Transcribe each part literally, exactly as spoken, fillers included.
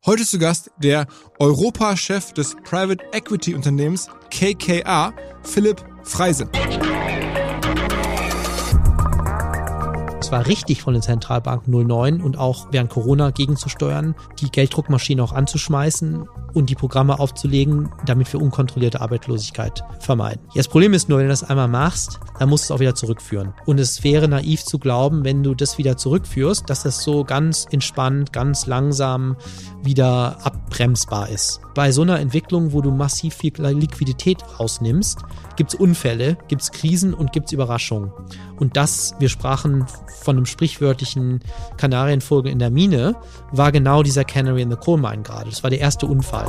Heute zu Gast der Europachef des Private Equity Unternehmens K K R, Philipp Freise. Es war richtig von den Zentralbanken null neun und auch während Corona gegenzusteuern, die Gelddruckmaschine auch anzuschmeißen und die Programme aufzulegen, damit wir unkontrollierte Arbeitslosigkeit vermeiden. Ja, das Problem ist nur, wenn du das einmal machst, dann musst du es auch wieder zurückführen. Und es wäre naiv zu glauben, wenn du das wieder zurückführst, dass das so ganz entspannt, ganz langsam wieder abbremsbar ist. Bei so einer Entwicklung, wo du massiv viel Liquidität rausnimmst, gibt es Unfälle, gibt es Krisen und gibt es Überraschungen. Und das, wir sprachen von einem sprichwörtlichen Kanarienvogel in der Mine, war genau dieser Canary in the Coal Mine gerade. Das war der erste Unfall.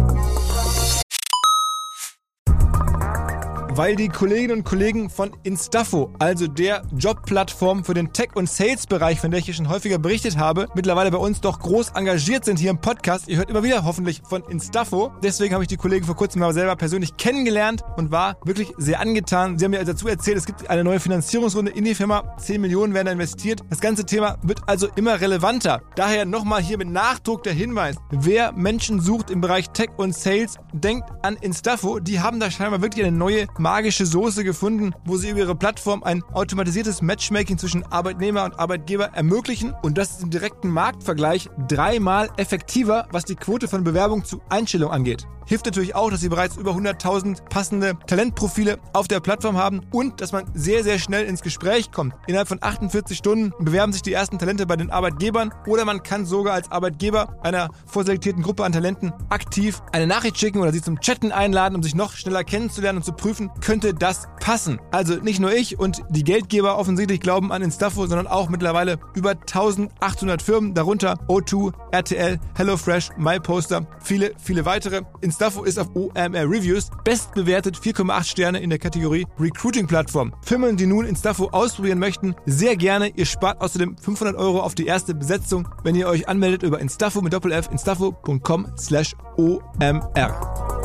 Weil die Kolleginnen und Kollegen von Instafo, also der Jobplattform für den Tech- und Sales-Bereich, von der ich hier schon häufiger berichtet habe, mittlerweile bei uns doch groß engagiert sind hier im Podcast. Ihr hört immer wieder hoffentlich von Instafo. Deswegen habe ich die Kollegen vor kurzem mal selber persönlich kennengelernt und war wirklich sehr angetan. Sie haben mir dazu erzählt, es gibt eine neue Finanzierungsrunde in die Firma. zehn Millionen werden da investiert. Das ganze Thema wird also immer relevanter. Daher nochmal hier mit Nachdruck der Hinweis. Wer Menschen sucht im Bereich Tech und Sales, denkt an Instafo. Die haben da scheinbar wirklich eine neue magische Soße gefunden, wo sie über ihre Plattform ein automatisiertes Matchmaking zwischen Arbeitnehmer und Arbeitgeber ermöglichen, und das ist im direkten Marktvergleich dreimal effektiver, was die Quote von Bewerbung zu Einstellung angeht. Hilft natürlich auch, dass sie bereits über hunderttausend passende Talentprofile auf der Plattform haben und dass man sehr, sehr schnell ins Gespräch kommt. Innerhalb von achtundvierzig Stunden bewerben sich die ersten Talente bei den Arbeitgebern, oder man kann sogar als Arbeitgeber einer vorselektierten Gruppe an Talenten aktiv eine Nachricht schicken oder sie zum Chatten einladen, um sich noch schneller kennenzulernen und zu prüfen, könnte das passen. Also nicht nur ich und die Geldgeber offensichtlich glauben an Instafo, sondern auch mittlerweile über eintausendachthundert Firmen, darunter O zwei, R T L, HelloFresh, MyPoster, viele, viele weitere. Instafo ist auf O M R Reviews bestbewertet, vier Komma acht Sterne in der Kategorie Recruiting-Plattform. Firmen, die nun Instafo ausprobieren möchten, sehr gerne. Ihr spart außerdem fünfhundert Euro auf die erste Besetzung, wenn ihr euch anmeldet über Instafo mit Doppel-F, instafo punkt com slash O M R.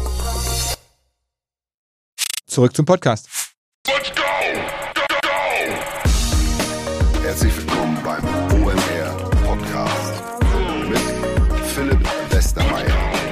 Zurück zum Podcast. Let's go! Go, go! Herzlich willkommen beim O M R Podcast mit Philipp Westermeier.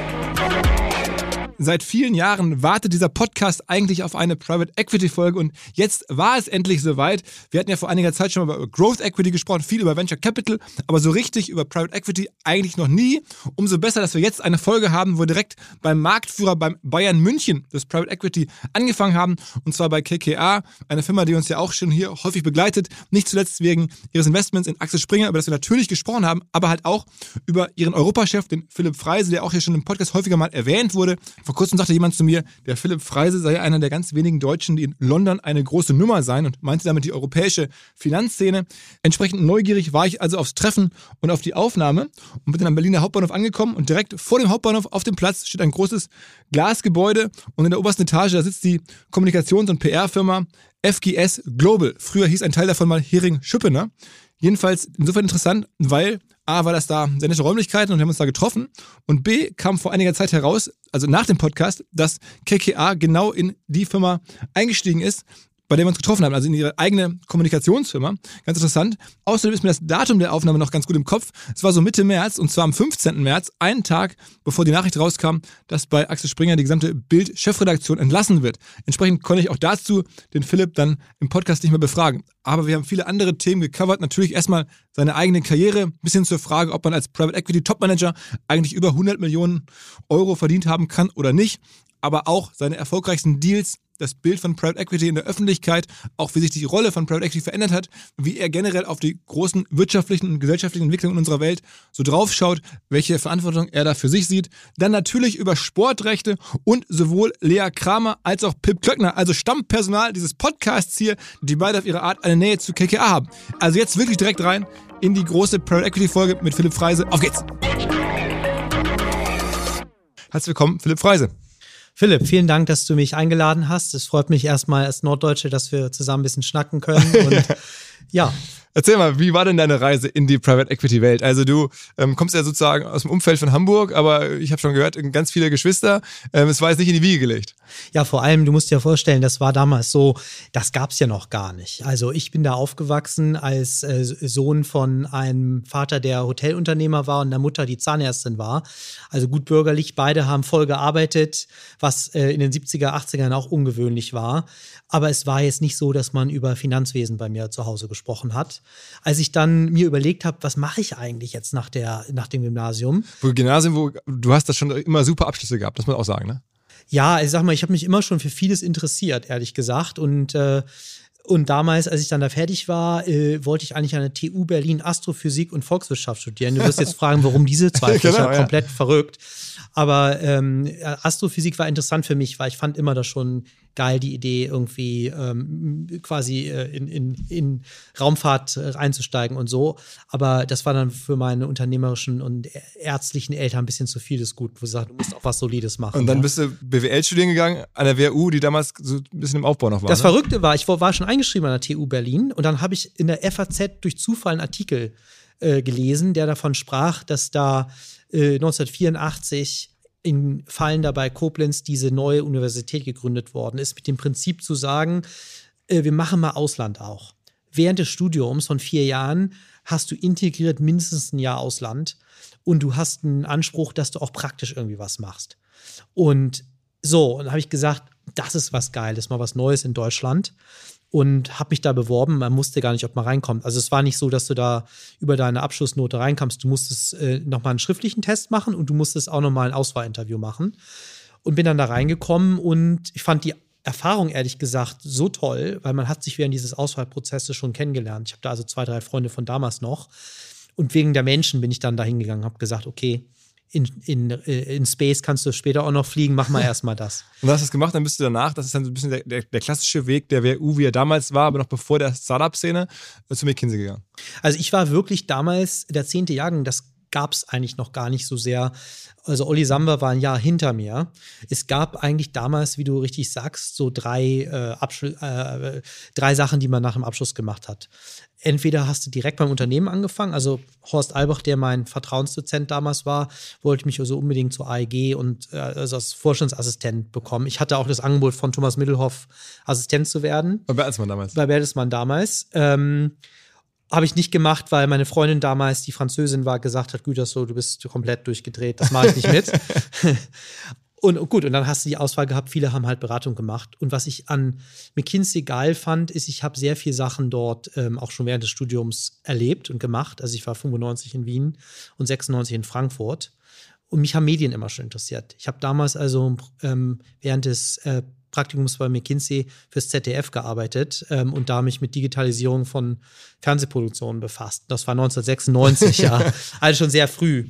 Seit vielen Jahren wartet dieser Podcast eigentlich auf eine Private Equity Folge, und jetzt war es endlich soweit. Wir hatten ja vor einiger Zeit schon mal über Growth Equity gesprochen, viel über Venture Capital, aber so richtig über Private Equity eigentlich noch nie. Umso besser, dass wir jetzt eine Folge haben, wo wir direkt beim Marktführer, beim Bayern München des Private Equity angefangen haben, und zwar bei K K R, eine Firma, die uns ja auch schon hier häufig begleitet, nicht zuletzt wegen ihres Investments in Axel Springer, über das wir natürlich gesprochen haben, aber halt auch über ihren Europachef, den Philipp Freise, der auch hier schon im Podcast häufiger mal erwähnt wurde. Vor kurzem sagte jemand zu mir, der Philipp Freise sei einer der ganz wenigen Deutschen, die in London eine große Nummer seien, und meinte damit die europäische Finanzszene. Entsprechend neugierig war ich also aufs Treffen und auf die Aufnahme und bin dann am Berliner Hauptbahnhof angekommen, und direkt vor dem Hauptbahnhof auf dem Platz steht ein großes Glasgebäude, und in der obersten Etage, da sitzt die Kommunikations- und P R-Firma F G S Global. Früher hieß ein Teil davon mal Hering-Schüppener. Jedenfalls insofern interessant, weil A, war das da sehr nette Räumlichkeiten und wir haben uns da getroffen, und B, kam vor einiger Zeit heraus, also nach dem Podcast, dass K K R genau in die Firma eingestiegen ist, bei der wir uns getroffen haben, also in ihre eigene Kommunikationsfirma. Ganz interessant. Außerdem ist mir das Datum der Aufnahme noch ganz gut im Kopf. Es war so Mitte März, und zwar am fünfzehnten März, einen Tag, bevor die Nachricht rauskam, dass bei Axel Springer die gesamte Bild-Chefredaktion entlassen wird. Entsprechend konnte ich auch dazu den Philipp dann im Podcast nicht mehr befragen. Aber wir haben viele andere Themen gecovert. Natürlich erstmal seine eigene Karriere, bis hin zur Frage, ob man als Private Equity Topmanager eigentlich über hundert Millionen Euro verdient haben kann oder nicht. Aber auch seine erfolgreichsten Deals, das Bild von Private Equity in der Öffentlichkeit, auch wie sich die Rolle von Private Equity verändert hat, wie er generell auf die großen wirtschaftlichen und gesellschaftlichen Entwicklungen in unserer Welt so draufschaut, welche Verantwortung er da für sich sieht. Dann natürlich über Sportrechte und sowohl Lea Kramer als auch Pip Klöckner, also Stammpersonal dieses Podcasts hier, die beide auf ihre Art eine Nähe zu K K R haben. Also jetzt wirklich direkt rein in die große Private Equity Folge mit Philipp Freise. Auf geht's! Herzlich willkommen, Philipp Freise. Philipp, vielen Dank, dass du mich eingeladen hast. Es freut mich erstmal als Norddeutsche, dass wir zusammen ein bisschen schnacken können. Und ja. Erzähl mal, wie war denn deine Reise in die Private Equity Welt? Also du ähm, kommst ja sozusagen aus dem Umfeld von Hamburg, aber ich habe schon gehört, ganz viele Geschwister. Ähm, es war jetzt nicht in die Wiege gelegt. Ja, vor allem, du musst dir vorstellen, das war damals so, das gab's ja noch gar nicht. Also ich bin da aufgewachsen als äh, Sohn von einem Vater, der Hotelunternehmer war und einer Mutter, die Zahnärztin war. Also gut bürgerlich, beide haben voll gearbeitet, was äh, in den siebziger, achtzigern auch ungewöhnlich war. Aber es war jetzt nicht so, dass man über Finanzwesen bei mir zu Hause gesprochen hat. Als ich dann mir überlegt habe, was mache ich eigentlich jetzt nach, der, nach dem Gymnasium? Wo Gymnasium, wo du hast das schon immer super Abschlüsse gehabt, das muss man auch sagen, ne? Ja, ich sag mal, ich habe mich immer schon für vieles interessiert, ehrlich gesagt. Und, äh, und damals, als ich dann da fertig war, äh, wollte ich eigentlich an der T U Berlin Astrophysik und Volkswirtschaft studieren. Du wirst jetzt fragen, warum diese zwei Fächer, genau, ja. Komplett verrückt. Aber ähm, Astrophysik war interessant für mich, weil ich fand immer das schon geil, die Idee, irgendwie ähm, quasi äh, in, in, in Raumfahrt äh, einzusteigen und so. Aber das war dann für meine unternehmerischen und ärztlichen Eltern ein bisschen zu viel des Guten, wo sie sagen, du musst auch was Solides machen. Und dann ja. bist du B W L studieren gegangen an der W H U, die damals so ein bisschen im Aufbau noch war. Das ne? Verrückte war, ich war schon eingeschrieben an der T U Berlin und dann habe ich in der F A Z durch Zufall einen Artikel äh, gelesen, der davon sprach, dass da äh, neunzehnhundertvierundachtzig in Fallender bei Koblenz diese neue Universität gegründet worden ist, mit dem Prinzip zu sagen, äh, wir machen mal Ausland auch. Während des Studiums von vier Jahren hast du integriert mindestens ein Jahr Ausland und du hast einen Anspruch, dass du auch praktisch irgendwie was machst. Und so, und dann habe ich gesagt, das ist was Geiles, mal was Neues in Deutschland. Und habe mich da beworben. Man wusste gar nicht, ob man reinkommt. Also es war nicht so, dass du da über deine Abschlussnote reinkommst. Du musstest äh, nochmal einen schriftlichen Test machen und du musstest auch nochmal ein Auswahlinterview machen. Und bin dann da reingekommen und ich fand die Erfahrung, ehrlich gesagt, so toll, weil man hat sich während dieses Auswahlprozesses schon kennengelernt. Ich habe da also zwei, drei Freunde von damals noch. Und wegen der Menschen bin ich dann da hingegangen, habe gesagt, okay, In, in, in Space kannst du später auch noch fliegen, mach mal erstmal das. Und du hast das gemacht, dann bist du danach, das ist dann so ein bisschen der, der, der klassische Weg der W H U, wie er damals war, aber noch bevor der Startup-Szene, zu McKinsey gegangen. Also ich war wirklich damals der zehnte Jahrgang, das gab es eigentlich noch gar nicht so sehr. Also Olli Samba war ein Jahr hinter mir. Es gab eigentlich damals, wie du richtig sagst, so drei, äh, Abschl- äh, drei Sachen, die man nach dem Abschluss gemacht hat. Entweder hast du direkt beim Unternehmen angefangen, also Horst Albach, der mein Vertrauensdozent damals war, wollte mich also unbedingt zur A E G und äh, also als Vorstandsassistent bekommen. Ich hatte auch das Angebot von Thomas Middelhoff, Assistent zu werden. Bei Bertelsmann damals. Bei Bertelsmann damals. Ähm, Habe ich nicht gemacht, weil meine Freundin damals, die Französin war, gesagt hat, Gütersloh, du bist komplett durchgedreht, das mache ich nicht mit. Und gut, und dann hast du die Auswahl gehabt, viele haben halt Beratung gemacht. Und was ich an McKinsey geil fand, ist, ich habe sehr viele Sachen dort ähm, auch schon während des Studiums erlebt und gemacht. Also ich war fünfundneunzig in Wien und sechsundneunzig in Frankfurt. Und mich haben Medien immer schon interessiert. Ich habe damals also ähm, während des äh, Praktikums bei McKinsey fürs Z D F gearbeitet ähm, und da mich mit Digitalisierung von Fernsehproduktionen befasst. Das war neunzehnhundertsechsundneunzig, ja, also schon sehr früh.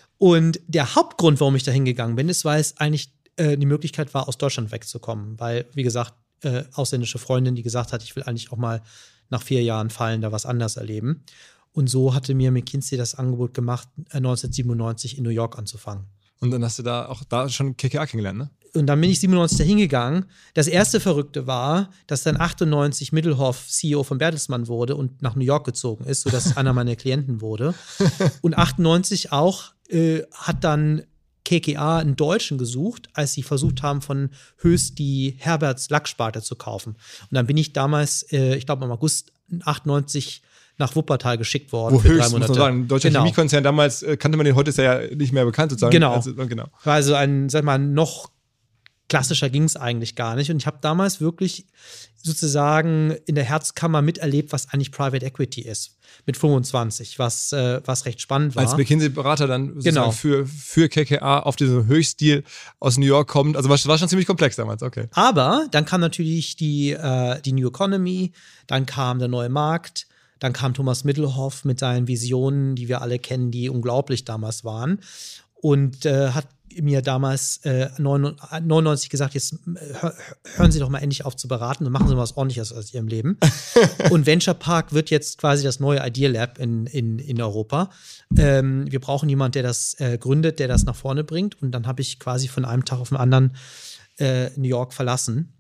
Und der Hauptgrund, warum ich da hingegangen bin, ist, weil es eigentlich äh, die Möglichkeit war, aus Deutschland wegzukommen. Weil, wie gesagt, äh, ausländische Freundin, die gesagt hat, ich will eigentlich auch mal nach vier Jahren Fallen da was anders erleben. Und so hatte mir McKinsey das Angebot gemacht, äh, neunzehnhundertsiebenundneunzig in New York anzufangen. Und dann hast du da auch da schon K K A kennengelernt, ne? Und dann bin ich siebenundneunzig da hingegangen. Das erste Verrückte war, dass dann achtundneunzig Middelhoff C E O von Bertelsmann wurde und nach New York gezogen ist, sodass einer meiner Klienten wurde. Und achtundneunzig auch äh, hat dann K K A einen Deutschen gesucht, als sie versucht haben, von Höchst die Herberts Lacksparte zu kaufen. Und dann bin ich damals, äh, ich glaube im August achtundneunzig nach Wuppertal geschickt worden. Wo für Höchst, drei Monate. muss man sagen. Deutscher Genau. Chemiekonzern damals äh, kannte man den, heute ist er ja nicht mehr bekannt sozusagen. Genau. Also, genau. War also ein, sag mal, noch klassischer ging es eigentlich gar nicht. Und ich habe damals wirklich sozusagen in der Herzkammer miterlebt, was eigentlich Private Equity ist. Mit fünfundzwanzig, was, äh, was recht spannend war. Als McKinsey-Berater dann sozusagen Genau. für, für K K A auf diesen Höchststil aus New York kommt. Also war, war schon ziemlich komplex damals, okay. Aber dann kam natürlich die, äh, die New Economy, dann kam der neue Markt, dann kam Thomas Middelhoff mit seinen Visionen, die wir alle kennen, die unglaublich damals waren. Und äh, hat mir damals äh, neunundneunzig gesagt, jetzt hör, hören Sie doch mal endlich auf zu beraten und machen Sie mal was Ordentliches aus Ihrem Leben. Und Venture Park wird jetzt quasi das neue Idea Lab in, in, in Europa. Ähm, wir brauchen jemanden, der das äh, gründet, der das nach vorne bringt. Und dann habe ich quasi von einem Tag auf den anderen äh, New York verlassen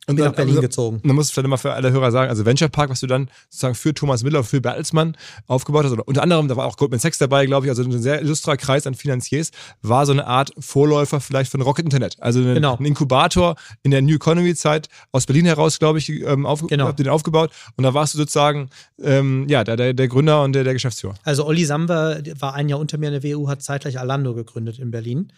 Und bin dann, nach Berlin also, gezogen. Man muss vielleicht mal für alle Hörer sagen, also Venture Park, was du dann sozusagen für Thomas Müller, für Bertelsmann aufgebaut hast, oder unter anderem, da war auch Goldman Sachs dabei, glaube ich, also ein sehr illustrer Kreis an Finanziers, war so eine Art Vorläufer vielleicht von Rocket Internet. Also ein, genau. ein Inkubator in der New Economy-Zeit aus Berlin heraus, glaube ich, ähm, auf, genau. habt ihr den aufgebaut. Und da warst du sozusagen ähm, ja, der, der, der Gründer und der, der Geschäftsführer. Also Olli Samwer war ein Jahr unter mir in der W U, hat zeitgleich Alando gegründet in Berlin.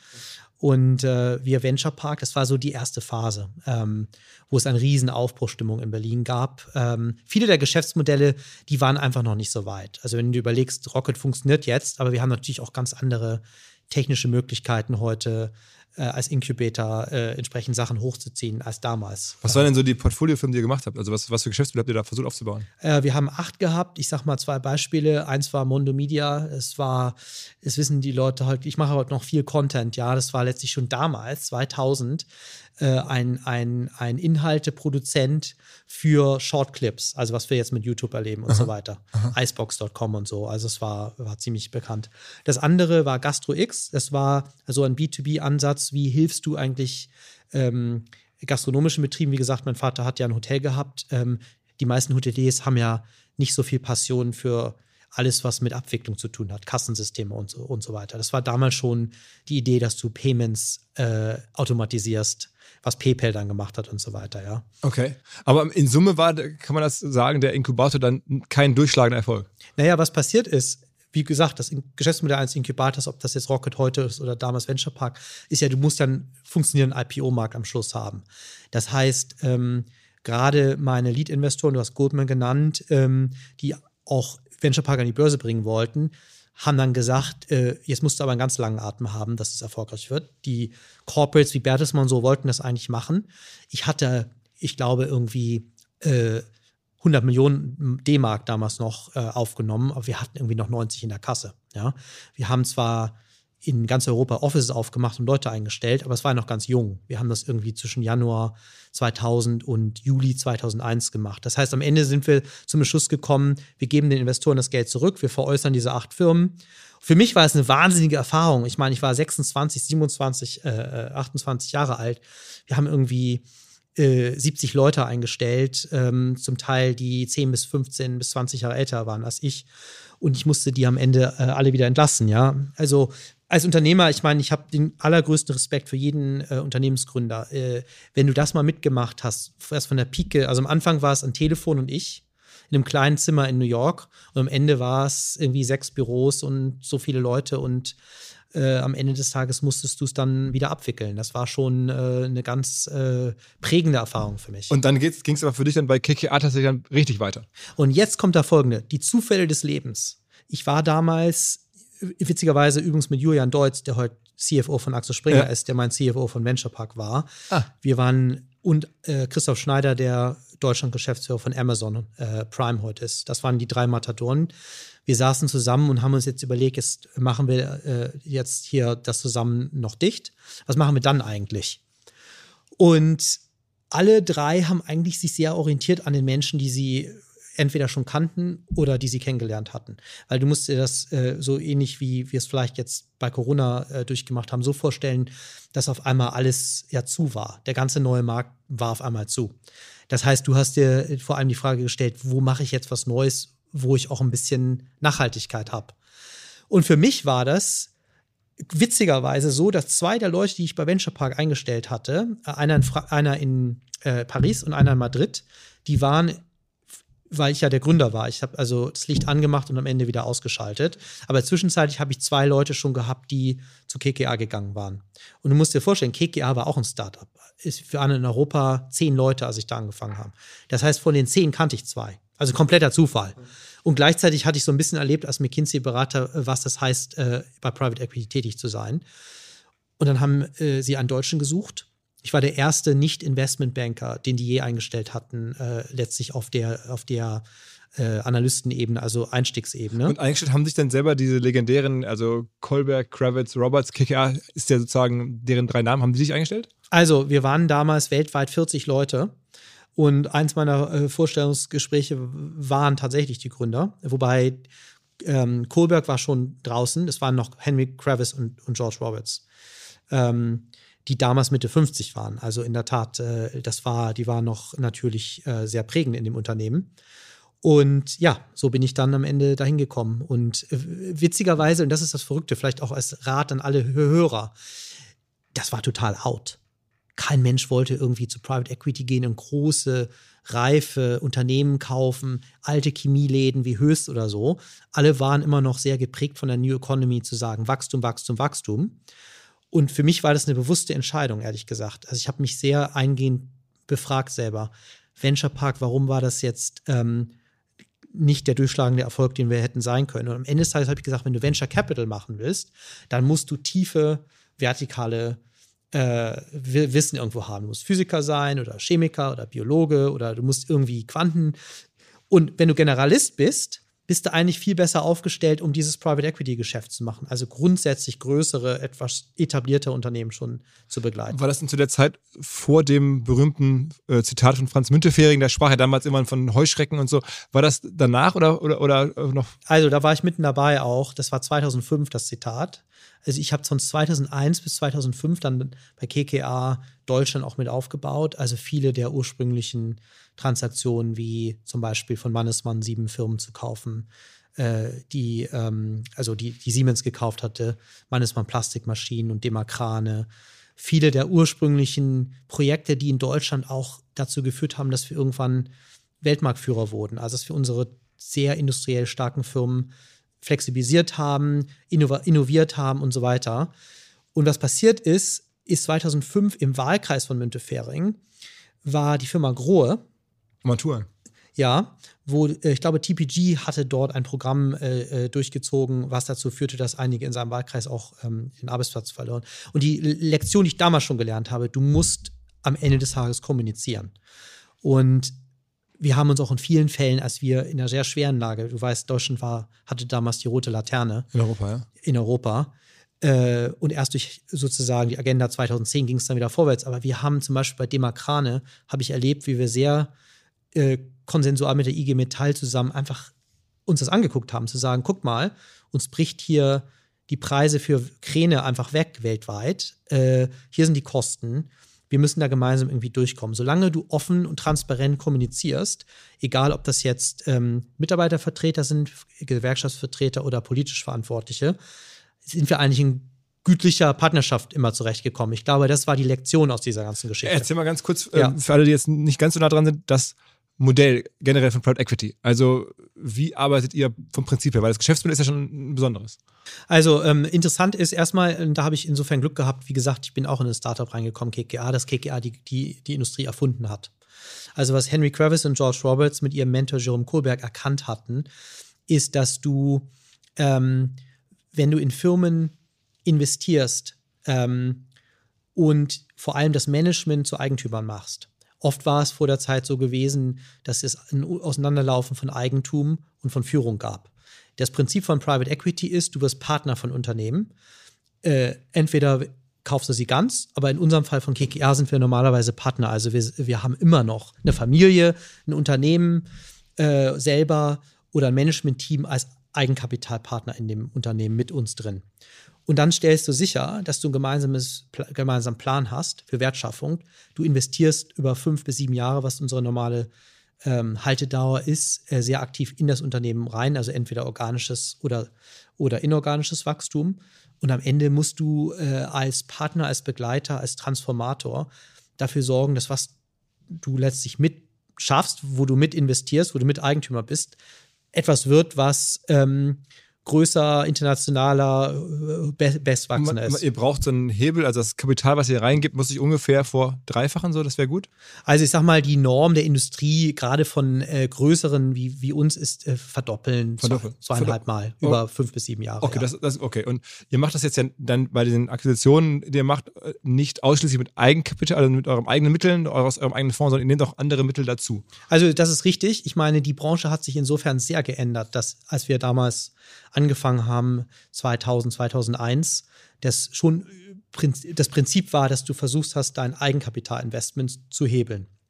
Und äh, wir Venture Park, das war so die erste Phase, ähm, wo es eine riesen Aufbruchstimmung in Berlin gab. Ähm, viele der Geschäftsmodelle, die waren einfach noch nicht so weit. Also wenn du überlegst, Rocket funktioniert jetzt, aber wir haben natürlich auch ganz andere technische Möglichkeiten heute, äh, als Incubator äh, entsprechend Sachen hochzuziehen als damals. Was waren denn so die Portfoliofirmen, die ihr gemacht habt? Also was, was für Geschäftsmodelle habt ihr da versucht aufzubauen? Äh, wir haben acht gehabt. Ich sag mal zwei Beispiele. Eins war Mondo Media. Es war, es wissen die Leute halt, ich mache heute noch viel Content. Ja, das war letztlich schon damals, zweitausend, äh, ein, ein, ein Inhalteproduzent für Shortclips. Also was wir jetzt mit YouTube erleben und aha, so weiter. Aha. Icebox Punkt com und so. Also es war, war ziemlich bekannt. Das andere war GastroX. Das war so ein B zwei B-Ansatz. Wie hilfst du eigentlich ähm, gastronomischen Betrieben? Wie gesagt, mein Vater hat ja ein Hotel gehabt. Ähm, die meisten Hoteliers haben ja nicht so viel Passion für alles, was mit Abwicklung zu tun hat, Kassensysteme und so, und so weiter. Das war damals schon die Idee, dass du Payments äh, automatisierst, was PayPal dann gemacht hat und so weiter, ja. Okay, aber in Summe war, kann man das sagen, der Inkubator dann kein durchschlagender Erfolg? Naja, was passiert ist, wie gesagt, das Geschäftsmodell eines Inkubators, ob das jetzt Rocket heute ist oder damals Venture Park, ist ja, du musst ja einen funktionierenden I P O-Markt am Schluss haben. Das heißt, ähm, gerade meine Lead-Investoren, du hast Goldman genannt, ähm, die auch Venture Park an die Börse bringen wollten, haben dann gesagt, äh, jetzt musst du aber einen ganz langen Atem haben, dass es erfolgreich wird. Die Corporates wie Bertelsmann und so wollten das eigentlich machen. Ich hatte, ich glaube, irgendwie äh, hundert Millionen D-Mark damals noch äh, aufgenommen, aber wir hatten irgendwie noch neunzig in der Kasse. Ja? Wir haben zwar in ganz Europa Offices aufgemacht und Leute eingestellt, aber es war noch ganz jung. Wir haben das irgendwie zwischen Januar zweitausend und Juli zweitausendeins gemacht. Das heißt, am Ende sind wir zum Beschluss gekommen, wir geben den Investoren das Geld zurück, wir veräußern diese acht Firmen. Für mich war es eine wahnsinnige Erfahrung. Ich meine, ich war sechsundzwanzig, siebenundzwanzig, äh, achtundzwanzig Jahre alt. Wir haben irgendwie äh, siebzig Leute eingestellt, ähm, zum Teil die zehn bis fünfzehn bis zwanzig Jahre älter waren als ich. Und ich musste die am Ende äh, alle wieder entlassen, ja. Also als Unternehmer, ich meine, ich habe den allergrößten Respekt für jeden äh, Unternehmensgründer. Äh, wenn du das mal mitgemacht hast, erst von der Pike, also am Anfang war es ein Telefon und ich in einem kleinen Zimmer in New York und am Ende war es irgendwie sechs Büros und so viele Leute und äh, am Ende des Tages musstest du es dann wieder abwickeln. Das war schon äh, eine ganz äh, prägende Erfahrung für mich. Und dann ging es aber für dich dann bei K K A tatsächlich dann richtig weiter. Und jetzt kommt da Folgende, die Zufälle des Lebens. Ich war damals witzigerweise übrigens mit Julian Deutz, der heute C F O von Axel Springer ja. ist, der mein C F O von Venture Park war. Ah. Wir waren, und äh, Christoph Schneider, der Deutschland-Geschäftsführer von Amazon äh, Prime heute ist. Das waren die drei Matadoren. Wir saßen zusammen und haben uns jetzt überlegt, jetzt machen wir äh, jetzt hier das zusammen noch dicht. Was machen wir dann eigentlich? Und alle drei haben eigentlich sich sehr orientiert an den Menschen, die sie entweder schon kannten oder die sie kennengelernt hatten. Weil du musst dir das äh, so ähnlich wie wir es vielleicht jetzt bei Corona äh, durchgemacht haben, so vorstellen, dass auf einmal alles ja zu war. Der ganze neue Markt war auf einmal zu. Das heißt, du hast dir vor allem die Frage gestellt, wo mache ich jetzt was Neues, wo ich auch ein bisschen Nachhaltigkeit habe. Und für mich war das witzigerweise so, dass zwei der Leute, die ich bei Venture Park eingestellt hatte, einer in, Fra- einer in äh, Paris und einer in Madrid, die waren, weil ich ja der Gründer war. Ich habe also das Licht angemacht und am Ende wieder ausgeschaltet. Aber zwischenzeitlich habe ich zwei Leute schon gehabt, die zu K K A gegangen waren. Und du musst dir vorstellen, K K A war auch ein Startup. Wir waren in Europa zehn Leute, als ich da angefangen habe. Das heißt, von den zehn kannte ich zwei. Also kompletter Zufall. Und gleichzeitig hatte ich so ein bisschen erlebt als McKinsey-Berater, was das heißt, äh, bei Private Equity tätig zu sein. Und dann haben äh, sie einen Deutschen gesucht. Ich war der erste Nicht-Investmentbanker, den die je eingestellt hatten, äh, letztlich auf der, auf der äh, Analystenebene, also Einstiegsebene. Und eingestellt haben sich dann selber diese legendären, also Kohlberg, Kravitz, Roberts, K K A, ist ja sozusagen deren drei Namen, haben die sich eingestellt? Also wir waren damals weltweit vierzig Leute. Und eins meiner äh, Vorstellungsgespräche waren tatsächlich die Gründer, wobei ähm, Kohlberg war schon draußen, es waren noch Henry Kravis und, und George Roberts. Ähm, die damals Mitte fünfzig waren. Also in der Tat, äh, das war, die waren noch natürlich äh, sehr prägend in dem Unternehmen. Und ja, so bin ich dann am Ende dahin gekommen. Und äh, witzigerweise, und das ist das Verrückte, vielleicht auch als Rat an alle Hörer, das war total out. Kein Mensch wollte irgendwie zu Private Equity gehen und große, reife Unternehmen kaufen, alte Chemieläden wie Höchst oder so. Alle waren immer noch sehr geprägt von der New Economy zu sagen, Wachstum, Wachstum, Wachstum. Und für mich war das eine bewusste Entscheidung, ehrlich gesagt. Also ich habe mich sehr eingehend befragt selber. Venture Park, warum war das jetzt ähm, nicht der durchschlagende Erfolg, den wir hätten sein können? Und am Ende des Tages habe ich gesagt, wenn du Venture Capital machen willst, dann musst du tiefe, vertikale äh, Wissen irgendwo haben. Du musst Physiker sein oder Chemiker oder Biologe oder du musst irgendwie Quanten. Und wenn du Generalist bist, bist du eigentlich viel besser aufgestellt, um dieses Private Equity Geschäft zu machen. Also grundsätzlich größere, etwas etablierte Unternehmen schon zu begleiten. War das denn zu der Zeit vor dem berühmten äh, Zitat von Franz Müntefering, der sprach ja damals immer von Heuschrecken und so. War das danach oder, oder, oder noch? Also da war ich mitten dabei auch. Das war zweitausendfünf das Zitat. Also ich habe von zweitausendeins bis zweitausendfünf dann bei K K R Deutschland auch mit aufgebaut. Also viele der ursprünglichen Transaktionen, wie zum Beispiel von Mannesmann sieben Firmen zu kaufen, äh, die, ähm, also die, die Siemens gekauft hatte, Mannesmann Plastikmaschinen und Demakrane. Viele der ursprünglichen Projekte, die in Deutschland auch dazu geführt haben, dass wir irgendwann Weltmarktführer wurden. Also dass wir unsere sehr industriell starken Firmen flexibilisiert haben, innov- innoviert haben und so weiter. Und was passiert ist, ist zweitausendfünf im Wahlkreis von Müntefering war die Firma Grohe. Matur. Ja, wo äh, ich glaube, T P G hatte dort ein Programm äh, durchgezogen, was dazu führte, dass einige in seinem Wahlkreis auch ähm, den Arbeitsplatz verloren. Und die Lektion, die ich damals schon gelernt habe, du musst am Ende des Tages kommunizieren. Und wir haben uns auch in vielen Fällen, als wir in einer sehr schweren Lage, du weißt, Deutschland war, hatte damals die rote Laterne. In Europa, ja. In Europa. Äh, und erst durch sozusagen die Agenda zweitausendzehn ging es dann wieder vorwärts. Aber wir haben zum Beispiel bei Demakrane, habe ich erlebt, wie wir sehr äh, konsensual mit der I G Metall zusammen einfach uns das angeguckt haben, zu sagen, guck mal, uns bricht hier die Preise für Kräne einfach weg weltweit. Äh, hier sind die Kosten. Wir müssen da gemeinsam irgendwie durchkommen. Solange du offen und transparent kommunizierst, egal ob das jetzt ähm, Mitarbeitervertreter sind, Gewerkschaftsvertreter oder politisch Verantwortliche, sind wir eigentlich in gütlicher Partnerschaft immer zurechtgekommen. Ich glaube, das war die Lektion aus dieser ganzen Geschichte. Erzähl mal ganz kurz, Ja. ähm, für alle, die jetzt nicht ganz so nah dran sind, das Modell generell von Private Equity. Also wie arbeitet ihr vom Prinzip her? Weil das Geschäftsmodell ist ja schon ein besonderes. Also ähm, interessant ist erstmal, da habe ich insofern Glück gehabt, wie gesagt, ich bin auch in ein Startup reingekommen, K K R, das K K R die, die, die Industrie erfunden hat. Also was Henry Kravis und George Roberts mit ihrem Mentor Jerome Kohlberg erkannt hatten, ist, dass du, ähm, wenn du in Firmen investierst ähm, und vor allem das Management zu Eigentümern machst. Oft war es vor der Zeit so gewesen, dass es ein Auseinanderlaufen von Eigentum und von Führung gab. Das Prinzip von Private Equity ist, du wirst Partner von Unternehmen. Äh, entweder kaufst du sie ganz, aber in unserem Fall von K K R sind wir normalerweise Partner. Also wir, wir haben immer noch eine Familie, ein Unternehmen äh, selber oder ein Management-Team als Eigenkapitalpartner in dem Unternehmen mit uns drin. Und dann stellst du sicher, dass du einen gemeinsames, gemeinsamen Plan hast für Wertschaffung. Du investierst über fünf bis sieben Jahre, was unsere normale ähm, Haltedauer ist, äh, sehr aktiv in das Unternehmen rein, also entweder organisches oder, oder inorganisches Wachstum. Und am Ende musst du äh, als Partner, als Begleiter, als Transformator dafür sorgen, dass was du letztlich mit schaffst, wo du mit investierst, wo du mit Eigentümer bist, etwas wird, was ähm, größer, internationaler, be- bestwachsender ist. Ihr braucht so einen Hebel, also das Kapital, was ihr reingibt, muss sich ungefähr vor dreifachen, so, das wäre gut? Also ich sag mal, die Norm der Industrie, gerade von äh, größeren wie, wie uns, ist äh, verdoppeln, Verdoppeln. Zwei, zweieinhalb Mal, Oh. über fünf bis sieben Jahre. Okay, ja. das, das, okay. Und ihr macht das jetzt ja dann bei den Akquisitionen, die ihr macht, nicht ausschließlich mit Eigenkapital, also mit eurem eigenen Mitteln, aus eurem eigenen Fonds, sondern ihr nehmt auch andere Mittel dazu. Also das ist richtig. Ich meine, die Branche hat sich insofern sehr geändert, dass als wir damals angefangen haben, zweitausend, zweitausendeins, das schon das Prinzip war, dass du versucht hast, dein Eigenkapitalinvestment zu hebeln.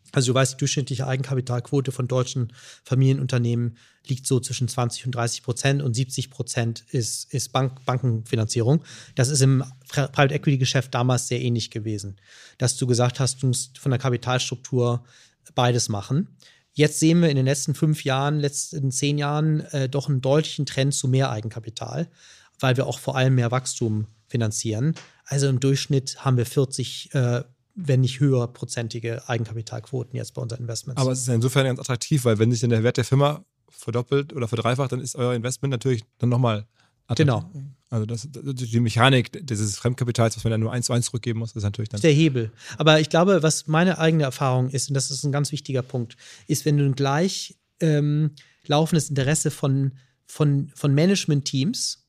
Also du weißt, die durchschnittliche Eigenkapitalquote von deutschen Familienunternehmen liegt so zwischen zwanzig und dreißig Prozent und siebzig Prozent ist, ist Bank, Bankenfinanzierung. Das ist im Private Equity Geschäft damals sehr ähnlich gewesen, dass du gesagt hast, du musst von der Kapitalstruktur beides machen. Jetzt sehen wir in den letzten fünf Jahren, letzten zehn Jahren äh, doch einen deutlichen Trend zu mehr Eigenkapital, weil wir auch vor allem mehr Wachstum finanzieren. Also im Durchschnitt haben wir vierzig äh, wenn nicht höher prozentige Eigenkapitalquoten jetzt bei unseren Investments. Aber es ist ja insofern ganz attraktiv, weil wenn sich dann der Wert der Firma verdoppelt oder verdreifacht, dann ist euer Investment natürlich dann nochmal attraktiv. Genau. Also das, die Mechanik dieses Fremdkapitals, was man dann nur eins zu eins zurückgeben muss, ist natürlich dann... Das ist der Hebel. Aber ich glaube, was meine eigene Erfahrung ist, und das ist ein ganz wichtiger Punkt, ist, wenn du ein gleich ähm, laufendes Interesse von, von, von Management-Teams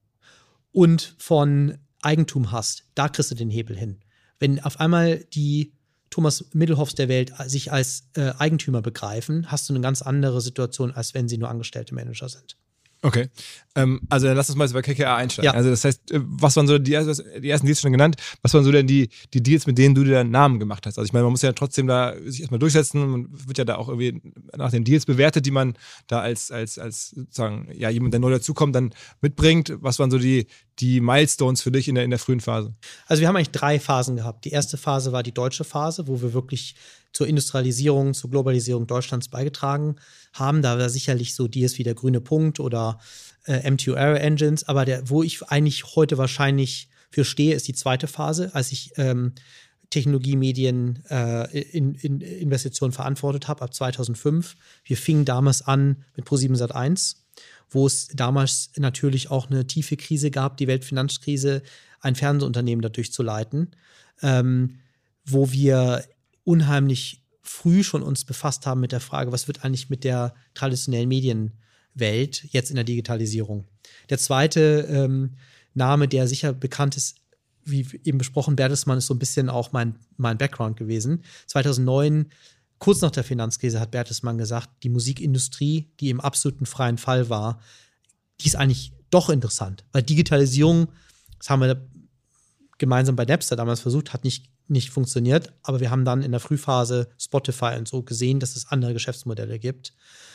und von Eigentum hast, da kriegst du den Hebel hin. Wenn auf einmal die Thomas Middelhoffs der Welt sich als äh, Eigentümer begreifen, hast du eine ganz andere Situation, als wenn sie nur angestellte Manager sind. Okay, ähm, also dann lass uns mal jetzt bei K K R einsteigen. Ja. Also Also das heißt, was waren so die, die ersten Deals schon genannt, was waren so denn die, die Deals, mit denen du dir deinen Namen gemacht hast? Also ich meine, man muss ja trotzdem da sich erstmal durchsetzen, man wird ja da auch irgendwie nach den Deals bewertet, die man da als, als, als sozusagen, ja, jemand, der neu dazukommt, dann mitbringt. Was waren so die, die Milestones für dich in der, in der frühen Phase? Also wir haben eigentlich drei Phasen gehabt. Die erste Phase war die deutsche Phase, wo wir wirklich zur Industrialisierung, zur Globalisierung Deutschlands beigetragen haben. Da war sicherlich so Deals wie der grüne Punkt oder äh, M zwei Aero Engines. Aber der, wo ich eigentlich heute wahrscheinlich für stehe, ist die zweite Phase, als ich ähm, Technologie, Medien, äh, in, in Investitionen verantwortet habe, ab zweitausendfünf. Wir fingen damals an mit ProSieben Sat eins, wo es damals natürlich auch eine tiefe Krise gab, die Weltfinanzkrise, ein Fernsehunternehmen dadurch zu leiten, ähm, wo wir unheimlich früh schon uns befasst haben mit der Frage, was wird eigentlich mit der traditionellen Medienwelt jetzt in der Digitalisierung. Der zweite ähm, Name, der sicher bekannt ist, wie eben besprochen, Bertelsmann ist so ein bisschen auch mein, mein Background gewesen. zweitausendneun, kurz nach der Finanzkrise, hat Bertelsmann gesagt, die Musikindustrie, die im absoluten freien Fall war, die ist eigentlich doch interessant. Weil Digitalisierung, das haben wir gemeinsam bei Napster damals versucht, hat nicht nicht funktioniert, aber wir haben dann in der Frühphase Spotify und so gesehen, dass es andere Geschäftsmodelle gibt.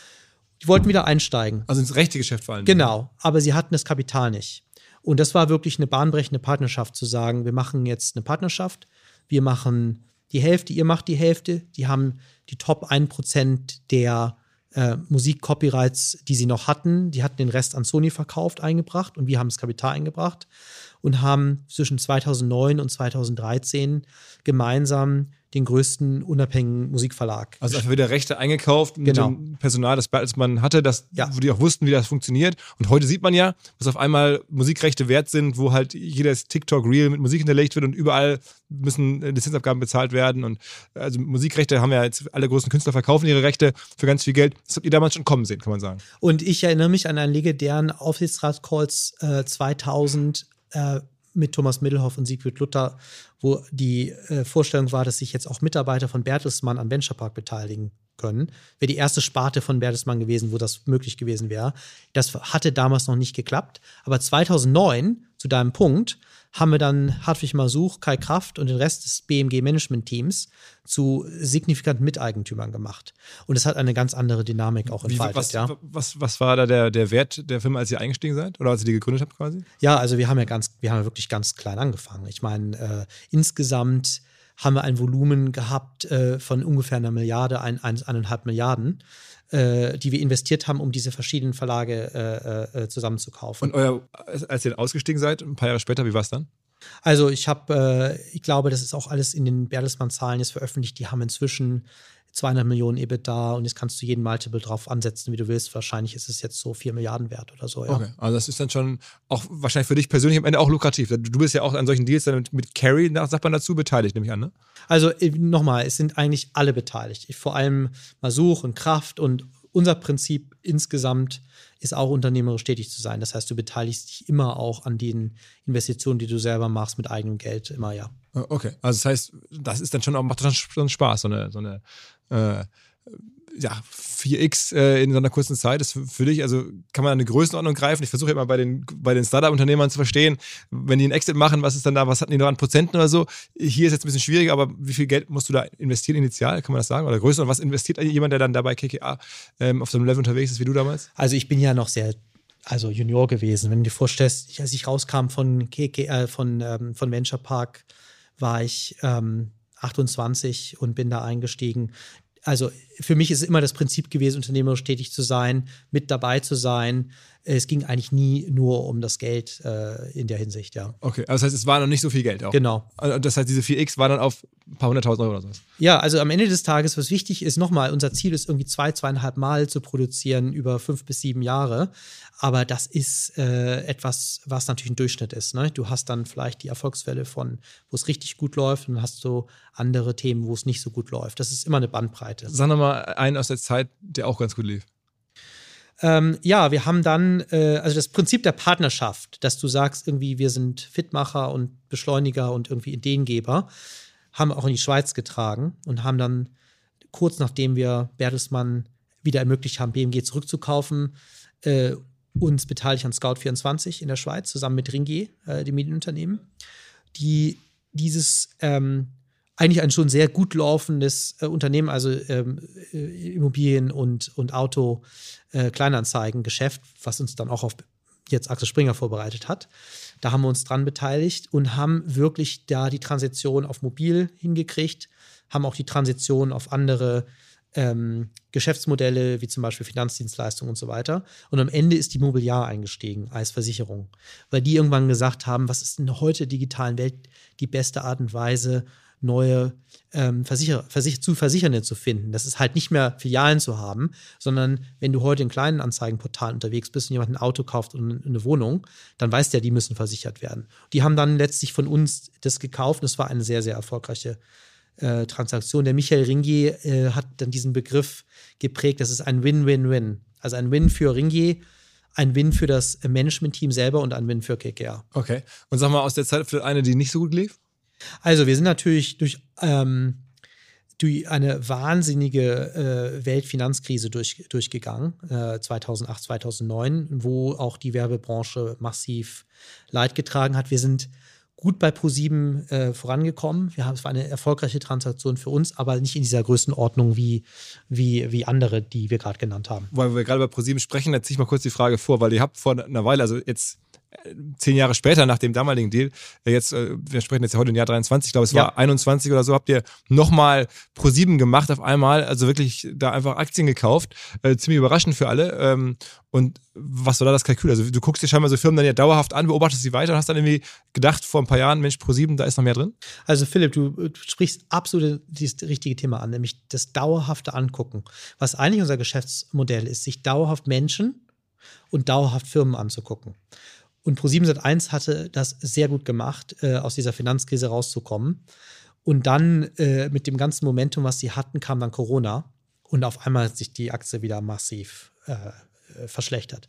Die wollten wieder einsteigen. Also ins rechte Geschäft vor allem. Genau, aber sie hatten das Kapital nicht. Und das war wirklich eine bahnbrechende Partnerschaft, zu sagen, wir machen jetzt eine Partnerschaft, wir machen die Hälfte, ihr macht die Hälfte, die haben die Top ein Prozent der äh, Musik-Copyrights, die sie noch hatten, die hatten den Rest an Sony verkauft, eingebracht und wir haben das Kapital eingebracht und haben zwischen zweitausendneun und zweitausenddreizehn gemeinsam den größten unabhängigen Musikverlag. Also einfach wieder Rechte eingekauft mit Genau. dem Personal, das Bertelsmann hatte, das, Ja. wo die auch wussten, wie das funktioniert. Und heute sieht man ja, was auf einmal Musikrechte wert sind, wo halt jedes TikTok-Reel mit Musik hinterlegt wird und überall müssen Lizenzabgaben bezahlt werden. Und also Musikrechte haben ja jetzt alle großen Künstler verkaufen ihre Rechte für ganz viel Geld. Das habt ihr damals schon kommen sehen, kann man sagen. Und ich erinnere mich an einen legendären Aufsichtsratscalls äh, zweitausend äh, mit Thomas Middelhoff und Siegfried Luther, wo die äh, Vorstellung war, dass sich jetzt auch Mitarbeiter von Bertelsmann an Venturepark beteiligen können. Wäre die erste Sparte von Bertelsmann gewesen, wo das möglich gewesen wäre. Das hatte damals noch nicht geklappt. Aber zweitausendneun, zu deinem Punkt, haben wir dann Hartwig Masuch, Kai Kraft und den Rest des B M G-Management-Teams zu signifikanten Miteigentümern gemacht. Und es hat eine ganz andere Dynamik auch Wie, entfaltet. was, ja. was, was war da der, der Wert der Firma, als ihr eingestiegen seid? Oder als ihr die gegründet habt quasi? Ja, also wir haben ja ganz, wir haben ja wirklich ganz klein angefangen. Ich meine, äh, insgesamt haben wir ein Volumen gehabt äh, von ungefähr einer Milliarde, ein, ein, eineinhalb Milliarden, äh, die wir investiert haben, um diese verschiedenen Verlage äh, äh, zusammenzukaufen. Und euer, als ihr ausgestiegen seid, ein paar Jahre später, wie war es dann? Also ich habe, äh, ich glaube, das ist auch alles in den Bertelsmann-Zahlen jetzt veröffentlicht. Die haben inzwischen zweihundert Millionen EBITDA und jetzt kannst du jeden Multiple drauf ansetzen, wie du willst. Wahrscheinlich ist es jetzt so vier Milliarden wert oder so. Ja. Okay, also das ist dann schon auch wahrscheinlich für dich persönlich am Ende auch lukrativ. Du bist ja auch an solchen Deals dann mit, mit Carry, sagt man dazu, beteiligt, nehme ich an, ne? Also nochmal, es sind eigentlich alle beteiligt. Ich, vor allem Masuch und Kraft, und unser Prinzip insgesamt ist auch, unternehmerisch tätig zu sein. Das heißt, du beteiligst dich immer auch an den Investitionen, die du selber machst mit eigenem Geld, immer, ja. Okay, also das heißt, das ist dann schon auch, macht dann schon Spaß, so eine, so eine äh, ja, vier x äh, in so einer kurzen Zeit ist für, für dich, also kann man eine Größenordnung greifen? Ich versuche immer bei den, bei den Startup-Unternehmern zu verstehen, wenn die einen Exit machen, was ist dann da, was hatten die noch an Prozenten oder so? Hier ist jetzt ein bisschen schwieriger, aber wie viel Geld musst du da investieren initial, kann man das sagen? Oder größer? Und was investiert jemand, der dann dabei K K A ähm, auf so einem Level unterwegs ist wie du damals? Also ich bin ja noch sehr also Junior gewesen. Wenn du dir vorstellst, als ich rauskam von K K, äh, von, ähm, von Venture Park, war ich ähm, achtundzwanzig und bin da eingestiegen. Also für mich ist immer das Prinzip gewesen, unternehmerisch tätig zu sein, mit dabei zu sein. Es ging eigentlich nie nur um das Geld äh, in der Hinsicht, ja. Okay, also das heißt, es war noch nicht so viel Geld auch. Genau. Das heißt, diese vier x war dann auf ein paar hunderttausend Euro oder sowas. Ja, also am Ende des Tages, was wichtig ist, nochmal, unser Ziel ist irgendwie zwei, zweieinhalb Mal zu produzieren über fünf bis sieben Jahre. Aber das ist äh, etwas, was natürlich ein Durchschnitt ist. Ne? Du hast dann vielleicht die Erfolgsfälle von, wo es richtig gut läuft, und dann hast du andere Themen, wo es nicht so gut läuft. Das ist immer eine Bandbreite. Sag nochmal einen aus der Zeit, der auch ganz gut lief. Ähm, ja, wir haben dann, äh, also das Prinzip der Partnerschaft, dass du sagst, irgendwie, wir sind Fitmacher und Beschleuniger und irgendwie Ideengeber, haben wir auch in die Schweiz getragen und haben dann kurz nachdem wir Bertelsmann wieder ermöglicht haben, B M G zurückzukaufen, äh, uns beteiligt an Scout vierundzwanzig in der Schweiz, zusammen mit Ringier, äh, dem Medienunternehmen, die dieses ähm, eigentlich ein schon sehr gut laufendes äh, Unternehmen, also ähm, äh, Immobilien- und, und Auto-Kleinanzeigen-Geschäft, äh, was uns dann auch auf jetzt Axel Springer vorbereitet hat. Da haben wir uns dran beteiligt und haben wirklich da die Transition auf mobil hingekriegt, haben auch die Transition auf andere ähm, Geschäftsmodelle, wie zum Beispiel Finanzdienstleistungen und so weiter. Und am Ende ist die Mobiliar eingestiegen als Versicherung, weil die irgendwann gesagt haben, was ist in der heute digitalen Welt die beste Art und Weise, neue ähm, Versicher Versicher zu Versichernde zu finden. Das ist halt nicht mehr Filialen zu haben, sondern wenn du heute in kleinen Anzeigenportalen unterwegs bist und jemand ein Auto kauft und eine Wohnung, dann weißt du ja, die müssen versichert werden. Die haben dann letztlich von uns das gekauft und es war eine sehr, sehr erfolgreiche äh, Transaktion. Der Michael Ringier äh, hat dann diesen Begriff geprägt, das ist ein Win-Win-Win. Also ein Win für Ringier, ein Win für das Management-Team selber und ein Win für K K A. Okay. Und sag mal, aus der Zeit vielleicht eine, die nicht so gut lief? Also wir sind natürlich durch, ähm, durch eine wahnsinnige äh, Weltfinanzkrise durch, durchgegangen, äh, zweitausendacht, zweitausendneun, wo auch die Werbebranche massiv Leid getragen hat. Wir sind gut bei ProSieben äh, vorangekommen. Wir haben, es war eine erfolgreiche Transaktion für uns, aber nicht in dieser Größenordnung wie, wie, wie andere, die wir gerade genannt haben. Weil wir gerade bei ProSieben sprechen, da ziehe ich mal kurz die Frage vor, weil ihr habt vor einer Weile, also jetzt zehn Jahre später nach dem damaligen Deal, jetzt, wir sprechen jetzt ja heute im Jahr dreiundzwanzig, ich glaube, es ja. war einundzwanzig oder so, habt ihr nochmal ProSieben gemacht auf einmal, also wirklich da einfach Aktien gekauft, äh, ziemlich überraschend für alle. Ähm, und was war da das Kalkül? Also du guckst dir scheinbar so Firmen dann ja dauerhaft an, beobachtest sie weiter und hast dann irgendwie gedacht vor ein paar Jahren, Mensch, ProSieben, da ist noch mehr drin? Also Philipp, du, du sprichst absolut das richtige Thema an, nämlich das dauerhafte Angucken. Was eigentlich unser Geschäftsmodell ist, sich dauerhaft Menschen und dauerhaft Firmen anzugucken. Und ProSieben Sat eins hatte das sehr gut gemacht, äh, aus dieser Finanzkrise rauszukommen. Und dann äh, mit dem ganzen Momentum, was sie hatten, kam dann Corona. Und auf einmal hat sich die Aktie wieder massiv äh, verschlechtert.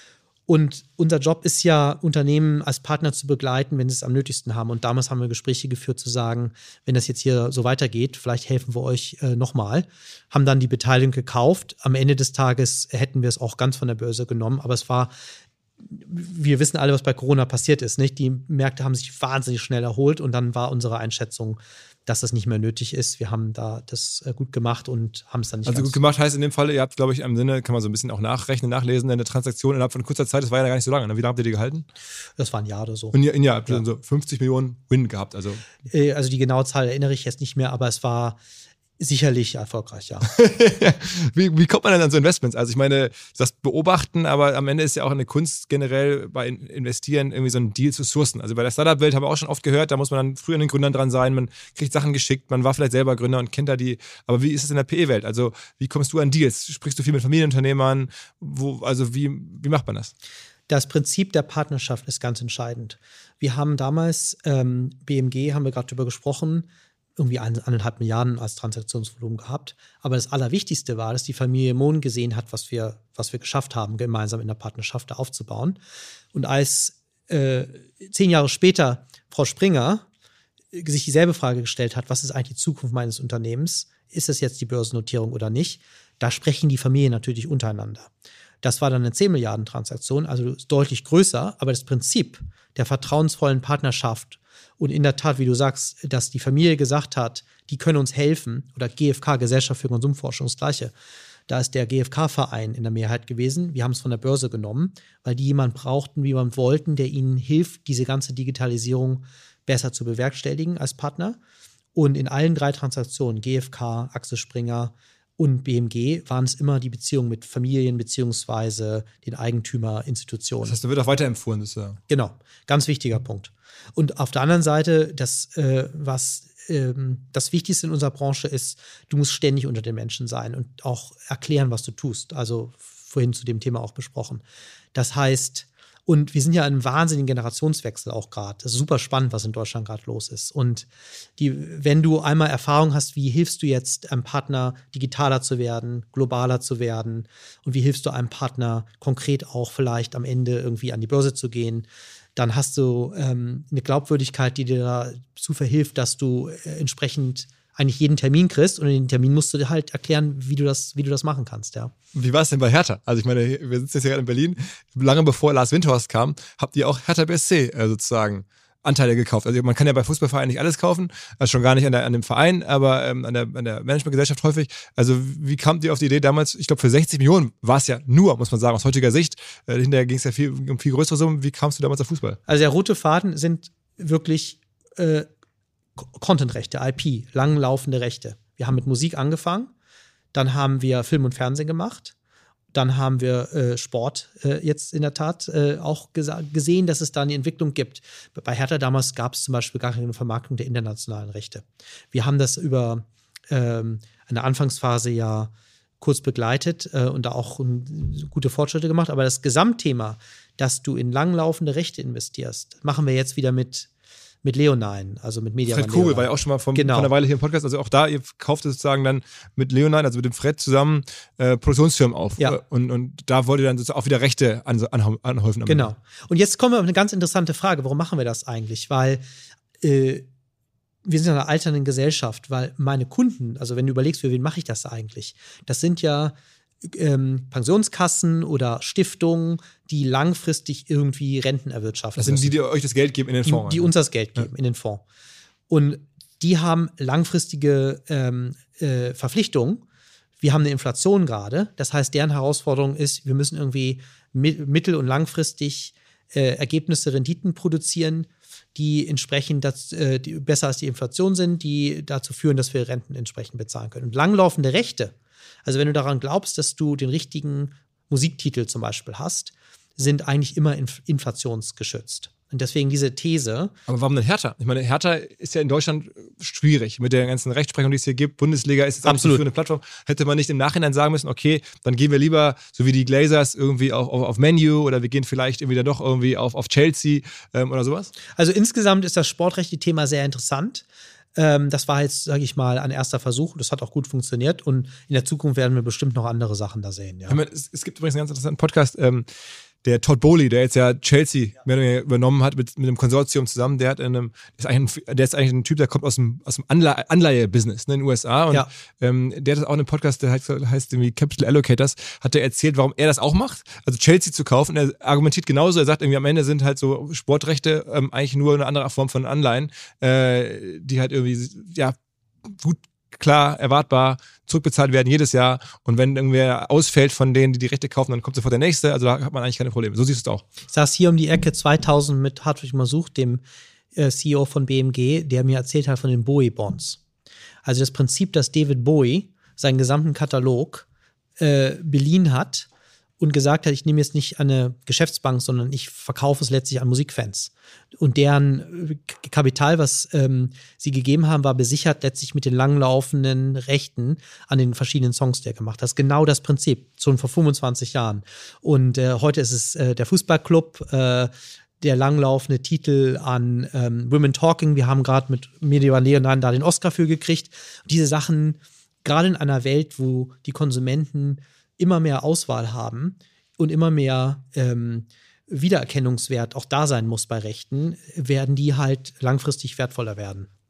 Und unser Job ist ja, Unternehmen als Partner zu begleiten, wenn sie es am nötigsten haben. Und damals haben wir Gespräche geführt, zu sagen, wenn das jetzt hier so weitergeht, vielleicht helfen wir euch äh, nochmal. Haben dann die Beteiligung gekauft. Am Ende des Tages hätten wir es auch ganz von der Börse genommen. Aber es war wir wissen alle, was bei Corona passiert ist, nicht? Die Märkte haben sich wahnsinnig schnell erholt und dann war unsere Einschätzung, dass das nicht mehr nötig ist. Wir haben da das gut gemacht und haben es dann nicht. Also gut gemacht heißt in dem Fall, ihr habt, glaube ich, im Sinne, kann man so ein bisschen auch nachrechnen, nachlesen, eine Transaktion innerhalb von kurzer Zeit, das war ja gar nicht so lange. Ne? Wie lange habt ihr die gehalten? Das war ein Jahr oder so. Und ein Jahr habt ihr dann so fünfzig Millionen Win gehabt. Also. also die genaue Zahl erinnere ich jetzt nicht mehr, aber es war sicherlich erfolgreich, ja. wie, wie kommt man denn an so Investments? Also ich meine, das Beobachten, aber am Ende ist ja auch eine Kunst generell bei Investieren irgendwie so einen Deal zu sourcen. Also bei der Startup-Welt haben wir auch schon oft gehört, da muss man dann früher an den Gründern dran sein, man kriegt Sachen geschickt, man war vielleicht selber Gründer und kennt da die, aber wie ist es in der P E-Welt? Also wie kommst du an Deals? Sprichst du viel mit Familienunternehmern? Wo, also wie, wie macht man das? Das Prinzip der Partnerschaft ist ganz entscheidend. Wir haben damals, ähm, B M G, haben wir gerade drüber gesprochen, irgendwie eineinhalb Milliarden als Transaktionsvolumen gehabt. Aber das Allerwichtigste war, dass die Familie Mohn gesehen hat, was wir, was wir geschafft haben, gemeinsam in der Partnerschaft da aufzubauen. Und als äh, zehn Jahre später Frau Springer sich dieselbe Frage gestellt hat, was ist eigentlich die Zukunft meines Unternehmens? Ist es jetzt die Börsennotierung oder nicht? Da sprechen die Familien natürlich untereinander. Das war dann eine zehn Milliarden Transaktion, also deutlich größer, aber das Prinzip der vertrauensvollen Partnerschaft und in der Tat, wie du sagst, dass die Familie gesagt hat, die können uns helfen, oder G F K, Gesellschaft für Konsumforschung, das Gleiche. Da ist der G F K-Verein in der Mehrheit gewesen. Wir haben es von der Börse genommen, weil die jemanden brauchten, jemanden wollten, der ihnen hilft, diese ganze Digitalisierung besser zu bewerkstelligen als Partner. Und in allen drei Transaktionen, G F K, Axel Springer und B M G, waren es immer die Beziehungen mit Familien beziehungsweise den Eigentümerinstitutionen. Das heißt, da wird auch weiterempfohlen, das ja. Genau, ganz wichtiger Punkt. Und auf der anderen Seite, das, äh, was ähm, das Wichtigste in unserer Branche ist, du musst ständig unter den Menschen sein und auch erklären, was du tust. Also vorhin zu dem Thema auch besprochen. Das heißt, und wir sind ja in einem wahnsinnigen Generationswechsel auch gerade. Das ist super spannend, was in Deutschland gerade los ist. Und die, wenn du einmal Erfahrung hast, wie hilfst du jetzt einem Partner, digitaler zu werden, globaler zu werden? Und wie hilfst du einem Partner konkret auch vielleicht am Ende irgendwie an die Börse zu gehen? Dann hast du ähm, eine Glaubwürdigkeit, die dir dazu verhilft, dass du äh, entsprechend eigentlich jeden Termin kriegst und in den Termin musst du dir halt erklären, wie du das, wie du das machen kannst, ja. Wie war es denn bei Hertha? Also ich meine, wir sitzen jetzt ja gerade in Berlin. Lange bevor Lars Windhorst kam, habt ihr auch Hertha B S C äh, sozusagen Anteile gekauft. Also man kann ja bei Fußballvereinen nicht alles kaufen, also schon gar nicht an, der, an dem Verein, aber ähm, an, der, an der Managementgesellschaft häufig. Also wie kamt ihr auf die Idee damals, ich glaube für sechzig Millionen war es ja nur, muss man sagen, aus heutiger Sicht. Äh, hinterher ging es ja viel, um viel größere Summen. Wie kamst du damals auf Fußball? Also der rote Faden sind wirklich äh, Content-Rechte, I P, langlaufende Rechte. Wir haben mit Musik angefangen, dann haben wir Film und Fernsehen gemacht, dann haben wir äh, Sport äh, jetzt in der Tat äh, auch gesa- gesehen, dass es da eine Entwicklung gibt. Bei Hertha damals gab es zum Beispiel gar keine Vermarktung der internationalen Rechte. Wir haben das über ähm, eine Anfangsphase ja kurz begleitet äh, und da auch um, gute Fortschritte gemacht. Aber das Gesamtthema, dass du in langlaufende Rechte investierst, machen wir jetzt wieder mit Mit Leonine, also mit Media. Fred Kogel war ja auch schon mal vom, genau. von einer Weile hier im Podcast. Also auch da, ihr kauft sozusagen dann mit Leonine, also mit dem Fred zusammen äh, Produktionsfirmen auf. Ja. Und, und da wollt ihr dann sozusagen auch wieder Rechte an, an, anhäufen. Genau. Und jetzt kommen wir auf eine ganz interessante Frage. Warum machen wir das eigentlich? Weil äh, wir sind in einer alternden Gesellschaft, weil meine Kunden, also wenn du überlegst, für wen mache ich das eigentlich? Das sind ja Ähm, Pensionskassen oder Stiftungen, die langfristig irgendwie Renten erwirtschaften. Das sind die, die euch das Geld geben in den Fonds. Die, die uns das Geld geben ja. in den Fonds. Und die haben langfristige ähm, äh, Verpflichtungen. Wir haben eine Inflation gerade. Das heißt, deren Herausforderung ist, wir müssen irgendwie mi- mittel- und langfristig äh, Ergebnisse, Renditen produzieren, die entsprechend das, äh, die besser als die Inflation sind, die dazu führen, dass wir Renten entsprechend bezahlen können. Und langlaufende Rechte, also wenn du daran glaubst, dass du den richtigen Musiktitel zum Beispiel hast, sind eigentlich immer inf- inflationsgeschützt. Und deswegen diese These. Aber warum denn Hertha? Ich meine, Hertha ist ja in Deutschland schwierig mit der ganzen Rechtsprechung, die es hier gibt. Bundesliga ist jetzt auch für eine Plattform. Hätte man nicht im Nachhinein sagen müssen, okay, dann gehen wir lieber, so wie die Glazers, irgendwie auf, auf, auf Man U oder wir gehen vielleicht irgendwie dann doch irgendwie auf, auf Chelsea ähm, oder sowas? Also insgesamt ist das sportrechtliche Thema sehr interessant. Ähm, das war jetzt, sage ich mal, ein erster Versuch. Das hat auch gut funktioniert. Und in der Zukunft werden wir bestimmt noch andere Sachen da sehen. Ja. Ich meine, es, es gibt übrigens einen ganz interessanten Podcast, ähm, der Todd Bowley, der jetzt ja Chelsea mehr oder weniger übernommen hat mit, mit einem Konsortium zusammen, der hat in einem, ist eigentlich ein, der ist eigentlich ein Typ, der kommt aus dem, aus dem Anle- Anleihe-Business, ne, in den U S A. Und ja. ähm, der hat auch einen Podcast, der heißt, heißt irgendwie Capital Allocators, hat er erzählt, warum er das auch macht, also Chelsea zu kaufen. Er argumentiert genauso, er sagt irgendwie, am Ende sind halt so Sportrechte ähm, eigentlich nur eine andere Form von Anleihen, äh, die halt irgendwie, ja, gut, klar, erwartbar zurückbezahlt werden jedes Jahr und wenn irgendwer ausfällt von denen, die die Rechte kaufen, dann kommt sofort der nächste, also da hat man eigentlich keine Probleme. So siehst du es auch. Ich saß hier um die Ecke zweitausend mit Hartwig Masuch, dem äh, C E O von B M G, der mir erzählt hat von den Bowie-Bonds. Also das Prinzip, dass David Bowie seinen gesamten Katalog äh, beliehen hat und gesagt hat, ich nehme jetzt nicht eine Geschäftsbank, sondern ich verkaufe es letztlich an Musikfans. Und deren Kapital, was ähm, sie gegeben haben, war besichert letztlich mit den langlaufenden Rechten an den verschiedenen Songs, die er gemacht hat. Das ist genau das Prinzip, schon vor fünfundzwanzig Jahren. Und äh, heute ist es äh, der Fußballclub, äh, der langlaufende Titel an ähm, Women Talking. Wir haben gerade mit Media Leonine da den Oscar für gekriegt. Und diese Sachen, gerade in einer Welt, wo die Konsumenten immer mehr Auswahl haben und immer mehr ähm, Wiedererkennungswert auch da sein muss bei Rechten, werden die halt langfristig wertvoller werden.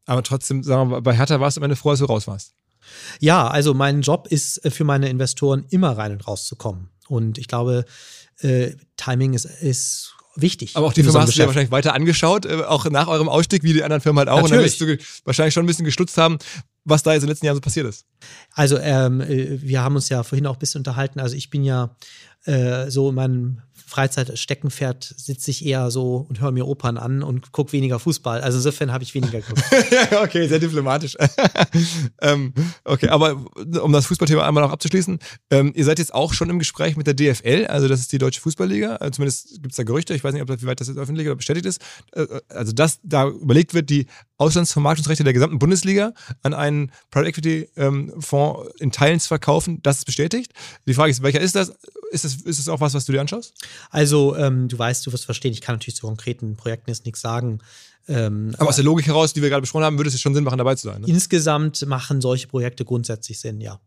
Aber trotzdem, sagen wir mal, bei Hertha warst du am Ende froh, als du raus warst. Ja, also mein Job ist für meine Investoren immer rein und rauszukommen. Und ich glaube, äh, Timing ist, ist wichtig. Aber auch die Firma hast du dir wahrscheinlich weiter angeschaut, äh, auch nach eurem Ausstieg, wie die anderen Firmen halt auch. Natürlich. Und dann wirst du wahrscheinlich schon ein bisschen gestutzt haben, was da jetzt in den letzten Jahren so passiert ist. Also ähm, wir haben uns ja vorhin auch ein bisschen unterhalten. Also ich bin ja äh, so in meinem Freizeit-Steckenpferd sitze ich eher so und höre mir Opern an und gucke weniger Fußball. Also insofern habe ich weniger geguckt. Ja, okay, sehr diplomatisch. ähm, okay, aber um das Fußballthema einmal noch abzuschließen, ähm, ihr seid jetzt auch schon im Gespräch mit der D F L, also das ist die Deutsche Fußballliga, also zumindest gibt es da Gerüchte, ich weiß nicht, ob das, wie weit das jetzt öffentlich oder bestätigt ist, äh, also dass da überlegt wird, die Auslandsvermarktungsrechte der gesamten Bundesliga an einen Private Equity ähm, Fonds in Teilen zu verkaufen, das ist bestätigt. Die Frage ist, welcher ist das? Ist das, ist das auch was, was du dir anschaust? Also ähm, du weißt, du wirst verstehen, ich kann natürlich zu konkreten Projekten jetzt nichts sagen. Ähm, aber aus der Logik heraus, die wir gerade besprochen haben, würde es schon Sinn machen, dabei zu sein. Ne? Insgesamt machen solche Projekte grundsätzlich Sinn, ja.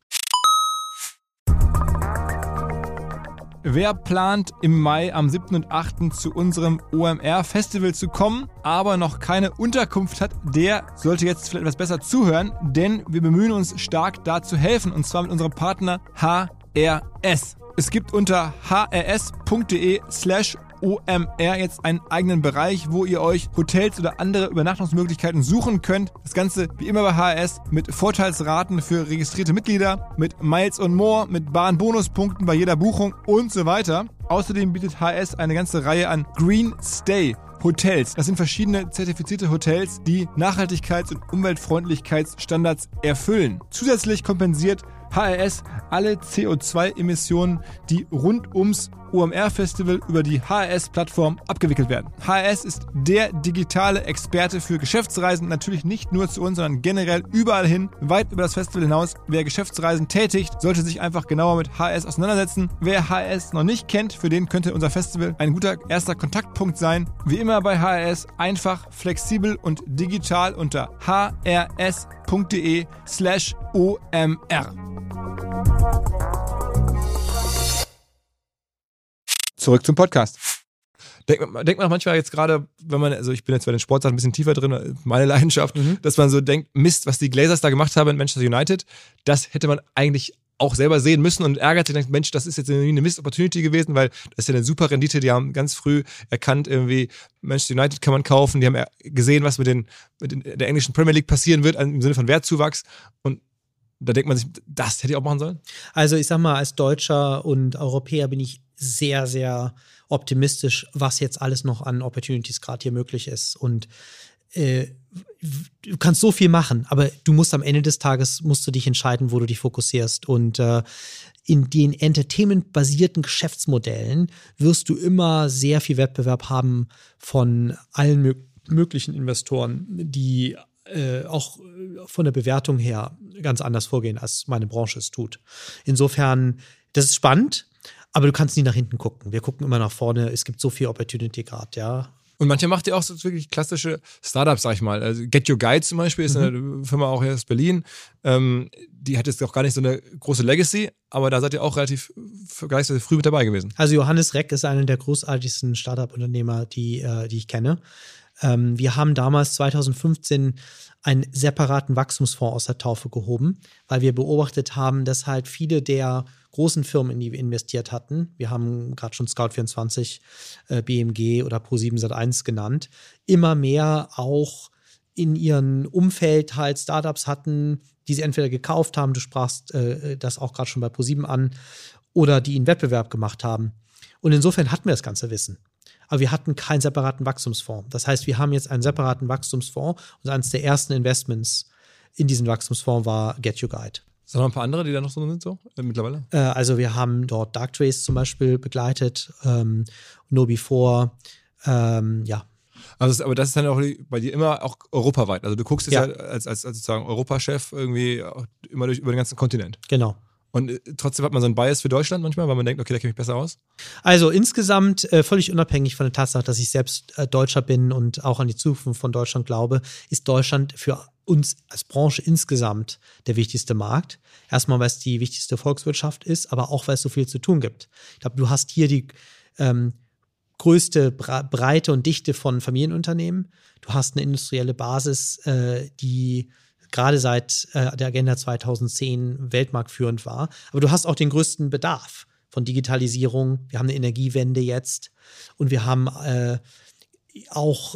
Wer plant im Mai am siebten und achten zu unserem O M R-Festival zu kommen, aber noch keine Unterkunft hat, der sollte jetzt vielleicht etwas besser zuhören, denn wir bemühen uns stark, da zu helfen, und zwar mit unserem Partner H R S. Es gibt unter hrs.de slash OMR jetzt einen eigenen Bereich, wo ihr euch Hotels oder andere Übernachtungsmöglichkeiten suchen könnt. Das Ganze wie immer bei H R S mit Vorteilsraten für registrierte Mitglieder, mit Miles und More, mit baren Bonuspunkten bei jeder Buchung und so weiter. Außerdem bietet H R S eine ganze Reihe an Green Stay Hotels. Das sind verschiedene zertifizierte Hotels, die Nachhaltigkeits- und Umweltfreundlichkeitsstandards erfüllen. Zusätzlich kompensiert H R S alle C O zwei Emissionen, die rund ums O M R-Festival über die H R S-Plattform abgewickelt werden. H R S ist der digitale Experte für Geschäftsreisen, natürlich nicht nur zu uns, sondern generell überall hin, weit über das Festival hinaus. Wer Geschäftsreisen tätigt, sollte sich einfach genauer mit H R S auseinandersetzen. Wer H R S noch nicht kennt, für den könnte unser Festival ein guter erster Kontaktpunkt sein. Wie immer bei H R S, einfach, flexibel und digital unter hrs.de slash OMR. Zurück zum Podcast. Denkt man, denkt man manchmal jetzt gerade, wenn man, also ich bin jetzt bei den Sportsachen ein bisschen tiefer drin, meine Leidenschaft, mhm. dass man so denkt, Mist, was die Glazers da gemacht haben in Manchester United, das hätte man eigentlich auch selber sehen müssen und ärgert sich, denkt, Mensch, das ist jetzt eine Mist-Opportunity gewesen, weil das ist ja eine super Rendite, die haben ganz früh erkannt, irgendwie Manchester United kann man kaufen, die haben gesehen, was mit, den, mit den, der englischen Premier League passieren wird, im Sinne von Wertzuwachs, und da denkt man sich, das hätte ich auch machen sollen? Also ich sag mal, als Deutscher und Europäer bin ich sehr, sehr optimistisch, was jetzt alles noch an Opportunities gerade hier möglich ist. Und äh, du kannst so viel machen, aber du musst am Ende des Tages, musst du dich entscheiden, wo du dich fokussierst. Und äh, in den entertainment-basierten Geschäftsmodellen wirst du immer sehr viel Wettbewerb haben von allen mö- möglichen Investoren, die äh, auch von der Bewertung her ganz anders vorgehen, als meine Branche es tut. Insofern, das ist spannend, aber du kannst nie nach hinten gucken. Wir gucken immer nach vorne. Es gibt so viel Opportunity gerade, ja. Und manche macht ihr auch so wirklich klassische Startups, sag ich mal. Also Get Your Guide zum Beispiel ist mhm. eine Firma auch hier aus Berlin. Ähm, die hat jetzt auch gar nicht so eine große Legacy, aber da seid ihr auch relativ vergleichsweise früh mit dabei gewesen. Also Johannes Reck ist einer der großartigsten Startup-Unternehmer, die, äh, die ich kenne. Ähm, wir haben damals zwanzig fünfzehn einen separaten Wachstumsfonds aus der Taufe gehoben, weil wir beobachtet haben, dass halt viele der großen Firmen, in die wir investiert hatten, wir haben gerade schon Scout vierundzwanzig, äh, B M G oder Pro sieben Sat eins genannt, immer mehr auch in ihrem Umfeld halt Startups hatten, die sie entweder gekauft haben, du sprachst äh, das auch gerade schon bei Pro sieben an, oder die einen Wettbewerb gemacht haben. Und insofern hatten wir das ganze Wissen. Aber wir hatten keinen separaten Wachstumsfonds. Das heißt, wir haben jetzt einen separaten Wachstumsfonds und eines der ersten Investments in diesen Wachstumsfonds war Get Your Guide. Sind noch ein paar andere, die da noch so sind, so äh, mittlerweile? Äh, also wir haben dort Darktrace zum Beispiel begleitet, ähm, No Before, ähm, ja. Also, aber das ist dann auch bei dir immer auch europaweit. Also du guckst jetzt ja. ja als, als, als sozusagen Europachef irgendwie immer durch, über den ganzen Kontinent. Genau. Und äh, trotzdem hat man so einen Bias für Deutschland manchmal, weil man denkt, okay, da kenne ich mich besser aus. Also insgesamt, äh, völlig unabhängig von der Tatsache, dass ich selbst äh, Deutscher bin und auch an die Zukunft von Deutschland glaube, ist Deutschland für uns als Branche insgesamt der wichtigste Markt. Erstmal, weil es die wichtigste Volkswirtschaft ist, aber auch, weil es so viel zu tun gibt. Ich glaube, du hast hier die ähm, größte Breite und Dichte von Familienunternehmen. Du hast eine industrielle Basis, äh, die gerade seit äh, der Agenda zweitausendzehn weltmarktführend war. Aber du hast auch den größten Bedarf von Digitalisierung. Wir haben eine Energiewende jetzt und wir haben äh, auch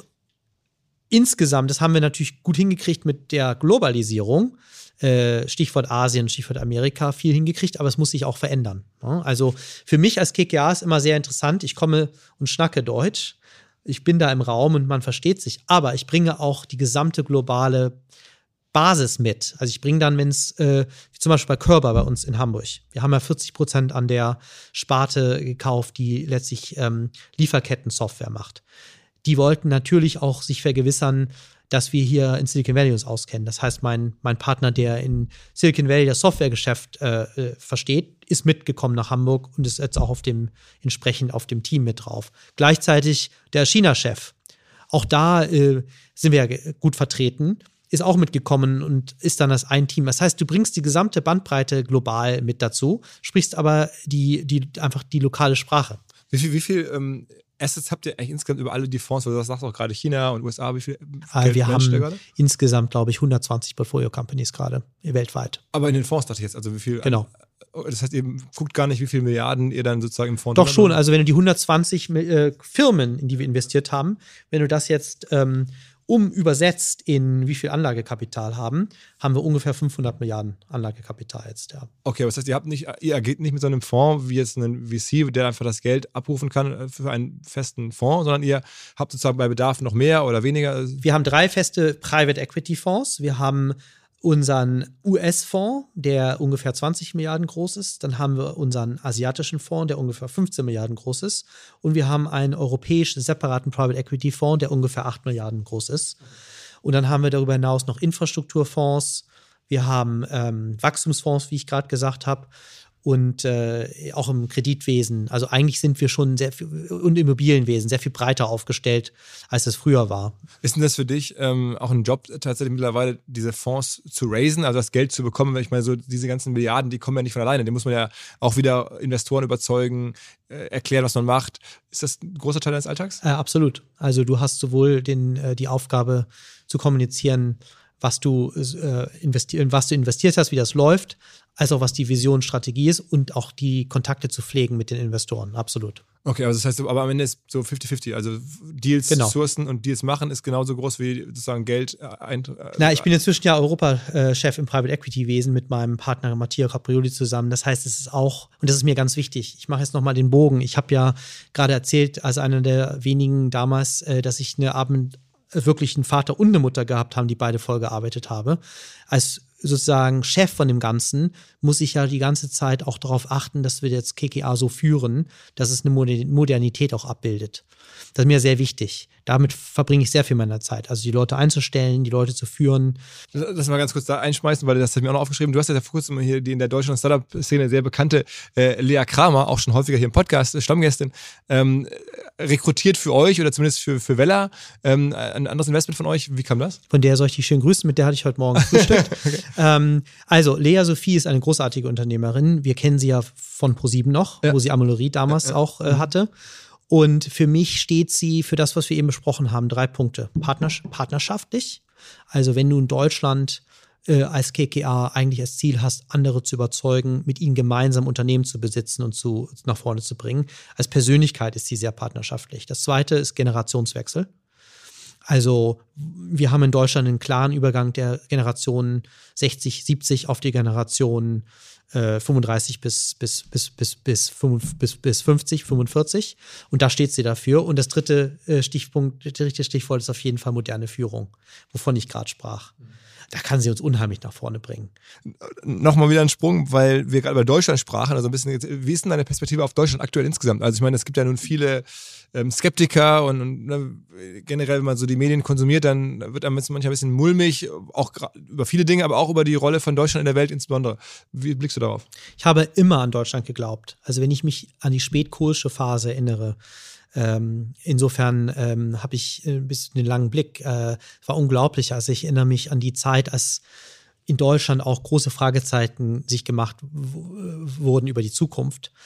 insgesamt, das haben wir natürlich gut hingekriegt mit der Globalisierung, äh, Stichwort Asien, Stichwort Amerika, viel hingekriegt, aber es muss sich auch verändern. Ja? Also für mich als K K A ist immer sehr interessant, ich komme und schnacke Deutsch, ich bin da im Raum und man versteht sich, aber ich bringe auch die gesamte globale Basis mit. Also ich bringe dann, wenn es, äh, wie zum Beispiel bei Körber bei uns in Hamburg, wir haben ja vierzig Prozent an der Sparte gekauft, die letztlich ähm, Lieferketten-Software macht. Die wollten natürlich auch sich vergewissern, dass wir hier in Silicon Valley uns auskennen. Das heißt, mein, mein Partner, der in Silicon Valley das Softwaregeschäft äh, äh, versteht, ist mitgekommen nach Hamburg und ist jetzt auch auf dem, entsprechend auf dem Team mit drauf. Gleichzeitig der China-Chef. Auch da äh, sind wir ja gut vertreten, ist auch mitgekommen und ist dann das ein Team. Das heißt, du bringst die gesamte Bandbreite global mit dazu, sprichst aber die, die, einfach die lokale Sprache. Wie viel, wie viel ähm, Assets habt ihr eigentlich insgesamt über alle die Fonds, weil du sagst auch gerade China und U S A, wie viel ah, Geld wir haben gerade? Insgesamt, glaube ich, hundertzwanzig Portfolio-Companies gerade weltweit. Aber in den Fonds dachte ich jetzt, also wie viel? Genau. Das heißt, ihr guckt gar nicht, wie viele Milliarden ihr dann sozusagen im Fonds Doch habt. schon, also wenn du die hundertzwanzig äh, Firmen, in die wir investiert haben, wenn du das jetzt ähm, um übersetzt in wie viel Anlagekapital haben, haben wir ungefähr fünfhundert Milliarden Anlagekapital jetzt, ja. Okay, aber das heißt, ihr habt nicht, ihr agiert nicht mit so einem Fonds wie jetzt ein V C, der einfach das Geld abrufen kann für einen festen Fonds, sondern ihr habt sozusagen bei Bedarf noch mehr oder weniger? Wir haben drei feste Private Equity Fonds. Wir haben unseren U S-Fonds, der ungefähr zwanzig Milliarden groß ist. Dann haben wir unseren asiatischen Fonds, der ungefähr fünfzehn Milliarden groß ist. Und wir haben einen europäischen separaten Private Equity Fonds, der ungefähr acht Milliarden groß ist. Und dann haben wir darüber hinaus noch Infrastrukturfonds. Wir haben ähm, Wachstumsfonds, wie ich gerade gesagt habe. Und äh, auch im Kreditwesen. Also eigentlich sind wir schon sehr viel, und Immobilienwesen sehr viel breiter aufgestellt, als es früher war. Ist denn das für dich ähm, auch ein Job tatsächlich mittlerweile, diese Fonds zu raisen, also das Geld zu bekommen? Weil ich meine, so diese ganzen Milliarden, die kommen ja nicht von alleine. Die muss man ja auch wieder Investoren überzeugen, äh, erklären, was man macht. Ist das ein großer Teil deines Alltags? Äh, absolut. Also du hast sowohl den, äh, die Aufgabe zu kommunizieren, was du, äh, investier- was du investiert hast, wie das läuft, als auch was die Vision, Strategie ist und auch die Kontakte zu pflegen mit den Investoren, absolut. Okay, also das heißt, aber am Ende ist so fifty fifty, also Deals genau. sourcen und Deals machen ist genauso groß wie sozusagen Geld ein. Na, ich bin inzwischen ja Europachef im Private Equity Wesen mit meinem Partner Matteo Caprioli zusammen. Das heißt, es ist auch, und das ist mir ganz wichtig, ich mache jetzt nochmal den Bogen. Ich habe ja gerade erzählt, als einer der wenigen damals, dass ich eine Abend wirklich einen Vater und eine Mutter gehabt haben, die beide voll gearbeitet habe. Als sozusagen Chef von dem Ganzen muss ich ja die ganze Zeit auch darauf achten, dass wir jetzt K K A so führen, dass es eine Modernität auch abbildet. Das ist mir sehr wichtig. Damit verbringe ich sehr viel meiner Zeit. Also die Leute einzustellen, die Leute zu führen. Lass mal ganz kurz da einschmeißen, weil das hast du mir auch noch aufgeschrieben. Du hast ja vor kurzem hier die in der deutschen Startup-Szene sehr bekannte äh, Lea Kramer, auch schon häufiger hier im Podcast, Stammgästin, ähm, rekrutiert für euch oder zumindest für, für Vella. Ähm, ein anderes Investment von euch. Wie kam das? Von der soll ich dich schön grüßen. Mit der hatte ich heute Morgen gefrühstückt. Okay. ähm, also Lea Sophie ist eine großartige Unternehmerin. Wir kennen sie ja von ProSieben noch, ja. wo sie Amelorie damals ja, ja. auch äh, hatte. Und für mich steht sie für das, was wir eben besprochen haben, drei Punkte. Partners- partnerschaftlich, also wenn du in Deutschland äh, als K K A eigentlich als Ziel hast, andere zu überzeugen, mit ihnen gemeinsam Unternehmen zu besitzen und zu, nach vorne zu bringen. Als Persönlichkeit ist sie sehr partnerschaftlich. Das zweite ist Generationswechsel. Also wir haben in Deutschland einen klaren Übergang der Generationen sechzig, siebzig auf die Generation äh, fünfunddreißig bis, bis, bis, bis, bis, fünf, bis, bis fünfzig, fünfundvierzig. Und da steht sie dafür. Und das dritte äh, Stichpunkt, das dritte Stichwort ist auf jeden Fall moderne Führung, wovon ich gerade sprach. Da kann sie uns unheimlich nach vorne bringen. Nochmal wieder ein Sprung, weil wir gerade über Deutschland sprachen. Also ein bisschen, wie ist denn deine Perspektive auf Deutschland aktuell insgesamt? Also ich meine, es gibt ja nun viele ähm, Skeptiker und, und ne, generell, wenn man so die Medien konsumiert, dann wird einem manchmal ein bisschen mulmig, auch über viele Dinge, aber auch über die Rolle von Deutschland in der Welt insbesondere. Wie blickst du darauf? Ich habe immer an Deutschland geglaubt. Also wenn ich mich an die spätkohlische Phase erinnere, Ähm, insofern ähm, habe ich ein bisschen den langen Blick. Äh, war unglaublich. Also ich erinnere mich an die Zeit, als in Deutschland auch große Fragezeichen sich gemacht w- wurden über die Zukunft.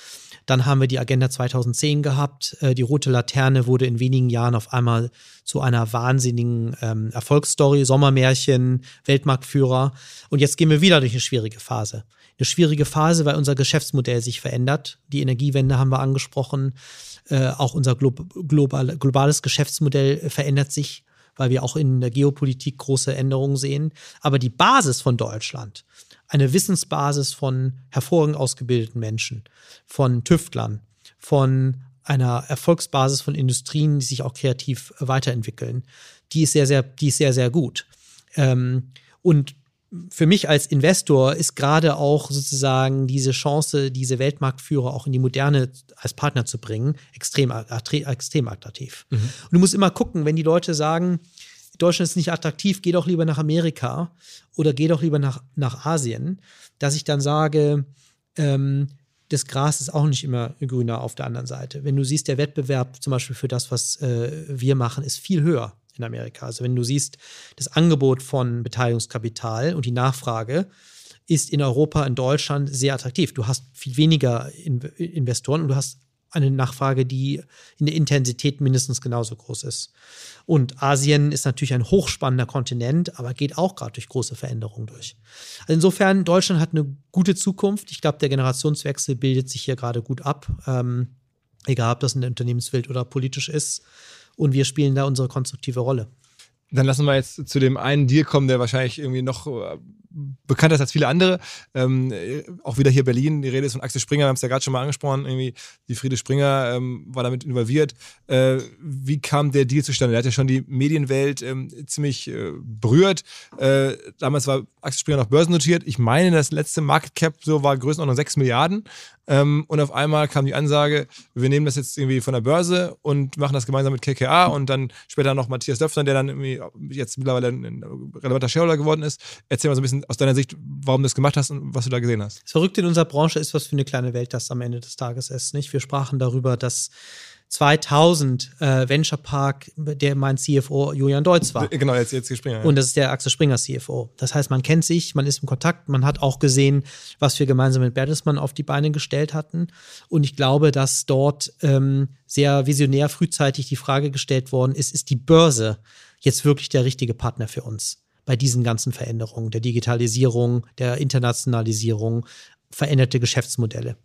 Dann haben wir die Agenda zweitausendzehn gehabt. Äh, die rote Laterne wurde in wenigen Jahren auf einmal zu einer wahnsinnigen ähm, Erfolgsstory, Sommermärchen, Weltmarktführer. Und jetzt gehen wir wieder durch eine schwierige Phase. Eine schwierige Phase, weil unser Geschäftsmodell sich verändert. Die Energiewende haben wir angesprochen. Äh, auch unser glo- global, globales Geschäftsmodell verändert sich, weil wir auch in der Geopolitik große Änderungen sehen. Aber die Basis von Deutschland, eine Wissensbasis von hervorragend ausgebildeten Menschen, von Tüftlern, von einer Erfolgsbasis von Industrien, die sich auch kreativ weiterentwickeln, die ist sehr, sehr, die ist sehr, sehr gut. Ähm, und für mich als Investor ist gerade auch sozusagen diese Chance, diese Weltmarktführer auch in die Moderne als Partner zu bringen, extrem, extrem attraktiv. Mhm. Und du musst immer gucken, wenn die Leute sagen, Deutschland ist nicht attraktiv, geh doch lieber nach Amerika oder geh doch lieber nach, nach Asien, dass ich dann sage, ähm, das Gras ist auch nicht immer grüner auf der anderen Seite. Wenn du siehst, der Wettbewerb zum Beispiel für das, was äh, wir machen, ist viel höher in Amerika. Also wenn du siehst, das Angebot von Beteiligungskapital und die Nachfrage ist in Europa, in Deutschland sehr attraktiv. Du hast viel weniger In- Investoren und du hast eine Nachfrage, die in der Intensität mindestens genauso groß ist. Und Asien ist natürlich ein hochspannender Kontinent, aber geht auch gerade durch große Veränderungen durch. Also insofern, Deutschland hat eine gute Zukunft. Ich glaube, der Generationswechsel bildet sich hier gerade gut ab, ähm, egal ob das in der Unternehmenswelt oder politisch ist. Und wir spielen da unsere konstruktive Rolle. Dann lassen wir jetzt zu dem einen Deal kommen, der wahrscheinlich irgendwie noch äh, bekannter ist als viele andere. Ähm, auch wieder hier Berlin, die Rede ist von Axel Springer, wir haben es ja gerade schon mal angesprochen, irgendwie die Friede Springer ähm, war damit involviert. Äh, wie kam der Deal zustande? Der hat ja schon die Medienwelt ähm, ziemlich äh, berührt. Äh, damals war Axel Springer noch börsennotiert. Ich meine, das letzte Market Cap so war Größenordnung sechs Milliarden. Ähm, und auf einmal kam die Ansage, wir nehmen das jetzt irgendwie von der Börse und machen das gemeinsam mit K K A und dann später noch Matthias Döpfner, der dann irgendwie jetzt mittlerweile ein relevanter Shareholder geworden ist. Erzähl mal so ein bisschen aus deiner Sicht, warum du das gemacht hast und was du da gesehen hast. Das Verrückte in unserer Branche ist, was für eine kleine Welt das am Ende des Tages ist. Nicht? Wir sprachen darüber, dass zweitausend äh, Venture Park, der mein C F O Julian Deutz war. Genau, jetzt, jetzt Springer. Ja. Und das ist der Axel Springer C F O. Das heißt, man kennt sich, man ist im Kontakt, man hat auch gesehen, was wir gemeinsam mit Bertelsmann auf die Beine gestellt hatten. Und ich glaube, dass dort ähm, sehr visionär frühzeitig die Frage gestellt worden ist, ist die Börse jetzt wirklich der richtige Partner für uns bei diesen ganzen Veränderungen, der Digitalisierung, der Internationalisierung, veränderte Geschäftsmodelle.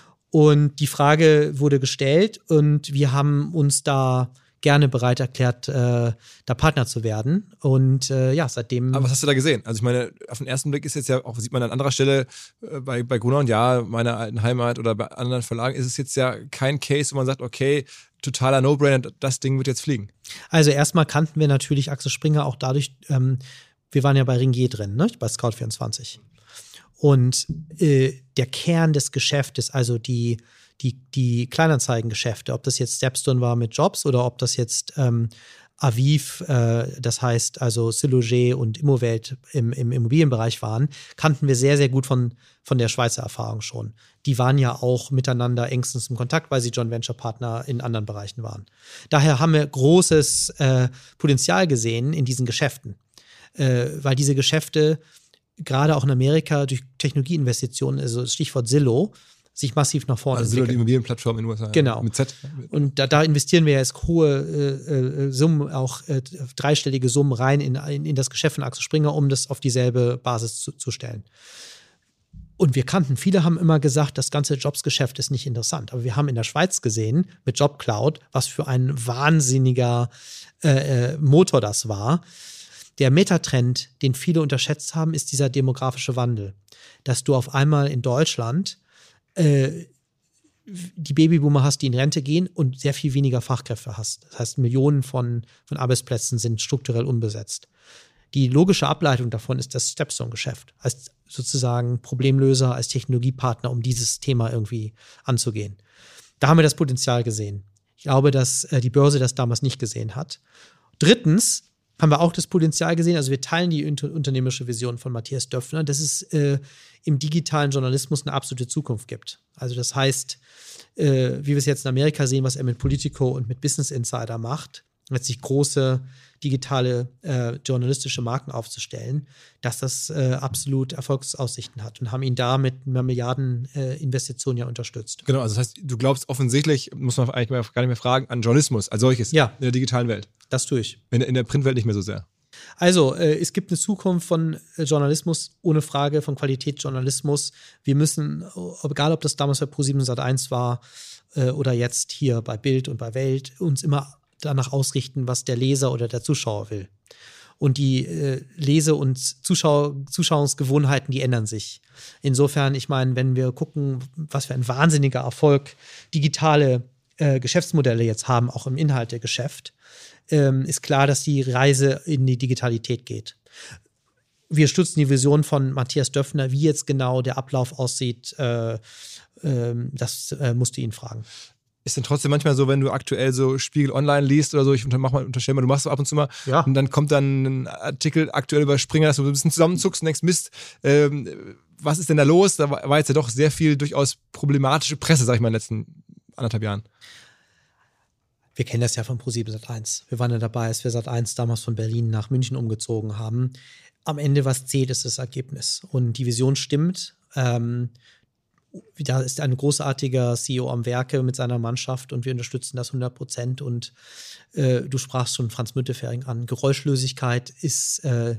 Und die Frage wurde gestellt und wir haben uns da gerne bereit erklärt, äh, da Partner zu werden. Und äh, ja, seitdem. Aber was hast du da gesehen? Also ich meine, auf den ersten Blick ist jetzt ja auch, sieht man an anderer Stelle äh, bei, bei Gruner und Ja, meiner alten Heimat oder bei anderen Verlagen, ist es jetzt ja kein Case, wo man sagt, okay, totaler No-Brainer, das Ding wird jetzt fliegen. Also erstmal kannten wir natürlich Axel Springer auch dadurch, ähm, wir waren ja bei Ringier drin, ne? Bei Scout vierundzwanzig. Und äh, der Kern des Geschäftes, also die, die, die Kleinanzeigengeschäfte, ob das jetzt Stepstone war mit Jobs oder ob das jetzt ähm, Aviv, äh, das heißt also Siloger und Immowelt im, im Immobilienbereich waren, kannten wir sehr, sehr gut von, von der Schweizer Erfahrung schon. Die waren ja auch miteinander engstens im Kontakt, weil sie Joint Venture Partner in anderen Bereichen waren. Daher haben wir großes äh, Potenzial gesehen in diesen Geschäften, äh, weil diese Geschäfte gerade auch in Amerika durch Technologieinvestitionen, also Stichwort Zillow, sich massiv nach vorne also entwickeln. Also die Immobilienplattform in den U S A. Genau. Mit Z. Und da, da investieren wir jetzt hohe äh, äh, Summen, auch äh, dreistellige Summen rein in, in, in das Geschäft von Axel Springer, um das auf dieselbe Basis zu, zu stellen. Und wir kannten, viele haben immer gesagt, das ganze Jobsgeschäft ist nicht interessant. Aber wir haben in der Schweiz gesehen, mit JobCloud, was für ein wahnsinniger äh, Motor das war. Der Metatrend, den viele unterschätzt haben, ist dieser demografische Wandel. Dass du auf einmal in Deutschland äh, die Babyboomer hast, die in Rente gehen und sehr viel weniger Fachkräfte hast. Das heißt, Millionen von, von Arbeitsplätzen sind strukturell unbesetzt. Die logische Ableitung davon ist das Stepstone-Geschäft. Als sozusagen Problemlöser, als Technologiepartner, um dieses Thema irgendwie anzugehen. Da haben wir das Potenzial gesehen. Ich glaube, dass äh, die Börse das damals nicht gesehen hat. Drittens haben wir auch das Potenzial gesehen, also wir teilen die unter- unternehmerische Vision von Matthias Döpfner, dass es äh, im digitalen Journalismus eine absolute Zukunft gibt. Also das heißt, äh, wie wir es jetzt in Amerika sehen, was er mit Politico und mit Business Insider macht, letztlich große digitale äh, journalistische Marken aufzustellen, dass das äh, absolut Erfolgsaussichten hat und haben ihn da mit einer Milliardeninvestition äh, ja unterstützt. Genau, also das heißt, du glaubst offensichtlich, muss man eigentlich mehr, gar nicht mehr fragen, an Journalismus als solches ja, in der digitalen Welt. Das tue ich. In, in der Printwelt nicht mehr so sehr. Also, äh, es gibt eine Zukunft von äh, Journalismus, ohne Frage, von Qualitätsjournalismus. Wir müssen, egal ob das damals bei ProSieben Sat eins war äh, oder jetzt hier bei Bild und bei Welt, uns immer danach ausrichten, was der Leser oder der Zuschauer will. Und die äh, Lese- und Zuschau- Zuschauungsgewohnheiten, die ändern sich. Insofern, ich meine, wenn wir gucken, was für ein wahnsinniger Erfolg digitale äh, Geschäftsmodelle jetzt haben, auch im Inhaltegeschäft, ähm, ist klar, dass die Reise in die Digitalität geht. Wir stützen die Vision von Matthias Döpfner, wie jetzt genau der Ablauf aussieht, äh, äh, das äh, musst du ihn fragen. Ist denn trotzdem manchmal so, wenn du aktuell so Spiegel Online liest oder so, ich mach mal, unterstelle mal, du machst so ab und zu mal ja. und dann kommt dann ein Artikel aktuell über Springer, dass du ein bisschen zusammenzuckst und denkst, Mist, ähm, was ist denn da los? Da war jetzt ja doch sehr viel durchaus problematische Presse, sag ich mal, in den letzten anderthalb Jahren. Wir kennen das ja von ProSieben Sat eins. Wir waren ja dabei, als wir Sat eins damals von Berlin nach München umgezogen haben. Am Ende, was zählt, ist das Ergebnis. Und die Vision stimmt. Ähm, Da ist ein großartiger C E O am Werke mit seiner Mannschaft und wir unterstützen das hundert Prozent. Und äh, du sprachst schon Franz Müntefering an. Geräuschlosigkeit ist äh,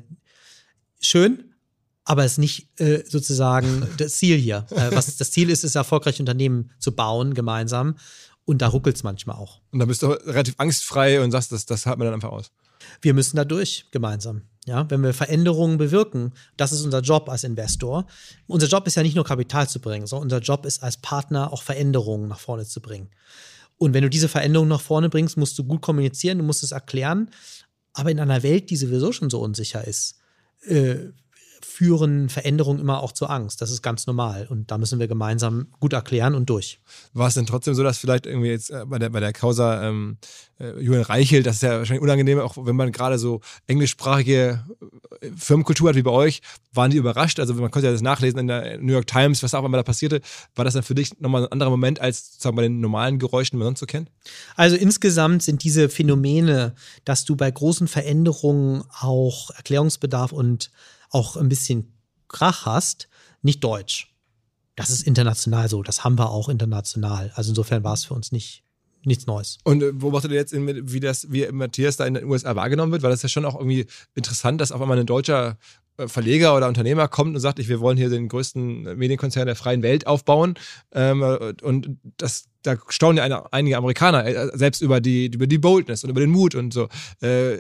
schön, aber ist nicht äh, sozusagen das Ziel hier. Äh, was das Ziel ist, ist, erfolgreiche Unternehmen zu bauen, gemeinsam. Und da ruckelt es manchmal auch. Und da bist du relativ angstfrei und sagst, das, das halten wir dann einfach aus. Wir müssen da durch, gemeinsam. Ja, wenn wir Veränderungen bewirken, das ist unser Job als Investor. Unser Job ist ja nicht nur Kapital zu bringen, sondern unser Job ist als Partner auch Veränderungen nach vorne zu bringen. Und wenn du diese Veränderungen nach vorne bringst, musst du gut kommunizieren, du musst es erklären. Aber in einer Welt, die sowieso schon so unsicher ist, äh, führen Veränderungen immer auch zur Angst. Das ist ganz normal. Und da müssen wir gemeinsam gut erklären und durch. War es denn trotzdem so, dass vielleicht irgendwie jetzt äh, bei der, bei der Causa ähm, äh, Julian Reichelt, das ist ja wahrscheinlich unangenehm, auch wenn man gerade so englischsprachige Firmenkultur hat wie bei euch, waren die überrascht? Also man konnte ja das nachlesen in der New York Times, was auch immer da passierte. War das dann für dich nochmal ein anderer Moment als sozusagen bei den normalen Geräuschen, die man sonst so kennt? Also insgesamt sind diese Phänomene, dass du bei großen Veränderungen auch Erklärungsbedarf und auch ein bisschen Krach hast, nicht deutsch. Das ist international so, das haben wir auch international. Also insofern war es für uns nicht nichts Neues. Und äh, beobachtet ihr jetzt, in, wie das, wie Matthias da in den U S A wahrgenommen wird? Weil das ist ja schon auch irgendwie interessant, dass auf einmal ein deutscher äh, Verleger oder Unternehmer kommt und sagt, ich, wir wollen hier den größten Medienkonzern der freien Welt aufbauen. Ähm, und das, da staunen ja eine, einige Amerikaner äh, selbst über die, über die Boldness und über den Mut und so. Äh,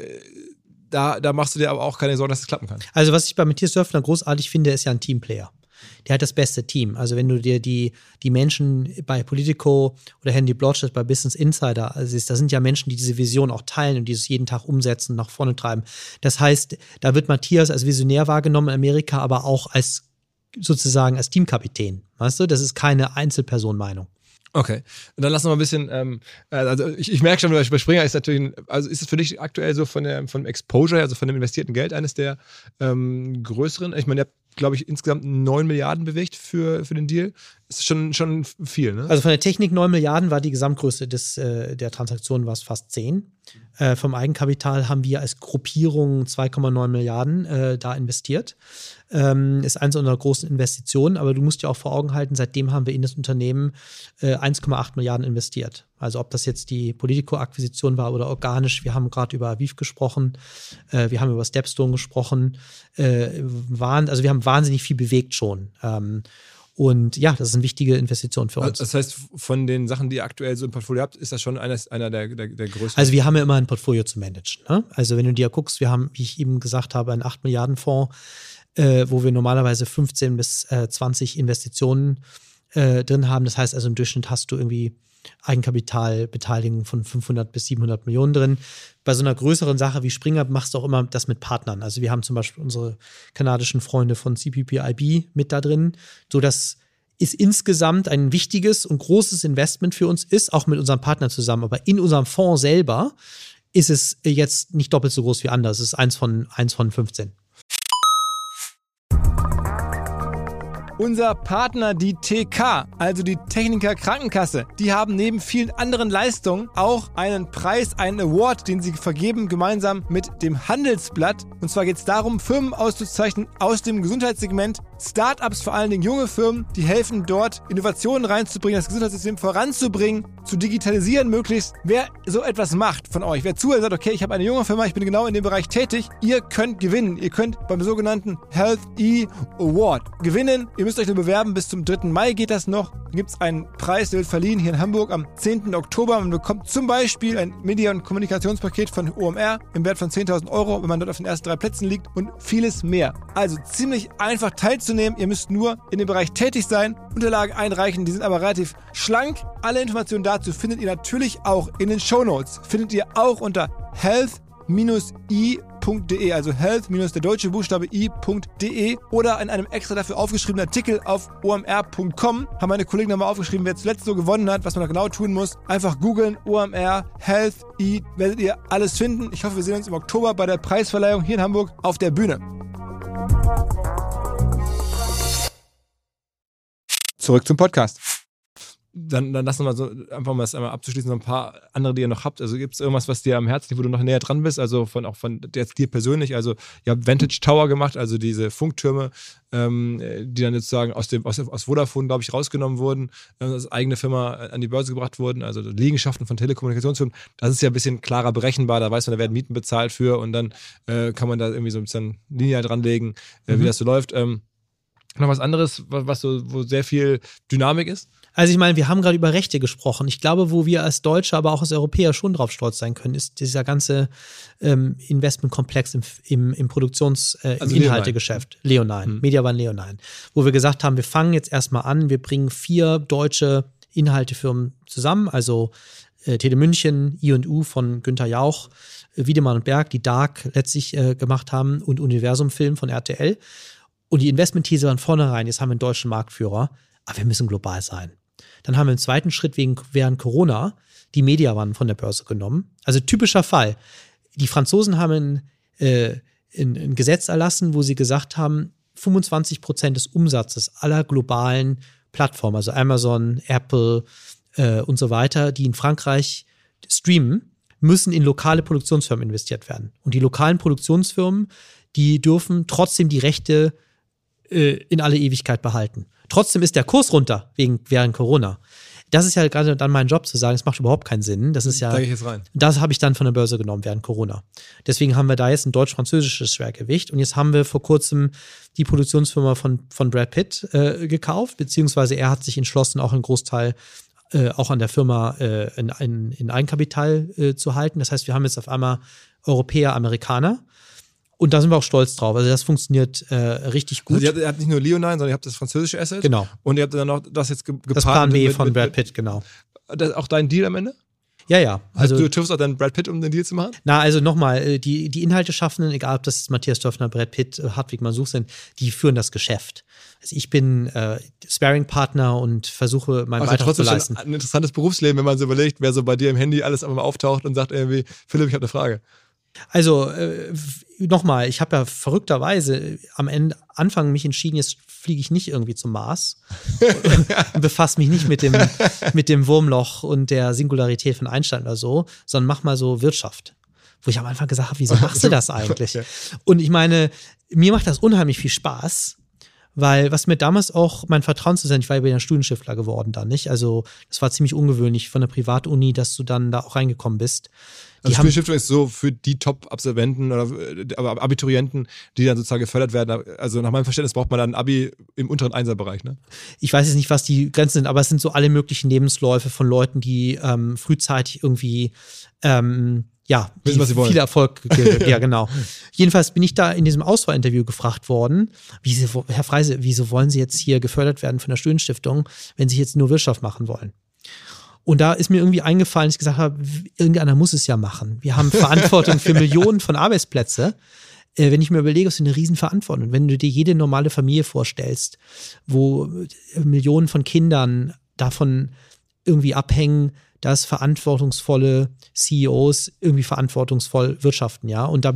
Da, da machst du dir aber auch keine Sorgen, dass es klappen kann. Also was ich bei Matthias Döpfner großartig finde, ist ja ein Teamplayer. Der hat das beste Team. Also wenn du dir die, die Menschen bei Politico oder Handy Blodgett bei Business Insider siehst, da sind ja Menschen, die diese Vision auch teilen und die es jeden Tag umsetzen, nach vorne treiben. Das heißt, da wird Matthias als Visionär wahrgenommen in Amerika, aber auch als sozusagen als Teamkapitän. Weißt du, das ist keine Einzelpersonmeinung. Okay, und dann lass noch mal ein bisschen, ähm, also ich, ich merke schon, bei Springer ist natürlich, also ist es für dich aktuell so von der, vom Exposure, also von dem investierten Geld eines der ähm, größeren, ich meine, ihr habt, glaube ich, insgesamt neun Milliarden bewegt für, für den Deal. Ist schon, schon viel, ne? Also von der Technik neun Milliarden war die Gesamtgröße des, äh, der Transaktion war es fast zehn. Äh, vom Eigenkapital haben wir als Gruppierung zwei Komma neun Milliarden äh, da investiert. Ähm, ist eins unserer großen Investitionen, aber du musst dir auch vor Augen halten, seitdem haben wir in das Unternehmen äh, eins Komma acht Milliarden investiert. Also ob das jetzt die Politico-Akquisition war oder organisch, wir haben gerade über Aviv gesprochen, äh, wir haben über Stepstone gesprochen, äh, waren, also wir haben wahnsinnig viel bewegt schon. Ähm, Und ja, das ist eine wichtige Investition für uns. Das heißt, von den Sachen, die ihr aktuell so im Portfolio habt, ist das schon einer, einer der, der, der größten? Also wir haben ja immer ein Portfolio zu managen. Ne? Also wenn du dir guckst, wir haben, wie ich eben gesagt habe, einen acht Milliarden Fonds, äh, wo wir normalerweise fünfzehn bis zwanzig Investitionen äh, drin haben. Das heißt also im Durchschnitt hast du irgendwie Eigenkapitalbeteiligung von fünfhundert bis siebenhundert Millionen drin. Bei so einer größeren Sache wie Springer machst du auch immer das mit Partnern. Also wir haben zum Beispiel unsere kanadischen Freunde von C P P I B mit da drin, sodass es insgesamt ein wichtiges und großes Investment für uns ist, auch mit unserem Partner zusammen. Aber in unserem Fonds selber ist es jetzt nicht doppelt so groß wie anders. Es ist eins von, eins von fünfzehn. Unser Partner, die T K, also die Techniker Krankenkasse, die haben neben vielen anderen Leistungen auch einen Preis, einen Award, den sie vergeben, gemeinsam mit dem Handelsblatt. Und zwar geht es darum, Firmen auszuzeichnen aus dem Gesundheitssegment, Startups, vor allen Dingen junge Firmen, die helfen dort, Innovationen reinzubringen, das Gesundheitssystem voranzubringen, zu digitalisieren möglichst. Wer so etwas macht von euch, wer zuhört und sagt, okay, ich habe eine junge Firma, ich bin genau in dem Bereich tätig, ihr könnt gewinnen. Ihr könnt beim sogenannten Health E Award gewinnen. Ihr müsst euch nur bewerben, bis zum dritten Mai geht das noch. Da gibt es einen Preis, der wird verliehen hier in Hamburg am zehnten Oktober. Man bekommt zum Beispiel ein Media- und Kommunikationspaket von O M R im Wert von zehntausend Euro, wenn man dort auf den ersten drei Plätzen liegt und vieles mehr. Also ziemlich einfach teilzunehmen. Ihr müsst nur in dem Bereich tätig sein, Unterlagen einreichen, die sind aber relativ schlank. Alle Informationen dazu findet ihr natürlich auch in den Shownotes. Findet ihr auch unter health i punkt de, also health der deutsche Buchstabe i punkt de oder in einem extra dafür aufgeschriebenen Artikel auf o m r punkt com haben meine Kollegen nochmal aufgeschrieben, wer zuletzt so gewonnen hat, was man da genau tun muss. Einfach googeln, O M R, Health E, werdet ihr alles finden. Ich hoffe, wir sehen uns im Oktober bei der Preisverleihung hier in Hamburg auf der Bühne. Zurück zum Podcast. Dann, dann lassen wir mal so, einfach mal das einmal abzuschließen, so ein paar andere, die ihr noch habt. Also gibt es irgendwas, was dir am Herzen liegt, wo du noch näher dran bist? Also von auch von jetzt dir persönlich. Also ihr habt Vantage Tower gemacht, also diese Funktürme, ähm, die dann sozusagen aus dem aus, aus Vodafone, glaube ich, rausgenommen wurden, äh, als eigene Firma an die Börse gebracht wurden. Also Liegenschaften von Telekommunikationsfirmen. Das ist ja ein bisschen klarer berechenbar. Da weiß man, da werden Mieten bezahlt für und dann äh, kann man da irgendwie so ein bisschen linear dranlegen, äh, mhm. wie das so läuft. Ähm, noch was anderes, was so, wo sehr viel Dynamik ist? Also ich meine, wir haben gerade über Rechte gesprochen. Ich glaube, wo wir als Deutsche, aber auch als Europäer schon drauf stolz sein können, ist dieser ganze ähm, Investmentkomplex im, im, im Produktions-, äh, im also Inhaltegeschäft. Leonine, mhm. Mediawan Leonine. Wo wir gesagt haben, wir fangen jetzt erstmal an, wir bringen vier deutsche Inhaltefirmen zusammen, also äh, Tele München, I und U von Günther Jauch, äh, Wiedemann und Berg, die Dark letztlich äh, gemacht haben und Universum Film von R T L. Und die Investmentthese waren vornherein, jetzt haben wir einen deutschen Marktführer, aber wir müssen global sein. Dann haben wir im zweiten Schritt wegen, während Corona die Mediawan von der Börse genommen. Also typischer Fall. Die Franzosen haben ein, äh, ein, ein Gesetz erlassen, wo sie gesagt haben, fünfundzwanzig Prozent des Umsatzes aller globalen Plattformen, also Amazon, Apple äh, und so weiter, die in Frankreich streamen, müssen in lokale Produktionsfirmen investiert werden. Und die lokalen Produktionsfirmen, die dürfen trotzdem die Rechte äh, in alle Ewigkeit behalten. Trotzdem ist der Kurs runter wegen während Corona. Das ist ja gerade dann mein Job zu sagen, es macht überhaupt keinen Sinn. Das ist ja, da gehe ich jetzt rein. Das habe ich dann von der Börse genommen während Corona. Deswegen haben wir da jetzt ein deutsch-französisches Schwergewicht. Und jetzt haben wir vor kurzem die Produktionsfirma von, von Brad Pitt äh, gekauft, beziehungsweise er hat sich entschlossen, auch einen Großteil äh, auch an der Firma äh, in, in, in Eigenkapital äh, zu halten. Das heißt, wir haben jetzt auf einmal Europäer, Amerikaner. Und da sind wir auch stolz drauf. Also das funktioniert äh, richtig gut. Also ihr habt, ihr habt nicht nur Leonine, sondern ihr habt das französische Asset. Genau. Und ihr habt dann noch das jetzt ge- gepaart. Das Plan B mit, von mit, Brad Pitt, genau. Das auch dein Deal am Ende? Ja, ja. Also, also du triffst auch dann Brad Pitt, um den Deal zu machen? Na, also nochmal, die, die Inhalteschaffenden, egal ob das Matthias Döpfner, Brad Pitt, Hartwig Mansuch sind, die führen das Geschäft. Also ich bin äh, Sparring-Partner und versuche mein also Beitrag zu leisten. Ein interessantes Berufsleben, wenn man so überlegt, wer so bei dir im Handy alles einmal auftaucht und sagt irgendwie, Philipp, ich habe eine Frage. Also äh, nochmal, ich habe ja verrückterweise am Ende Anfang mich entschieden, jetzt fliege ich nicht irgendwie zum Mars und befasse mich nicht mit dem, mit dem Wurmloch und der Singularität von Einstein oder so, sondern mach mal so Wirtschaft. Wo ich am Anfang gesagt habe, wieso machst du das eigentlich? Ja. Und ich meine, mir macht das unheimlich viel Spaß, weil was mir damals auch mein Vertrauen zu sein, ich war ja wieder Studienstifter geworden dann, nicht? Also das war ziemlich ungewöhnlich von der Privatuni, dass du dann da auch reingekommen bist. Also Studienstiftung ist so für die Top-Absolventen oder Abiturienten, die dann sozusagen gefördert werden. Also nach meinem Verständnis braucht man dann ein Abi im unteren Einserbereich, ne? Ich weiß jetzt nicht, was die Grenzen sind, aber es sind so alle möglichen Lebensläufe von Leuten, die ähm, frühzeitig irgendwie ähm, ja, wissen, was sie wollen. Viel Erfolg ge- ja, genau. Jedenfalls bin ich da in diesem Auswahlinterview gefragt worden, wie Sie, Herr Freise, wieso wollen Sie jetzt hier gefördert werden von der Studienstiftung, wenn Sie jetzt nur Wirtschaft machen wollen? Und da ist mir irgendwie eingefallen, dass ich gesagt habe, irgendeiner muss es ja machen. Wir haben Verantwortung für Millionen von Arbeitsplätzen. Äh, wenn ich mir überlege, ist eine Riesenverantwortung. Wenn du dir jede normale Familie vorstellst, wo Millionen von Kindern davon irgendwie abhängen, dass verantwortungsvolle C E Os irgendwie verantwortungsvoll wirtschaften, ja. Und da bin ich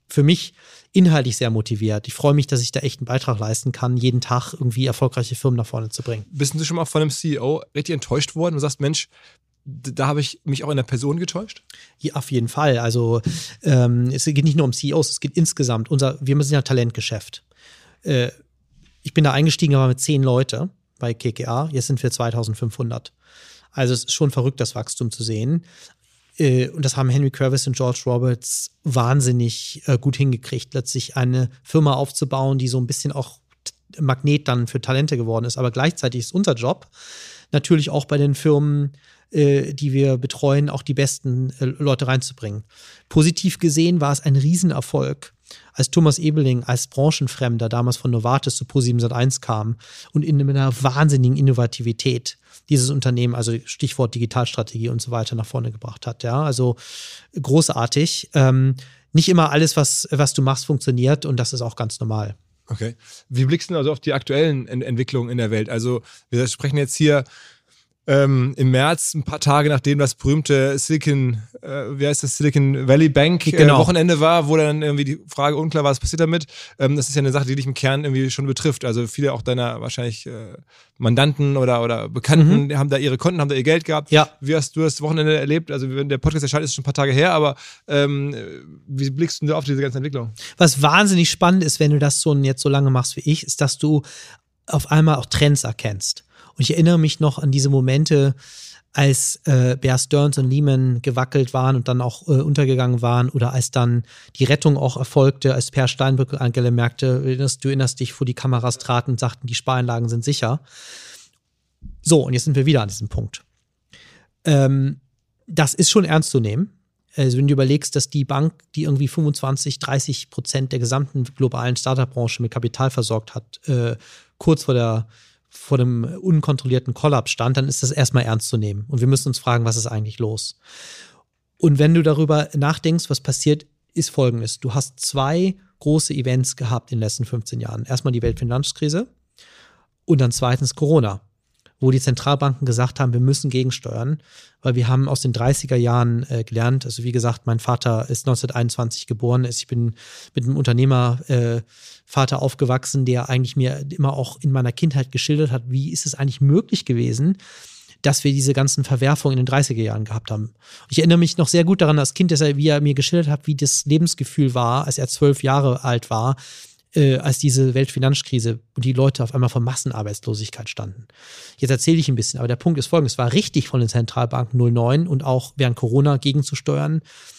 für mich inhaltlich sehr motiviert. Ich freue mich, dass ich da echt einen Beitrag leisten kann, jeden Tag irgendwie erfolgreiche Firmen nach vorne zu bringen. Bist du schon mal von einem C E O richtig enttäuscht worden und sagst, Mensch, da habe ich mich auch in der Person getäuscht? Ja, auf jeden Fall. Also ähm, es geht nicht nur um C E Os, es geht insgesamt. Unser, wir sind ja ein Talentgeschäft. Äh, ich bin da eingestiegen, aber mit zehn Leute bei K K R. Jetzt sind wir zweitausendfünfhundert. Also es ist schon verrückt, das Wachstum zu sehen. Äh, und das haben Henry Kravis und George Roberts wahnsinnig äh, gut hingekriegt, letztlich eine Firma aufzubauen, die so ein bisschen auch Magnet dann für Talente geworden ist. Aber gleichzeitig ist unser Job natürlich auch bei den Firmen, die wir betreuen, auch die besten Leute reinzubringen. Positiv gesehen war es ein Riesenerfolg, als Thomas Ebeling als Branchenfremder damals von Novartis zu Pro sieben Sat eins kam und in einer wahnsinnigen Innovativität dieses Unternehmen, also Stichwort Digitalstrategie und so weiter, nach vorne gebracht hat. Ja, also großartig. Ähm, nicht immer alles, was, was du machst, funktioniert, und das ist auch ganz normal. Okay. Wie blickst du also auf die aktuellen Ent- Entwicklungen in der Welt? Also wir sprechen jetzt hier Ähm, im März, ein paar Tage nachdem das berühmte Silicon, äh, wie heißt das, Silicon Valley Bank äh, genau. Wochenende war, wo dann irgendwie die Frage unklar war, was passiert damit. Ähm, das ist ja eine Sache, die dich im Kern irgendwie schon betrifft. Also viele auch deiner wahrscheinlich äh, Mandanten oder, oder Bekannten mhm. haben da ihre Konten, haben da ihr Geld gehabt. Ja. Wie hast du das Wochenende erlebt? Also wenn der Podcast erscheint, ist es schon ein paar Tage her, aber ähm, wie blickst du auf diese ganze Entwicklung? Was wahnsinnig spannend ist, wenn du das so jetzt so lange machst wie ich, ist, dass du auf einmal auch Trends erkennst. Und ich erinnere mich noch an diese Momente, als äh, Bear Stearns und Lehman gewackelt waren und dann auch äh, untergegangen waren, oder als dann die Rettung auch erfolgte, als Per Steinbrück und Angela Merkel, du erinnerst dich, vor die Kameras traten und sagten, die Spareinlagen sind sicher. So, und jetzt sind wir wieder an diesem Punkt. Ähm, das ist schon ernst zu nehmen. Also wenn du überlegst, dass die Bank, die irgendwie fünfundzwanzig, dreißig Prozent der gesamten globalen Startup-Branche mit Kapital versorgt hat, äh, kurz vor der vor dem unkontrollierten Kollaps stand, dann ist das erstmal ernst zu nehmen. Und wir müssen uns fragen, was ist eigentlich los? Und wenn du darüber nachdenkst, was passiert, ist Folgendes. Du hast zwei große Events gehabt in den letzten fünfzehn Jahren. Erstmal die Weltfinanzkrise und dann zweitens Corona, wo die Zentralbanken gesagt haben, wir müssen gegensteuern, weil wir haben aus den dreißiger Jahren äh, gelernt, also wie gesagt, mein Vater ist neunzehnhunderteinundzwanzig geboren, ich bin mit einem Unternehmervater äh, aufgewachsen, der eigentlich mir immer auch in meiner Kindheit geschildert hat, wie ist es eigentlich möglich gewesen, dass wir diese ganzen Verwerfungen in den dreißiger Jahren gehabt haben. Und ich erinnere mich noch sehr gut daran als Kind, dass er, wie er mir geschildert hat, wie das Lebensgefühl war, als er zwölf Jahre alt war, Äh, als diese Weltfinanzkrise, wo die Leute auf einmal vor Massenarbeitslosigkeit standen. Jetzt erzähle ich ein bisschen, aber der Punkt ist folgendes: Es war richtig von den Zentralbanken null neun und auch während Corona gegenzusteuern,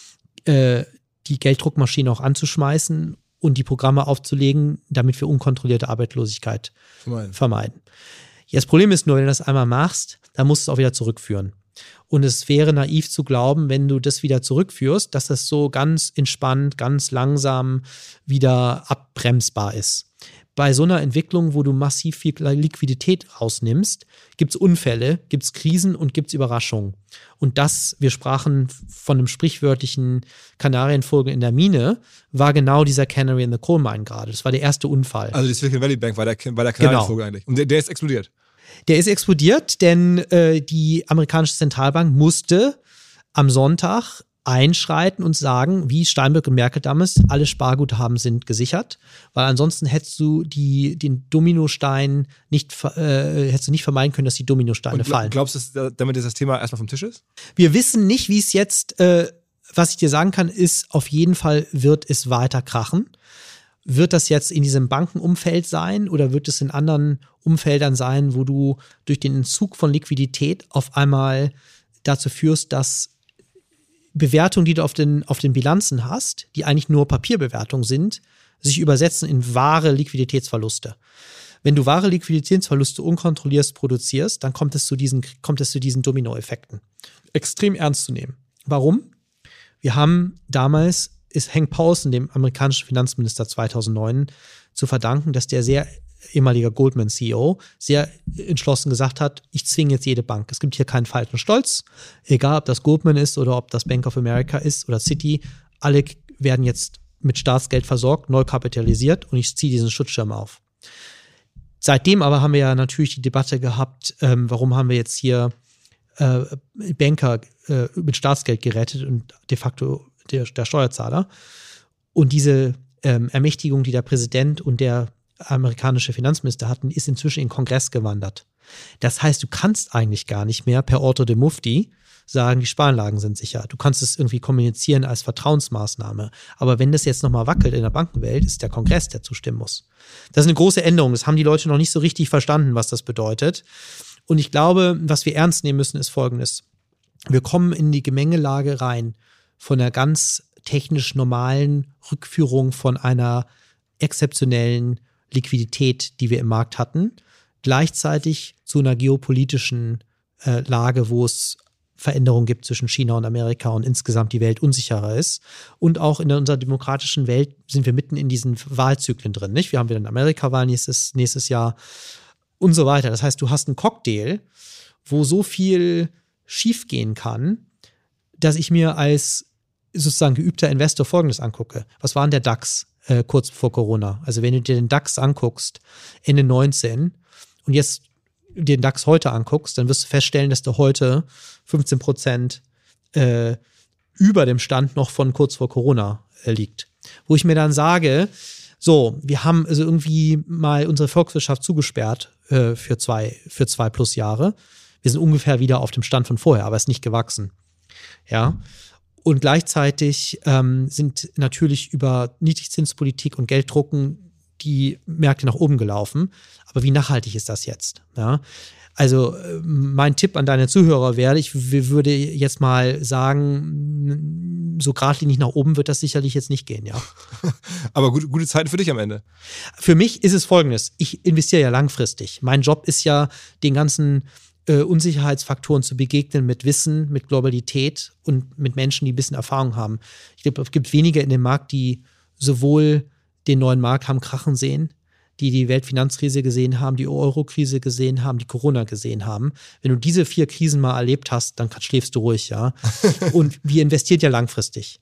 äh, die Gelddruckmaschine auch anzuschmeißen und die Programme aufzulegen, damit wir unkontrollierte Arbeitslosigkeit vermeiden. vermeiden. Ja, das Problem ist nur, wenn du das einmal machst, dann musst du es auch wieder zurückführen. Und es wäre naiv zu glauben, wenn du das wieder zurückführst, dass das so ganz entspannt, ganz langsam wieder abbremsbar ist. Bei so einer Entwicklung, wo du massiv viel Liquidität rausnimmst, gibt es Unfälle, gibt es Krisen und gibt es Überraschungen. Und das, wir sprachen von einem sprichwörtlichen Kanarienvogel in der Mine, war genau dieser Canary in the Coal Mine gerade. Das war der erste Unfall. Also die Silicon Valley Bank war der, war der Kanarienvogel genau. eigentlich. Und der, der ist explodiert. Der ist explodiert, denn äh, die amerikanische Zentralbank musste am Sonntag einschreiten und sagen, wie Steinbrück und Merkel damals, alle Sparguthaben sind gesichert, weil ansonsten hättest du die, den Dominostein nicht, äh, hättest du nicht vermeiden können, dass die Dominosteine und fallen. Glaubst du, dass damit das Thema erstmal vom Tisch ist? Wir wissen nicht, wie es jetzt, äh, was ich dir sagen kann, ist, auf jeden Fall wird es weiter krachen. Wird das jetzt in diesem Bankenumfeld sein oder wird es in anderen Umfeldern sein, wo du durch den Entzug von Liquidität auf einmal dazu führst, dass Bewertungen, die du auf den, auf den Bilanzen hast, die eigentlich nur Papierbewertungen sind, sich übersetzen in wahre Liquiditätsverluste. Wenn du wahre Liquiditätsverluste unkontrolliert produzierst, dann kommt es zu diesen, kommt es zu diesen Dominoeffekten. Extrem ernst zu nehmen. Warum? Wir haben damals ist Hank Paulson, dem amerikanischen Finanzminister zweitausendneun, zu verdanken, dass der sehr ehemaliger Goldman-C E O sehr entschlossen gesagt hat, ich zwinge jetzt jede Bank. Es gibt hier keinen falschen Stolz. Egal, ob das Goldman ist oder ob das Bank of America ist oder Citi, alle werden jetzt mit Staatsgeld versorgt, neu kapitalisiert und ich ziehe diesen Schutzschirm auf. Seitdem aber haben wir ja natürlich die Debatte gehabt, ähm, warum haben wir jetzt hier äh, Banker äh, mit Staatsgeld gerettet und de facto Der, der Steuerzahler. Und diese ähm, Ermächtigung, die der Präsident und der amerikanische Finanzminister hatten, ist inzwischen in den Kongress gewandert. Das heißt, du kannst eigentlich gar nicht mehr per Ordre de Mufti sagen, die Sparanlagen sind sicher. Du kannst es irgendwie kommunizieren als Vertrauensmaßnahme. Aber wenn das jetzt nochmal wackelt in der Bankenwelt, ist der Kongress, der zustimmen muss. Das ist eine große Änderung. Das haben die Leute noch nicht so richtig verstanden, was das bedeutet. Und ich glaube, was wir ernst nehmen müssen, ist Folgendes. Wir kommen in die Gemengelage rein von einer ganz technisch normalen Rückführung von einer exzeptionellen Liquidität, die wir im Markt hatten, gleichzeitig zu einer geopolitischen äh, Lage, wo es Veränderungen gibt zwischen China und Amerika und insgesamt die Welt unsicherer ist. Und auch in unserer demokratischen Welt sind wir mitten in diesen Wahlzyklen drin. Nicht? Wir haben wieder eine Amerika-Wahl nächstes, nächstes Jahr und so weiter. Das heißt, du hast einen Cocktail, wo so viel schiefgehen kann, dass ich mir als sozusagen geübter Investor Folgendes angucke. Was war denn der DAX äh, kurz vor Corona? Also wenn du dir den DAX anguckst, Ende neunzehn und jetzt den DAX heute anguckst, dann wirst du feststellen, dass der heute fünfzehn Prozent äh, über dem Stand noch von kurz vor Corona äh, liegt. Wo ich mir dann sage, so, wir haben also irgendwie mal unsere Volkswirtschaft zugesperrt äh, für zwei, für zwei plus Jahre. Wir sind ungefähr wieder auf dem Stand von vorher, aber es ist nicht gewachsen. Ja. Und gleichzeitig ähm, sind natürlich über Niedrigzinspolitik und Gelddrucken die Märkte nach oben gelaufen. Aber wie nachhaltig ist das jetzt? Ja? Also mein Tipp an deine Zuhörer wäre, ich würde jetzt mal sagen, so geradlinig nach oben wird das sicherlich jetzt nicht gehen, ja. Aber gute, gute Zeiten für dich am Ende. Für mich ist es Folgendes. Ich investiere ja langfristig. Mein Job ist ja, den ganzen äh, Unsicherheitsfaktoren zu begegnen mit Wissen, mit Globalität und mit Menschen, die ein bisschen Erfahrung haben. Ich glaube, es gibt wenige in dem Markt, die sowohl den neuen Markt haben krachen sehen, die die Weltfinanzkrise gesehen haben, die Euro-Krise gesehen haben, die Corona gesehen haben. Wenn du diese vier Krisen mal erlebt hast, dann schläfst du ruhig, ja. Und wir investieren ja langfristig.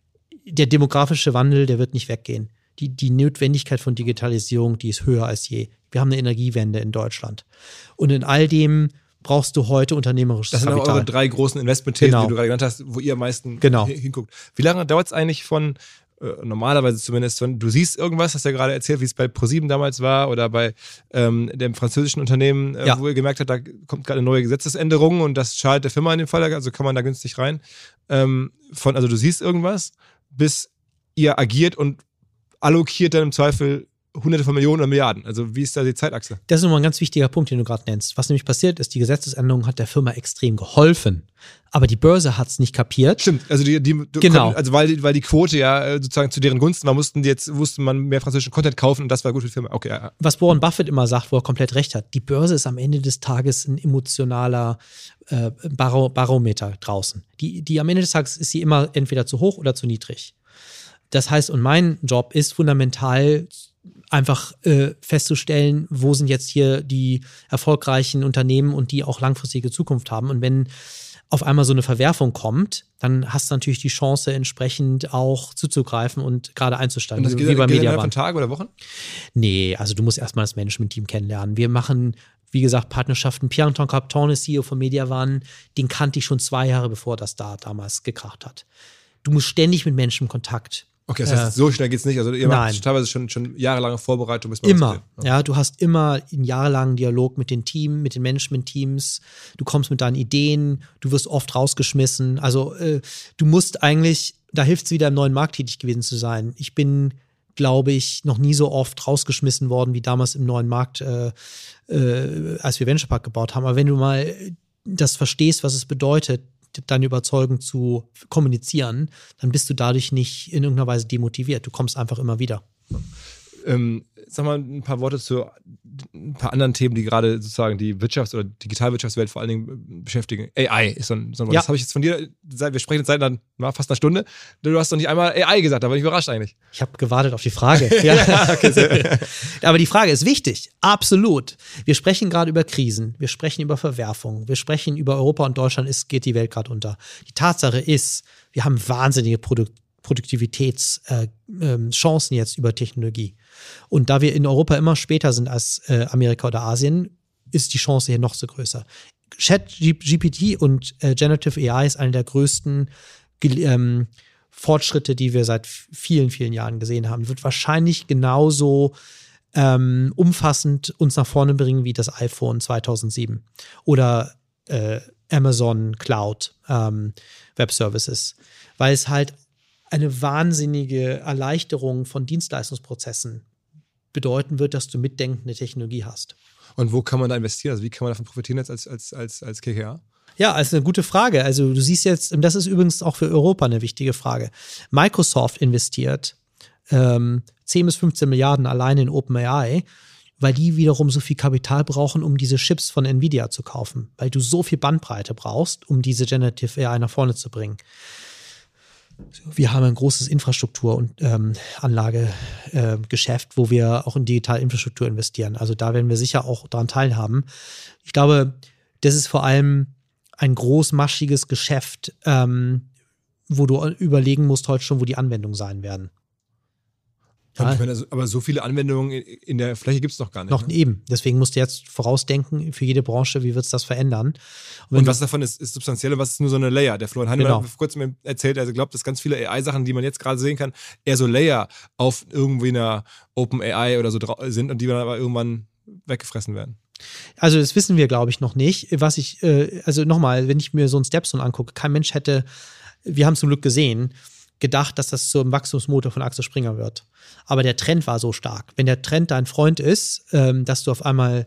Der demografische Wandel, der wird nicht weggehen. Die, die Notwendigkeit von Digitalisierung, die ist höher als je. Wir haben eine Energiewende in Deutschland. Und in all dem brauchst du heute unternehmerisches Kapital. Das sind eure drei großen Investmentthesen, genau. die du gerade genannt hast, wo ihr am meisten genau. hinguckt. Wie lange dauert es eigentlich von normalerweise zumindest, wenn du siehst irgendwas, hast du ja gerade erzählt, wie es bei ProSieben damals war oder bei ähm, dem französischen Unternehmen, äh, ja. wo ihr gemerkt habt, da kommt gerade eine neue Gesetzesänderung und das schadet der Firma in dem Fall, also kann man da günstig rein. Ähm, von, also du siehst irgendwas, bis ihr agiert und allokiert dann im Zweifel Hunderte von Millionen oder Milliarden. Also wie ist da die Zeitachse? Das ist nochmal ein ganz wichtiger Punkt, den du gerade nennst. Was nämlich passiert ist, die Gesetzesänderung hat der Firma extrem geholfen. Aber die Börse hat es nicht kapiert. Stimmt, also die, die genau. konnten, also weil die, weil die Quote ja sozusagen zu deren Gunsten war, mussten die jetzt, musste man mehr französischen Content kaufen und das war gut für die Firma. Okay, ja. Was Warren Buffett immer sagt, wo er komplett recht hat, die Börse ist am Ende des Tages ein emotionaler äh, Baro- Barometer draußen. Die, die am Ende des Tages ist sie immer entweder zu hoch oder zu niedrig. Das heißt, und mein Job ist fundamental einfach äh, festzustellen, wo sind jetzt hier die erfolgreichen Unternehmen und die auch langfristige Zukunft haben. Und wenn auf einmal so eine Verwerfung kommt, dann hast du natürlich die Chance, entsprechend auch zuzugreifen und gerade einzusteigen. Und das geht, wie beim geht Mediamarkt. von Tagen oder Wochen? Nee, also du musst erstmal das Management-Team kennenlernen. Wir machen, wie gesagt, Partnerschaften. Pierre-Antoine Capton ist C E O von Mediawan. Den kannte ich schon zwei Jahre, bevor das da damals gekracht hat. Du musst ständig mit Menschen in Kontakt. Okay, das heißt, äh, so schnell geht's nicht. Also ihr nein. macht teilweise schon, schon jahrelange Vorbereitung. Bis man immer, ja, du hast immer einen jahrelangen Dialog mit den Teams, mit den Management-Teams. Du kommst mit deinen Ideen, du wirst oft rausgeschmissen. Also äh, du musst eigentlich, da hilft es wieder, im neuen Markt tätig gewesen zu sein. Ich bin, glaube ich, noch nie so oft rausgeschmissen worden, wie damals im neuen Markt, äh, äh, als wir Venture Park gebaut haben. Aber wenn du mal das verstehst, was es bedeutet, deine Überzeugung zu kommunizieren, dann bist du dadurch nicht in irgendeiner Weise demotiviert. Du kommst einfach immer wieder. Ähm, sag mal ein paar Worte zu ein paar anderen Themen, die gerade sozusagen die Wirtschafts- oder Digitalwirtschaftswelt vor allen Dingen beschäftigen. A I ist so ein, so ein Wort. Ja. Das habe ich jetzt von dir, seit, wir sprechen jetzt seit dann, fast einer Stunde. Du hast doch nicht einmal A I gesagt, da war ich überrascht eigentlich. Ich habe gewartet auf die Frage. Ja. Okay, aber die Frage ist wichtig, absolut. Wir sprechen gerade über Krisen, wir sprechen über Verwerfungen, wir sprechen über Europa und Deutschland, ist, geht die Welt gerade unter. Die Tatsache ist, wir haben wahnsinnige Produkt Produktivitätschancen äh, jetzt über Technologie. Und da wir in Europa immer später sind als äh, Amerika oder Asien, ist die Chance hier noch so größer. Chat G P T und äh, Generative A I ist eine der größten ähm, Fortschritte, die wir seit vielen, vielen Jahren gesehen haben, wird wahrscheinlich genauso ähm, umfassend uns nach vorne bringen wie das iPhone zweitausendsieben oder äh, Amazon Cloud ähm, Web Services, weil es halt eine wahnsinnige Erleichterung von Dienstleistungsprozessen bedeuten wird, dass du mitdenkende Technologie hast. Und wo kann man da investieren? Also wie kann man davon profitieren jetzt als, als, als, als K K A? Ja, also eine gute Frage. Also du siehst jetzt, und das ist übrigens auch für Europa eine wichtige Frage, Microsoft investiert ähm, zehn bis fünfzehn Milliarden allein in OpenAI, weil die wiederum so viel Kapital brauchen, um diese Chips von Nvidia zu kaufen, weil du so viel Bandbreite brauchst, um diese Generative A I nach vorne zu bringen. Wir haben ein großes Infrastruktur- und ähm, Anlagegeschäft, äh, wo wir auch in digitale Infrastruktur investieren. Also da werden wir sicher auch daran teilhaben. Ich glaube, das ist vor allem ein großmaschiges Geschäft, ähm, wo du überlegen musst heute schon, wo die Anwendungen sein werden. Ja. Ich meine, also, aber so viele Anwendungen in der Fläche gibt es noch gar nicht. Noch ne? eben. Deswegen musst du jetzt vorausdenken für jede Branche, wie wird es das verändern. Und, und was davon ist, ist substanziell und was ist nur so eine Layer? Der Florian Heinemann genau. hat vor kurzem erzählt, also glaubt, dass ganz viele A I-Sachen, die man jetzt gerade sehen kann, eher so Layer auf irgendwie einer OpenAI oder so sind und die dann aber irgendwann weggefressen werden. Also das wissen wir, glaube ich, noch nicht. Was ich, äh, also nochmal, wenn ich mir so einen Stepstone angucke, kein Mensch hätte, wir haben zum Glück gesehen, gedacht, dass das zum Wachstumsmotor von Axel Springer wird. Aber der Trend war so stark. Wenn der Trend dein Freund ist, ähm, dass du auf einmal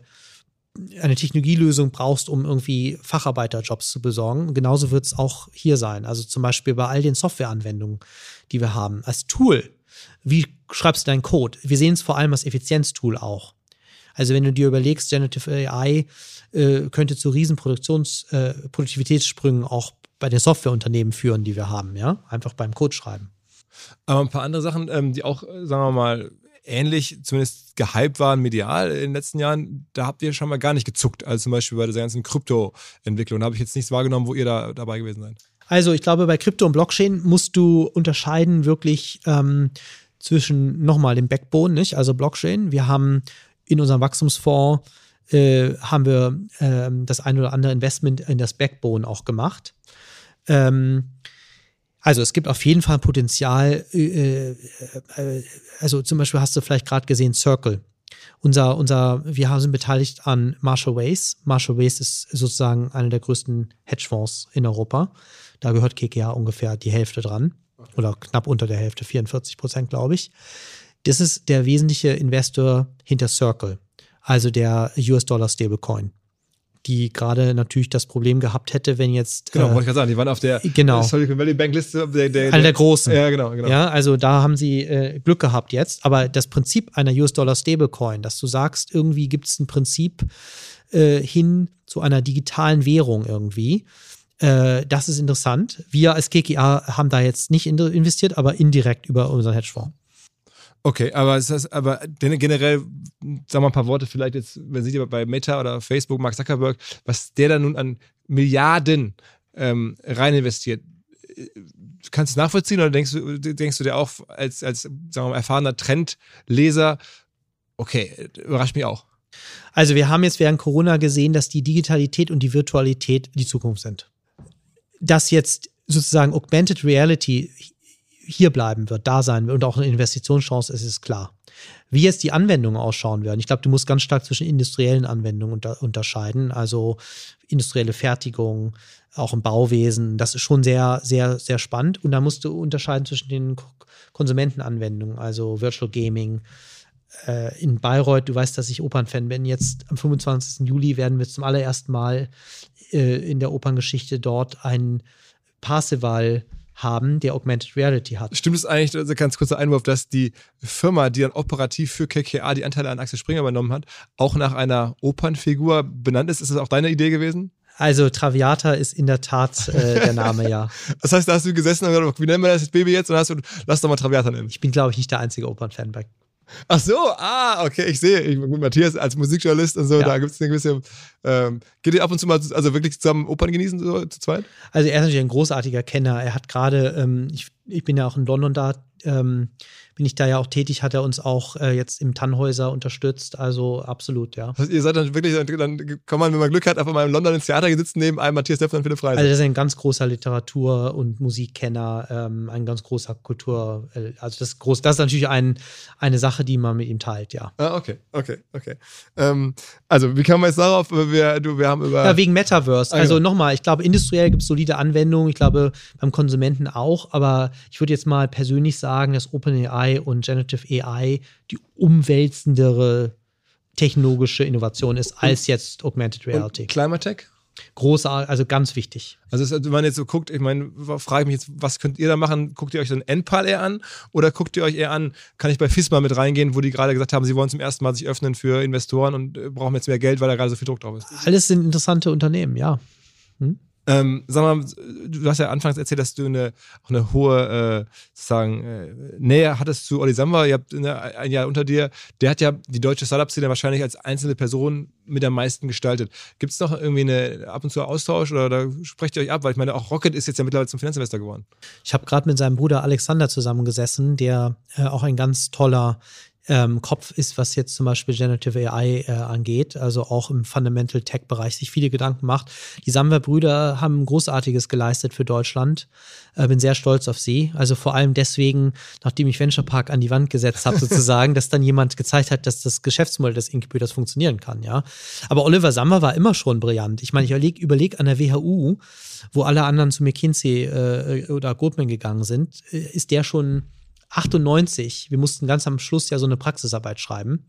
eine Technologielösung brauchst, um irgendwie Facharbeiterjobs zu besorgen, genauso wird es auch hier sein. Also zum Beispiel bei all den Softwareanwendungen, die wir haben. Als Tool, wie schreibst du deinen Code? Wir sehen es vor allem als Effizienztool auch. Also wenn du dir überlegst, Generative A I äh, könnte zu riesen Produktions, äh, Produktivitätssprüngen auch bei den Softwareunternehmen führen, die wir haben, ja, einfach beim Code schreiben. Aber ein paar andere Sachen, ähm, die auch, sagen wir mal, ähnlich, zumindest gehypt waren, medial in den letzten Jahren, da habt ihr schon mal gar nicht gezuckt, als zum Beispiel bei dieser ganzen Krypto-Entwicklung. Da habe ich jetzt nichts wahrgenommen, wo ihr da dabei gewesen seid. Also ich glaube, bei Krypto und Blockchain musst du unterscheiden wirklich ähm, zwischen nochmal dem Backbone, nicht? Also Blockchain. Wir haben in unserem Wachstumsfonds äh, haben wir äh, das ein oder andere Investment in das Backbone auch gemacht. Ähm, also es gibt auf jeden Fall Potenzial, äh, äh, also zum Beispiel hast du vielleicht gerade gesehen Circle. Unser, unser, wir sind beteiligt an Marshall Wace. Marshall Wace ist sozusagen einer der größten Hedgefonds in Europa. Da gehört K K A ungefähr die Hälfte dran. Oder knapp unter der Hälfte, vierundvierzig Prozent, glaube ich. Das ist der wesentliche Investor hinter Circle, also der U S-Dollar Stablecoin, die gerade natürlich das Problem gehabt hätte, wenn jetzt Genau, äh, wollte ich gerade sagen, die waren auf der genau. Silicon Valley Bank Liste. Der, der, Einer der großen. Ja, genau, genau. Ja, also da haben sie äh, Glück gehabt jetzt. Aber das Prinzip einer U S-Dollar Stablecoin, dass du sagst, irgendwie gibt es ein Prinzip äh, hin zu einer digitalen Währung irgendwie, äh, das ist interessant. Wir als K K A haben da jetzt nicht in, investiert, aber indirekt über unseren Hedgefonds. Okay, aber es ist aber generell, sagen wir mal ein paar Worte vielleicht jetzt, wenn Sie bei Meta oder Facebook, Mark Zuckerberg, was der da nun an Milliarden ähm, rein investiert. Kannst du es nachvollziehen oder denkst du, denkst du dir auch als, als sagen wir mal, erfahrener Trendleser, okay, überrascht mich auch. Also wir haben jetzt während Corona gesehen, dass die Digitalität und die Virtualität die Zukunft sind. Dass jetzt sozusagen Augmented Reality hier bleiben wird, da sein wird und auch eine Investitionschance ist, ist klar. Wie jetzt die Anwendungen ausschauen werden, ich glaube, du musst ganz stark zwischen industriellen Anwendungen unter, unterscheiden, also industrielle Fertigung, auch im Bauwesen, das ist schon sehr, sehr, sehr spannend und da musst du unterscheiden zwischen den Konsumentenanwendungen, also Virtual Gaming. Äh, in Bayreuth, du weißt, dass ich Opernfan bin, jetzt am fünfundzwanzigsten Juli werden wir zum allerersten Mal äh, in der Operngeschichte dort ein Parseval haben, der Augmented Reality hat. Stimmt es eigentlich, also ganz kurzer Einwurf, dass die Firma, die dann operativ für K K A die Anteile an Axel Springer übernommen hat, auch nach einer Opernfigur benannt ist? Ist das auch deine Idee gewesen? Also Traviata ist in der Tat äh, der Name, ja. Das heißt, da hast du gesessen und gesagt, wie nennen wir das Baby jetzt? Und hast du, lass doch mal Traviata nennen. Ich bin, glaube ich, nicht der einzige Opernfan bei. Ach so, ah, okay, ich sehe. Ich, gut, Matthias als Musikjournalist und so, ja. Da gibt es eine gewisse, ähm, geht ihr ab und zu mal, also wirklich zusammen Opern genießen, so zu zweit? Also er ist natürlich ein großartiger Kenner. Er hat gerade, ähm, ich, ich bin ja auch in London da, ähm, bin ich da ja auch tätig, hat er uns auch äh, jetzt im Tannhäuser unterstützt. Also absolut, ja. Also ihr seid dann wirklich, dann kann man, wenn man Glück hat, einfach mal in London ins Theater sitzen, neben einem Matthias Döpfner und Philipp Freise. Also das ist ein ganz großer Literatur- und Musikkenner, ähm, ein ganz großer Kultur, äh, also das ist groß, das ist natürlich ein, eine Sache, die man mit ihm teilt, ja. Ah, okay, okay, okay. Ähm, also wie kann man jetzt darauf, wir, du, wir haben über... Ja, wegen Metaverse. Ah, also ja. nochmal, ich glaube, industriell gibt es solide Anwendungen, ich glaube, beim Konsumenten auch, aber ich würde jetzt mal persönlich sagen, dass OpenAI und Generative A I die umwälzendere technologische Innovation ist, als jetzt Augmented Reality. Und Climate Tech? Großartig, also ganz wichtig. Also wenn man jetzt so guckt, ich meine, frage ich mich jetzt, was könnt ihr da machen? Guckt ihr euch so ein N P A L eher an oder guckt ihr euch eher an, kann ich bei FISMA mit reingehen, wo die gerade gesagt haben, sie wollen zum ersten Mal sich öffnen für Investoren und äh, brauchen jetzt mehr Geld, weil da gerade so viel Druck drauf ist? Alles sind interessante Unternehmen, ja. Hm? Ähm, sag mal, du hast ja anfangs erzählt, dass du eine, auch eine hohe äh, sozusagen, äh, Nähe hattest zu Olli Samba. Ihr habt eine, ein Jahr unter dir. Der hat ja die deutsche Startup-Szene wahrscheinlich als einzelne Person mit am meisten gestaltet. Gibt es noch irgendwie eine ab und zu Austausch oder da sprecht ihr euch ab? Weil ich meine, auch Rocket ist jetzt ja mittlerweile zum Finanzinvestor geworden. Ich habe gerade mit seinem Bruder Alexander zusammengesessen, der äh, auch ein ganz toller Ähm, Kopf ist, was jetzt zum Beispiel Generative A I äh, angeht, also auch im Fundamental Tech-Bereich sich viele Gedanken macht. Die Samba-Brüder haben Großartiges geleistet für Deutschland. Äh, bin sehr stolz auf sie. Also vor allem deswegen, nachdem ich Venture Park an die Wand gesetzt habe sozusagen, dass dann jemand gezeigt hat, dass das Geschäftsmodell des Incubators funktionieren kann, ja. Aber Oliver Samba war immer schon brillant. Ich meine, ich überlege überleg an der W H U, wo alle anderen zu McKinsey äh, oder Goldman gegangen sind, äh, ist der schon achtundneunzig, wir mussten ganz am Schluss ja so eine Praxisarbeit schreiben,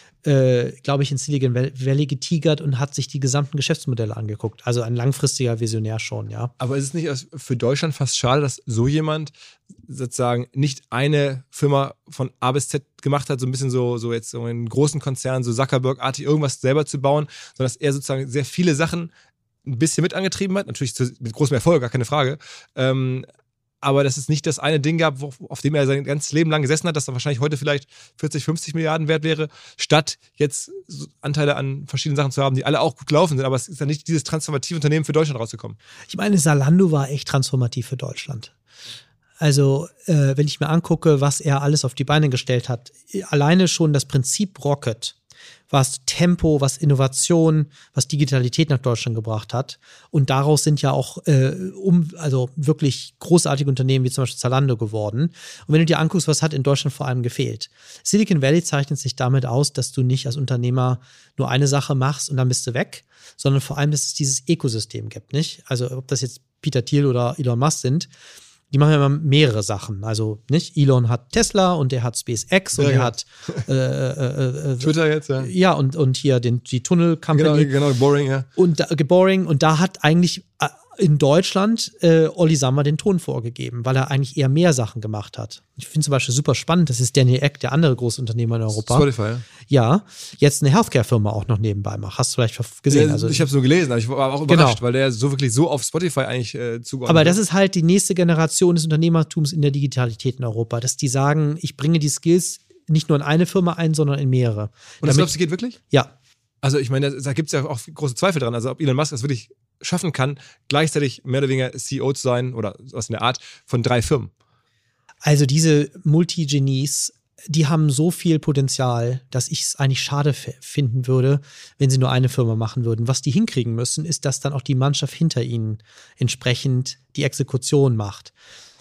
äh, glaube ich, in Silicon Valley getigert und hat sich die gesamten Geschäftsmodelle angeguckt. Also ein langfristiger Visionär schon, ja. Aber ist es nicht für Deutschland fast schade, dass so jemand sozusagen nicht eine Firma von A bis Z gemacht hat, so ein bisschen so, so jetzt so einen großen Konzern, so Zuckerberg-artig irgendwas selber zu bauen, sondern dass er sozusagen sehr viele Sachen ein bisschen mit angetrieben hat, natürlich zu, mit großem Erfolg, gar keine Frage, ähm, aber dass es nicht das eine Ding gab, wo, auf dem er sein ganzes Leben lang gesessen hat, das dann wahrscheinlich heute vielleicht vierzig, fünfzig Milliarden wert wäre, statt jetzt so Anteile an verschiedenen Sachen zu haben, die alle auch gut gelaufen sind. Aber es ist ja nicht dieses transformative Unternehmen für Deutschland rausgekommen. Ich meine, Zalando war echt transformativ für Deutschland. Also, äh, wenn ich mir angucke, was er alles auf die Beine gestellt hat, alleine schon das Prinzip Rocket, was Tempo, was Innovation, was Digitalität nach Deutschland gebracht hat. Und daraus sind ja auch äh, um, also wirklich großartige Unternehmen wie zum Beispiel Zalando geworden. Und wenn du dir anguckst, was hat in Deutschland vor allem gefehlt? Silicon Valley zeichnet sich damit aus, dass du nicht als Unternehmer nur eine Sache machst und dann bist du weg, sondern vor allem, dass es dieses Ökosystem gibt, nicht? Also ob das jetzt Peter Thiel oder Elon Musk sind, die machen ja immer mehrere Sachen. Also, nicht? Elon hat Tesla und der hat SpaceX und ja, der ja. hat äh, äh, äh, Twitter jetzt, ja. Ja, und, und hier den, die Tunnel Company. Genau, genau, Boring, ja. Und da, Boring. Und da hat eigentlich äh, in Deutschland äh, Olli Samba den Ton vorgegeben, weil er eigentlich eher mehr Sachen gemacht hat. Ich finde zum Beispiel super spannend, das ist Daniel Ek, der andere große Unternehmer in Europa. Spotify, ja. Ja, jetzt eine Healthcare-Firma auch noch nebenbei macht. Hast du vielleicht gesehen? Ja, also, ich habe es nur gelesen, aber ich war auch überrascht, Genau. weil der so wirklich so auf Spotify eigentlich äh, zugeordnet Aber das ist halt die nächste Generation des Unternehmertums in der Digitalität in Europa, dass die sagen, ich bringe die Skills nicht nur in eine Firma ein, sondern in mehrere. Und das Damit- glaubst du, geht wirklich? Ja, Also ich meine, da, da gibt es ja auch große Zweifel dran. Also ob Elon Musk das wirklich schaffen kann, gleichzeitig mehr oder weniger C E O zu sein oder was in der Art von drei Firmen. also diese Multigenies, die haben so viel Potenzial, dass ich es eigentlich schade f- finden würde, wenn sie nur eine Firma machen würden. Was die hinkriegen müssen, ist, dass dann auch die Mannschaft hinter ihnen entsprechend die Exekution macht.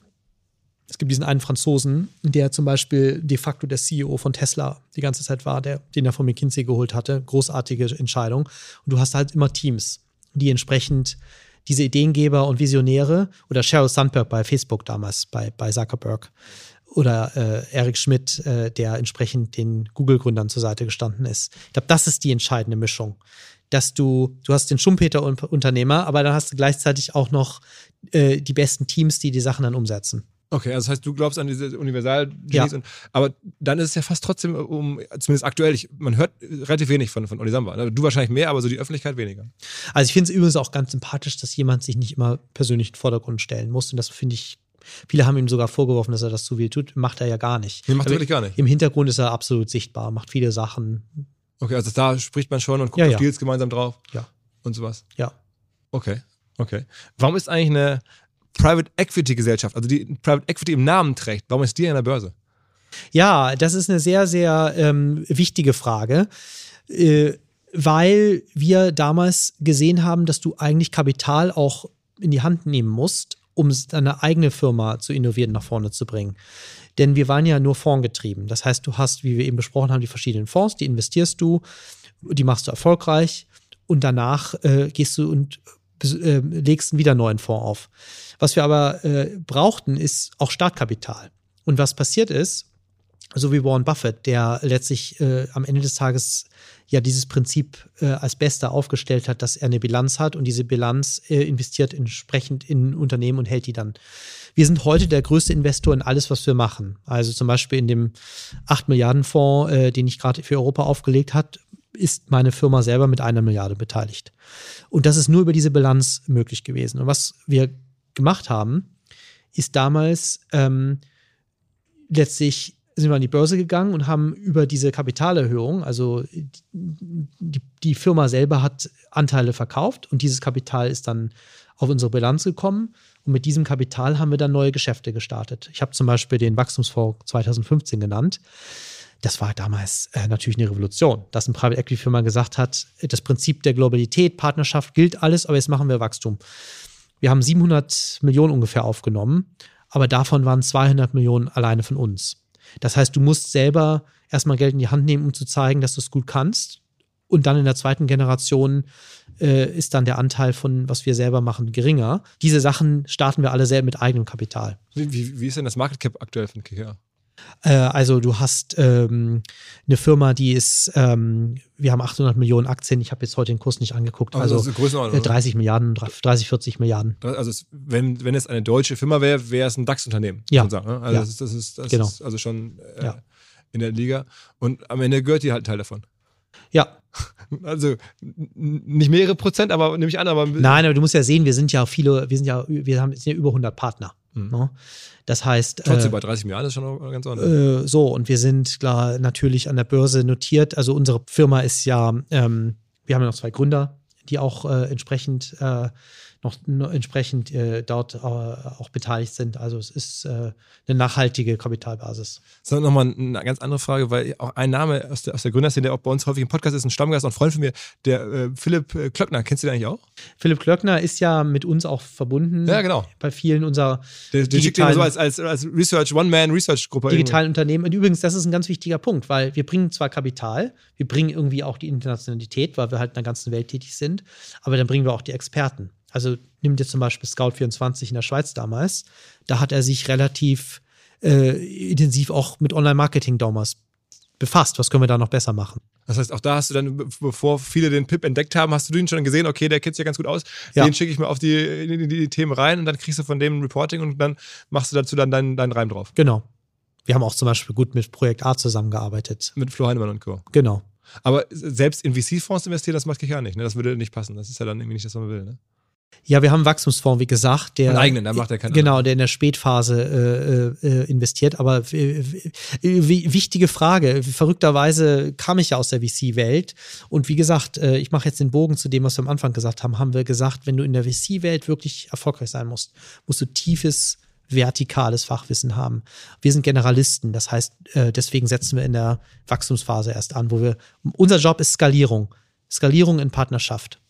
Es gibt diesen einen Franzosen, der zum Beispiel de facto der C E O von Tesla die ganze Zeit war, der, den er von McKinsey geholt hatte. Großartige Entscheidung. Und du hast halt immer Teams, die entsprechend diese Ideengeber und Visionäre oder Sheryl Sandberg bei Facebook damals, bei, bei Zuckerberg oder äh, Eric Schmidt, äh, der entsprechend den Google-Gründern zur Seite gestanden ist. Ich glaube, das ist die entscheidende Mischung. Dass du, du hast den Schumpeter-Unternehmer, aber dann hast du gleichzeitig auch noch äh, die besten Teams, die die Sachen dann umsetzen. Okay, also das heißt, du glaubst an diese universal Ja. und, aber dann ist es ja fast trotzdem, um, zumindest aktuell, ich, man hört relativ wenig von, von Olli Samba. Du wahrscheinlich mehr, aber so die Öffentlichkeit weniger. Also ich finde es übrigens auch ganz sympathisch, dass jemand sich nicht immer persönlich in den Vordergrund stellen muss. Und das finde ich, viele haben ihm sogar vorgeworfen, dass er das zu viel tut. Macht er ja gar nicht. Nee, macht er Aber wirklich gar nicht. Im Hintergrund ist er absolut sichtbar, macht viele Sachen. Okay, also da spricht man schon und guckt Ja, auf ja. Deals gemeinsam drauf Ja. und sowas. Ja. Okay, okay. Warum ist eigentlich eine Private Equity Gesellschaft, also die Private Equity im Namen trägt, warum ist die an der Börse? Ja, das ist eine sehr, sehr ähm, wichtige Frage, äh, weil wir damals gesehen haben, dass du eigentlich Kapital auch in die Hand nehmen musst, um deine eigene Firma zu innovieren, nach vorne zu bringen. Denn wir waren ja nur fondgetrieben. Das heißt, du hast, wie wir eben besprochen haben, die verschiedenen Fonds, die investierst du, die machst du erfolgreich und danach äh, gehst du und äh, legst wieder einen neuen Fonds auf. Was wir aber äh, brauchten, ist auch Startkapital. Und was passiert ist, so wie Warren Buffett, der letztlich äh, am Ende des Tages ja dieses Prinzip äh, als Bester aufgestellt hat, dass er eine Bilanz hat und diese Bilanz äh, investiert entsprechend in Unternehmen und hält die dann. Wir sind heute der größte Investor in alles, was wir machen. Also zum Beispiel in dem acht Milliarden Fonds, äh, den ich gerade für Europa aufgelegt habe, ist meine Firma selber mit einer Milliarde beteiligt. Und das ist nur über diese Bilanz möglich gewesen. Und was wir gemacht haben, ist damals ähm, letztlich sind wir an die Börse gegangen und haben über diese Kapitalerhöhung, also die, die Firma selber hat Anteile verkauft und dieses Kapital ist dann auf unsere Bilanz gekommen und mit diesem Kapital haben wir dann neue Geschäfte gestartet. Ich habe zum Beispiel den Wachstumsfonds zwanzig fünfzehn genannt. Das war damals äh, natürlich eine Revolution, dass eine Private Equity Firma gesagt hat, das Prinzip der Globalität, Partnerschaft gilt alles, aber jetzt machen wir Wachstum. Wir haben siebenhundert Millionen ungefähr aufgenommen, aber davon waren zweihundert Millionen alleine von uns. Das heißt, du musst selber erstmal Geld in die Hand nehmen, um zu zeigen, dass du es gut kannst. Und dann in der zweiten Generation äh, ist dann der Anteil von, was wir selber machen, geringer. Diese Sachen starten wir alle selber mit eigenem Kapital. Wie, wie, wie ist denn das Market Cap aktuell von K K R? Äh, also du hast ähm, eine Firma, die ist, ähm, wir haben achthundert Millionen Aktien. Ich habe jetzt heute den Kurs nicht angeguckt. Also, also das ist eine Größenordnung, äh, dreißig Milliarden, dreißig, vierzig Milliarden. Also es, wenn, wenn es eine deutsche Firma wäre, wäre es ein DAX-Unternehmen. Ja. Muss man sagen, ne? Also Ja. das ist, das ist, das Genau. ist also schon äh, Ja. in der Liga. Und am Ende gehört die halt ein Teil davon. Ja. Also n- nicht mehrere Prozent, aber nehme ich an, aber Nein, aber du musst ja sehen, wir sind ja viele, wir sind ja, wir haben, sind ja über hundert Partner. Mhm. Ne? Das heißt, trotzdem äh, bei dreißig Milliarden ist schon ganz ordentlich. äh, so, und wir sind klar natürlich an der Börse notiert. Also unsere Firma ist ja, ähm, wir haben ja noch zwei Gründer, die auch äh, entsprechend äh, noch, noch entsprechend äh, dort äh, auch beteiligt sind. Also es ist äh, eine nachhaltige Kapitalbasis. So, nochmal eine ganz andere Frage, weil auch ein Name aus der, aus der Gründerszene, der auch bei uns häufig im Podcast ist, ein Stammgast und Freund von mir, der äh, Philipp äh, Klöckner. Kennst du den eigentlich auch? Philipp Klöckner ist ja mit uns auch verbunden. Ja, genau. Bei vielen unserer Der, der schickt immer digitalen, so als, als, als Research, One-Man-Research-Gruppe. digitalen Unternehmen. Und übrigens, das ist ein ganz wichtiger Punkt, weil wir bringen zwar Kapital, wir bringen irgendwie auch die Internationalität, weil wir halt in der ganzen Welt tätig sind, aber dann bringen wir auch die Experten. Also nimm dir zum Beispiel Scout vierundzwanzig in der Schweiz damals. Da hat er sich relativ äh, intensiv auch mit Online-Marketing damals befasst. Was können wir da noch besser machen? Das heißt, auch da hast du dann, bevor viele den P I P entdeckt haben, hast du den schon gesehen, okay, der kennt sich ja ganz gut aus, Ja. den schicke ich mal auf die, in die, die Themen rein und dann kriegst du von dem ein Reporting und dann machst du dazu dann deinen, deinen Reim drauf. Genau. Wir haben auch zum Beispiel gut mit Projekt A zusammengearbeitet. Mit Flo Heinemann und Co. Genau. Aber selbst in V C-Fonds investieren, das macht K K R nicht, ne? Das würde nicht passen. Das ist ja dann irgendwie nicht das, was man will, ne? Ja, wir haben einen Wachstumsfonds, wie gesagt, der Einen eigenen, da macht er keinen genau, der in der Spätphase äh, äh, investiert. Aber äh, äh, wichtige Frage. Verrückterweise kam ich ja aus der V C-Welt und wie gesagt, äh, ich mache jetzt den Bogen zu dem, was wir am Anfang gesagt haben. Haben wir gesagt, wenn du in der V C-Welt wirklich erfolgreich sein musst, musst du tiefes vertikales Fachwissen haben. Wir sind Generalisten, das heißt, äh, deswegen setzen wir in der Wachstumsphase erst an, wo wir unser Job ist Skalierung, Skalierung in Partnerschaft.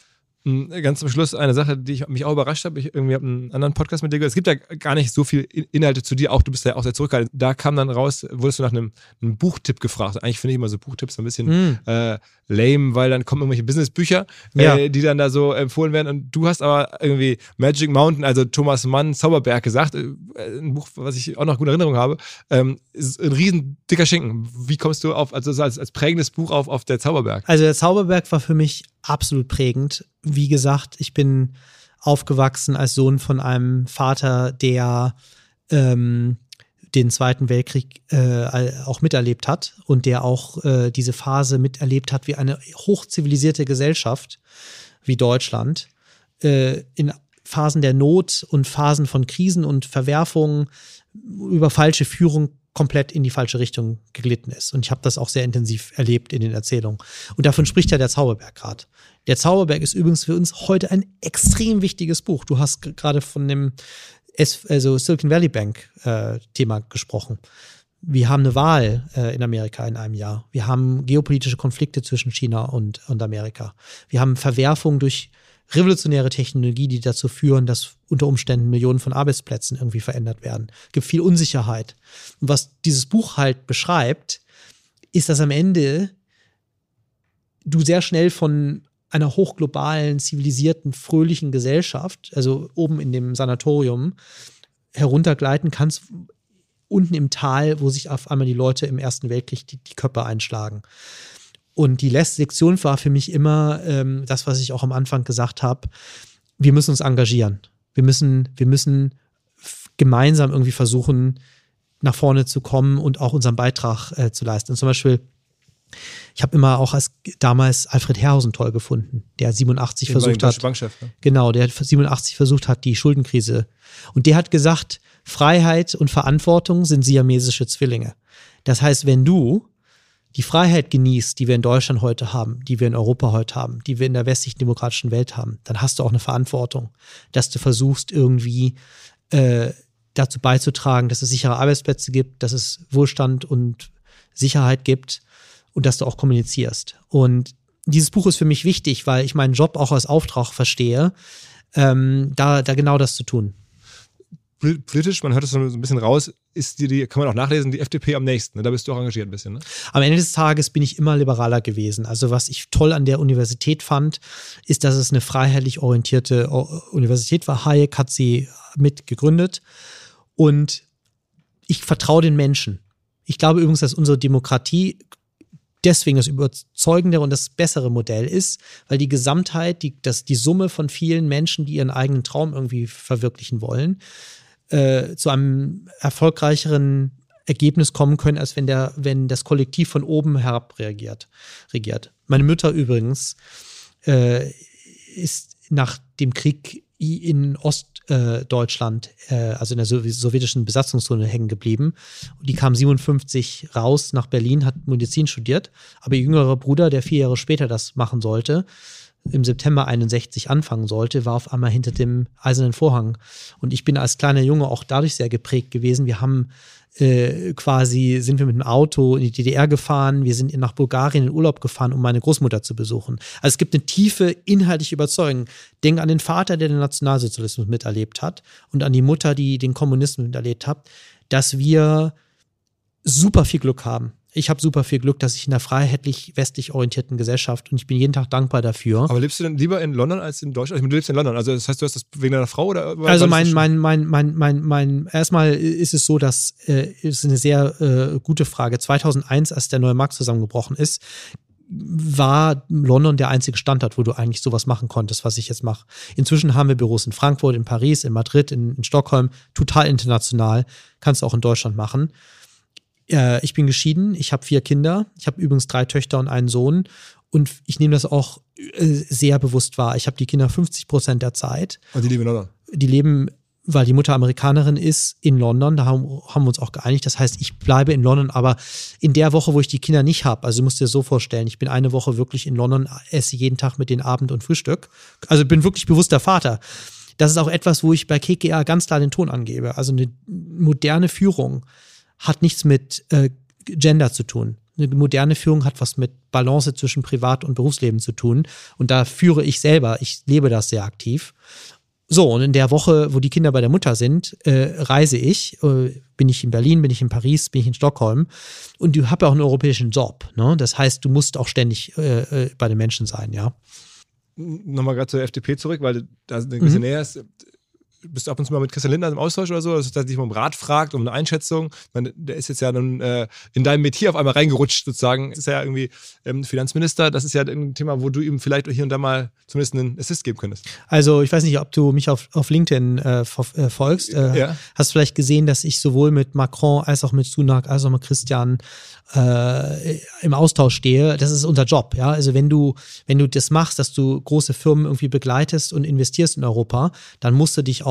Ganz zum Schluss eine Sache, die ich, mich auch überrascht habe. Ich irgendwie habe einen anderen Podcast mit dir gehört. Es gibt ja gar nicht so viel Inhalte zu dir. Auch du bist ja auch sehr zurückhaltend. Da kam dann raus, wurdest du nach einem, einem Buchtipp gefragt. Eigentlich finde ich immer so Buchtipps so ein bisschen Mm. äh, lame, weil dann kommen irgendwelche Businessbücher, Ja. äh, die dann da so empfohlen werden. Und du hast aber irgendwie Magic Mountain, also Thomas Mann, Zauberberg gesagt. Äh, ein Buch, was ich auch noch gute Erinnerung habe. Ähm, ist ein riesen dicker Schinken. Wie kommst du auf, also als, als prägendes Buch auf, auf der Zauberberg? Also der Zauberberg war für mich absolut prägend. Wie gesagt, ich bin aufgewachsen als Sohn von einem Vater, der ähm, den Zweiten Weltkrieg äh, auch miterlebt hat und der auch äh, diese Phase miterlebt hat, wie eine hochzivilisierte Gesellschaft wie Deutschland äh, in Phasen der Not und Phasen von Krisen und Verwerfungen über falsche Führung komplett in die falsche Richtung geglitten ist. Und ich habe das auch sehr intensiv erlebt in den Erzählungen. Und davon spricht ja der Zauberberg gerade. Der Zauberberg ist übrigens für uns heute ein extrem wichtiges Buch. Du hast gerade von dem S- also Silicon Valley Bank äh, Thema gesprochen. Wir haben eine Wahl äh, in Amerika in einem Jahr. Wir haben geopolitische Konflikte zwischen China und, und Amerika. Wir haben Verwerfungen durch revolutionäre Technologie, die dazu führen, dass unter Umständen Millionen von Arbeitsplätzen irgendwie verändert werden. Es gibt viel Unsicherheit. Und was dieses Buch halt beschreibt, ist, dass am Ende du sehr schnell von einer hochglobalen, zivilisierten, fröhlichen Gesellschaft, also oben in dem Sanatorium, heruntergleiten kannst, unten im Tal, wo sich auf einmal die Leute im Ersten Weltkrieg die, die Köpfe einschlagen. Und die letzte Lektion war für mich immer ähm, das, was ich auch am Anfang gesagt habe, wir müssen uns engagieren. Wir müssen, wir müssen f- gemeinsam irgendwie versuchen, nach vorne zu kommen und auch unseren Beitrag äh, zu leisten. Und zum Beispiel, ich habe immer auch als damals Alfred Herrhausen toll gefunden, der siebenundachtzig Den versucht hat. Bankchef, ne? Genau, der siebenundachtzig versucht hat, die Schuldenkrise. Und der hat gesagt, Freiheit und Verantwortung sind siamesische Zwillinge. Das heißt, wenn du die Freiheit genießt, die wir in Deutschland heute haben, die wir in Europa heute haben, die wir in der westlichen demokratischen Welt haben, dann hast du auch eine Verantwortung, dass du versuchst irgendwie äh, dazu beizutragen, dass es sichere Arbeitsplätze gibt, dass es Wohlstand und Sicherheit gibt und dass du auch kommunizierst. Und dieses Buch ist für mich wichtig, weil ich meinen Job auch als Auftrag verstehe, ähm, da, da genau das zu tun. Politisch, man hört es so ein bisschen raus, ist die, die, kann man auch nachlesen, die F D P am nächsten. Ne? Da bist du auch engagiert ein bisschen, ne? Am Ende des Tages bin ich immer liberaler gewesen. Also was ich toll an der Universität fand, ist, dass es eine freiheitlich orientierte Universität war. Hayek hat sie mit gegründet und ich vertraue den Menschen. Ich glaube übrigens, dass unsere Demokratie deswegen das überzeugendere und das bessere Modell ist, weil die Gesamtheit, die, das, die Summe von vielen Menschen, die ihren eigenen Traum irgendwie verwirklichen wollen, äh, zu einem erfolgreicheren Ergebnis kommen können, als wenn, der, wenn das Kollektiv von oben herab reagiert, regiert. Meine Mutter übrigens äh, ist nach dem Krieg in Ostdeutschland, äh, also in der sowjetischen Besatzungszone hängen geblieben. Und die kam siebenundfünfzig raus nach Berlin, hat Medizin studiert. Aber ihr jüngerer Bruder, der vier Jahre später das machen sollte, im September einundsechzig anfangen sollte, war auf einmal hinter dem eisernen Vorhang. Und ich bin als kleiner Junge auch dadurch sehr geprägt gewesen. Wir haben äh, quasi, sind wir mit dem Auto in die D D R gefahren, wir sind nach Bulgarien in Urlaub gefahren, um meine Großmutter zu besuchen. Also es gibt eine tiefe inhaltliche Überzeugung. Denk an den Vater, der den Nationalsozialismus miterlebt hat und an die Mutter, die den Kommunismus miterlebt hat, dass wir super viel Glück haben. Ich habe super viel Glück, dass ich in einer freiheitlich westlich orientierten Gesellschaft und ich bin jeden Tag dankbar dafür. Aber lebst du denn lieber in London als in Deutschland? Ich meine, du lebst in London, also das heißt, du hast das wegen deiner Frau oder? Also mein, mein, mein, mein, mein, mein, erstmal ist es so, dass, äh, ist eine sehr äh, gute Frage. zweitausendeins, als der neue Markt zusammengebrochen ist, war London der einzige Standort, wo du eigentlich sowas machen konntest, was ich jetzt mache. Inzwischen haben wir Büros in Frankfurt, in Paris, in Madrid, in, in Stockholm, total international. Kannst du auch in Deutschland machen. Ich bin geschieden, ich habe vier Kinder, ich habe übrigens drei Töchter und einen Sohn und ich nehme das auch sehr bewusst wahr. Ich habe die Kinder fünfzig Prozent der Zeit. Und die leben in London? Die leben, weil die Mutter Amerikanerin ist, in London, da haben, haben wir uns auch geeinigt. Das heißt, ich bleibe in London, aber in der Woche, wo ich die Kinder nicht habe, also du musst dir das so vorstellen, ich bin eine Woche wirklich in London, esse jeden Tag mit denen Abend und Frühstück. Also bin wirklich bewusster Vater. Das ist auch etwas, wo ich bei K K R ganz klar den Ton angebe. Also eine moderne Führung hat nichts mit äh, Gender zu tun. Eine moderne Führung hat was mit Balance zwischen Privat- und Berufsleben zu tun. Und da führe ich selber, ich lebe das sehr aktiv. So, und in der Woche, wo die Kinder bei der Mutter sind, äh, reise ich. Äh, bin ich in Berlin, bin ich in Paris, bin ich in Stockholm. Und du hast ja auch einen europäischen Job. Ne? Das heißt, du musst auch ständig äh, bei den Menschen sein, ja. Nochmal gerade zur F D P zurück, weil da eine gewisse Mhm. Nähe ist. Bist du ab und zu mal mit Christian Lindner im Austausch oder so, dass er dich mal um Rat fragt, um eine Einschätzung? Ich meine, der ist jetzt ja dann äh, in deinem Metier auf einmal reingerutscht sozusagen. Das ist ja irgendwie ähm, Finanzminister. Das ist ja ein Thema, wo du ihm vielleicht hier und da mal zumindest einen Assist geben könntest. Also ich weiß nicht, ob du mich auf, auf LinkedIn äh, ver- äh, folgst. Äh, Ja. Hast vielleicht gesehen, dass ich sowohl mit Macron als auch mit Sunak als auch mit Christian äh, im Austausch stehe. Das ist unser Job. Ja? Also wenn du, wenn du das machst, dass du große Firmen irgendwie begleitest und investierst in Europa, dann musst du dich auch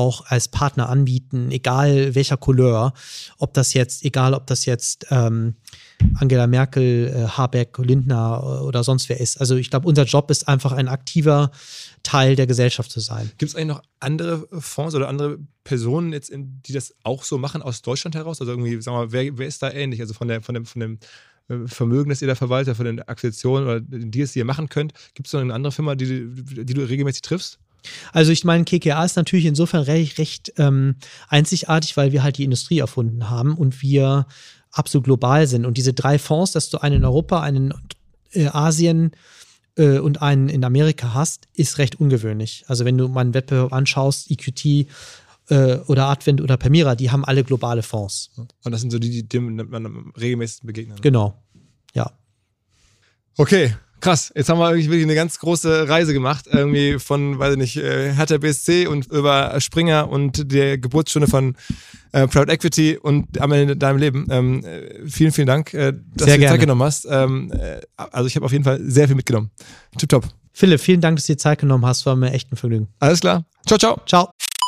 auch als Partner anbieten, egal welcher Couleur, ob das jetzt, egal ob das jetzt ähm, Angela Merkel, äh, Habeck, Lindner oder sonst wer ist. Also ich glaube, unser Job ist einfach ein aktiver Teil der Gesellschaft zu sein. Gibt es eigentlich noch andere Fonds oder andere Personen, jetzt, in, die das auch so machen aus Deutschland heraus? Also irgendwie, sagen wir mal, wer, wer ist da ähnlich? Also von, der, von, dem, von dem Vermögen, das ihr da verwaltet, von den Akquisitionen oder die, die ihr machen könnt, gibt es noch eine andere Firma, die, die du regelmäßig triffst? Also ich meine, K K A ist natürlich insofern recht, recht ähm, einzigartig, weil wir halt die Industrie erfunden haben und wir absolut global sind. Und diese drei Fonds, dass du einen in Europa, einen in äh, Asien äh, und einen in Amerika hast, ist recht ungewöhnlich. Also wenn du mal einen Wettbewerb anschaust, E Q T äh, oder Advent oder Permira, die haben alle globale Fonds. Und das sind so die, die dem man regelmäßig begegnet. Genau, ja. Okay. Krass, jetzt haben wir wirklich eine ganz große Reise gemacht, irgendwie von, weiß ich nicht, Hertha B S C und über Springer und der Geburtsstunde von äh, Private Equity und am Ende deinem Leben. Ähm, vielen, vielen Dank, äh, dass sehr du dir Zeit gerne. genommen hast. Ähm, äh, also ich habe auf jeden Fall sehr viel mitgenommen. Tipptopp. Philipp, vielen Dank, dass du dir Zeit genommen hast, war mir echt ein Vergnügen. Alles klar. Ciao, ciao. Ciao.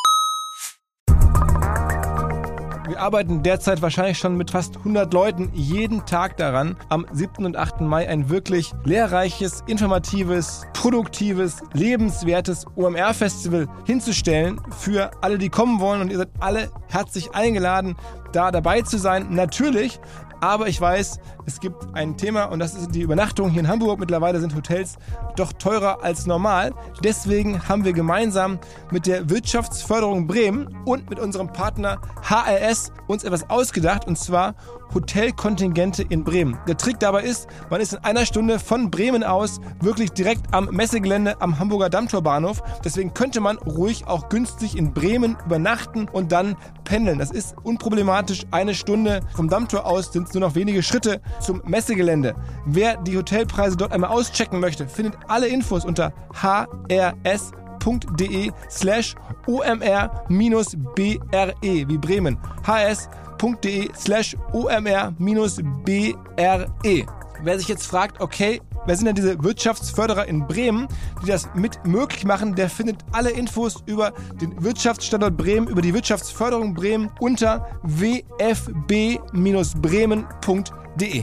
Wir arbeiten derzeit wahrscheinlich schon mit fast hundert Leuten jeden Tag daran, am siebten und achten Mai ein wirklich lehrreiches, informatives, produktives, lebenswertes O M R-Festival hinzustellen für alle, die kommen wollen. Und ihr seid alle herzlich eingeladen, da dabei zu sein. Natürlich, aber ich weiß, es gibt ein Thema und das ist die Übernachtung hier in Hamburg. Mittlerweile sind Hotels doch teurer als normal. Deswegen haben wir gemeinsam mit der Wirtschaftsförderung Bremen und mit unserem Partner H R S uns etwas ausgedacht, und zwar Hotelkontingente in Bremen. Der Trick dabei ist, man ist in einer Stunde von Bremen aus wirklich direkt am Messegelände am Hamburger Dammtorbahnhof. Deswegen könnte man ruhig auch günstig in Bremen übernachten und dann pendeln. Das ist unproblematisch. Eine Stunde vom Dammtor aus sind es nur noch wenige Schritte zum Messegelände. Wer die Hotelpreise dort einmal auschecken möchte, findet alle Infos unter h r s punkt d e slash o m r minus b r e wie Bremen. h r s punkt d e slash o m r minus b r e. Wer sich jetzt fragt, okay, wer sind denn diese Wirtschaftsförderer in Bremen, die das mit möglich machen, der findet alle Infos über den Wirtschaftsstandort Bremen, über die Wirtschaftsförderung Bremen unter w f b bindestrich bremen punkt d e.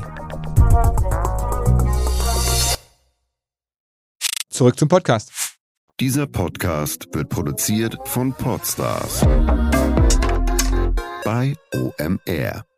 Zurück zum Podcast. Dieser Podcast wird produziert von Podstars bei O M R.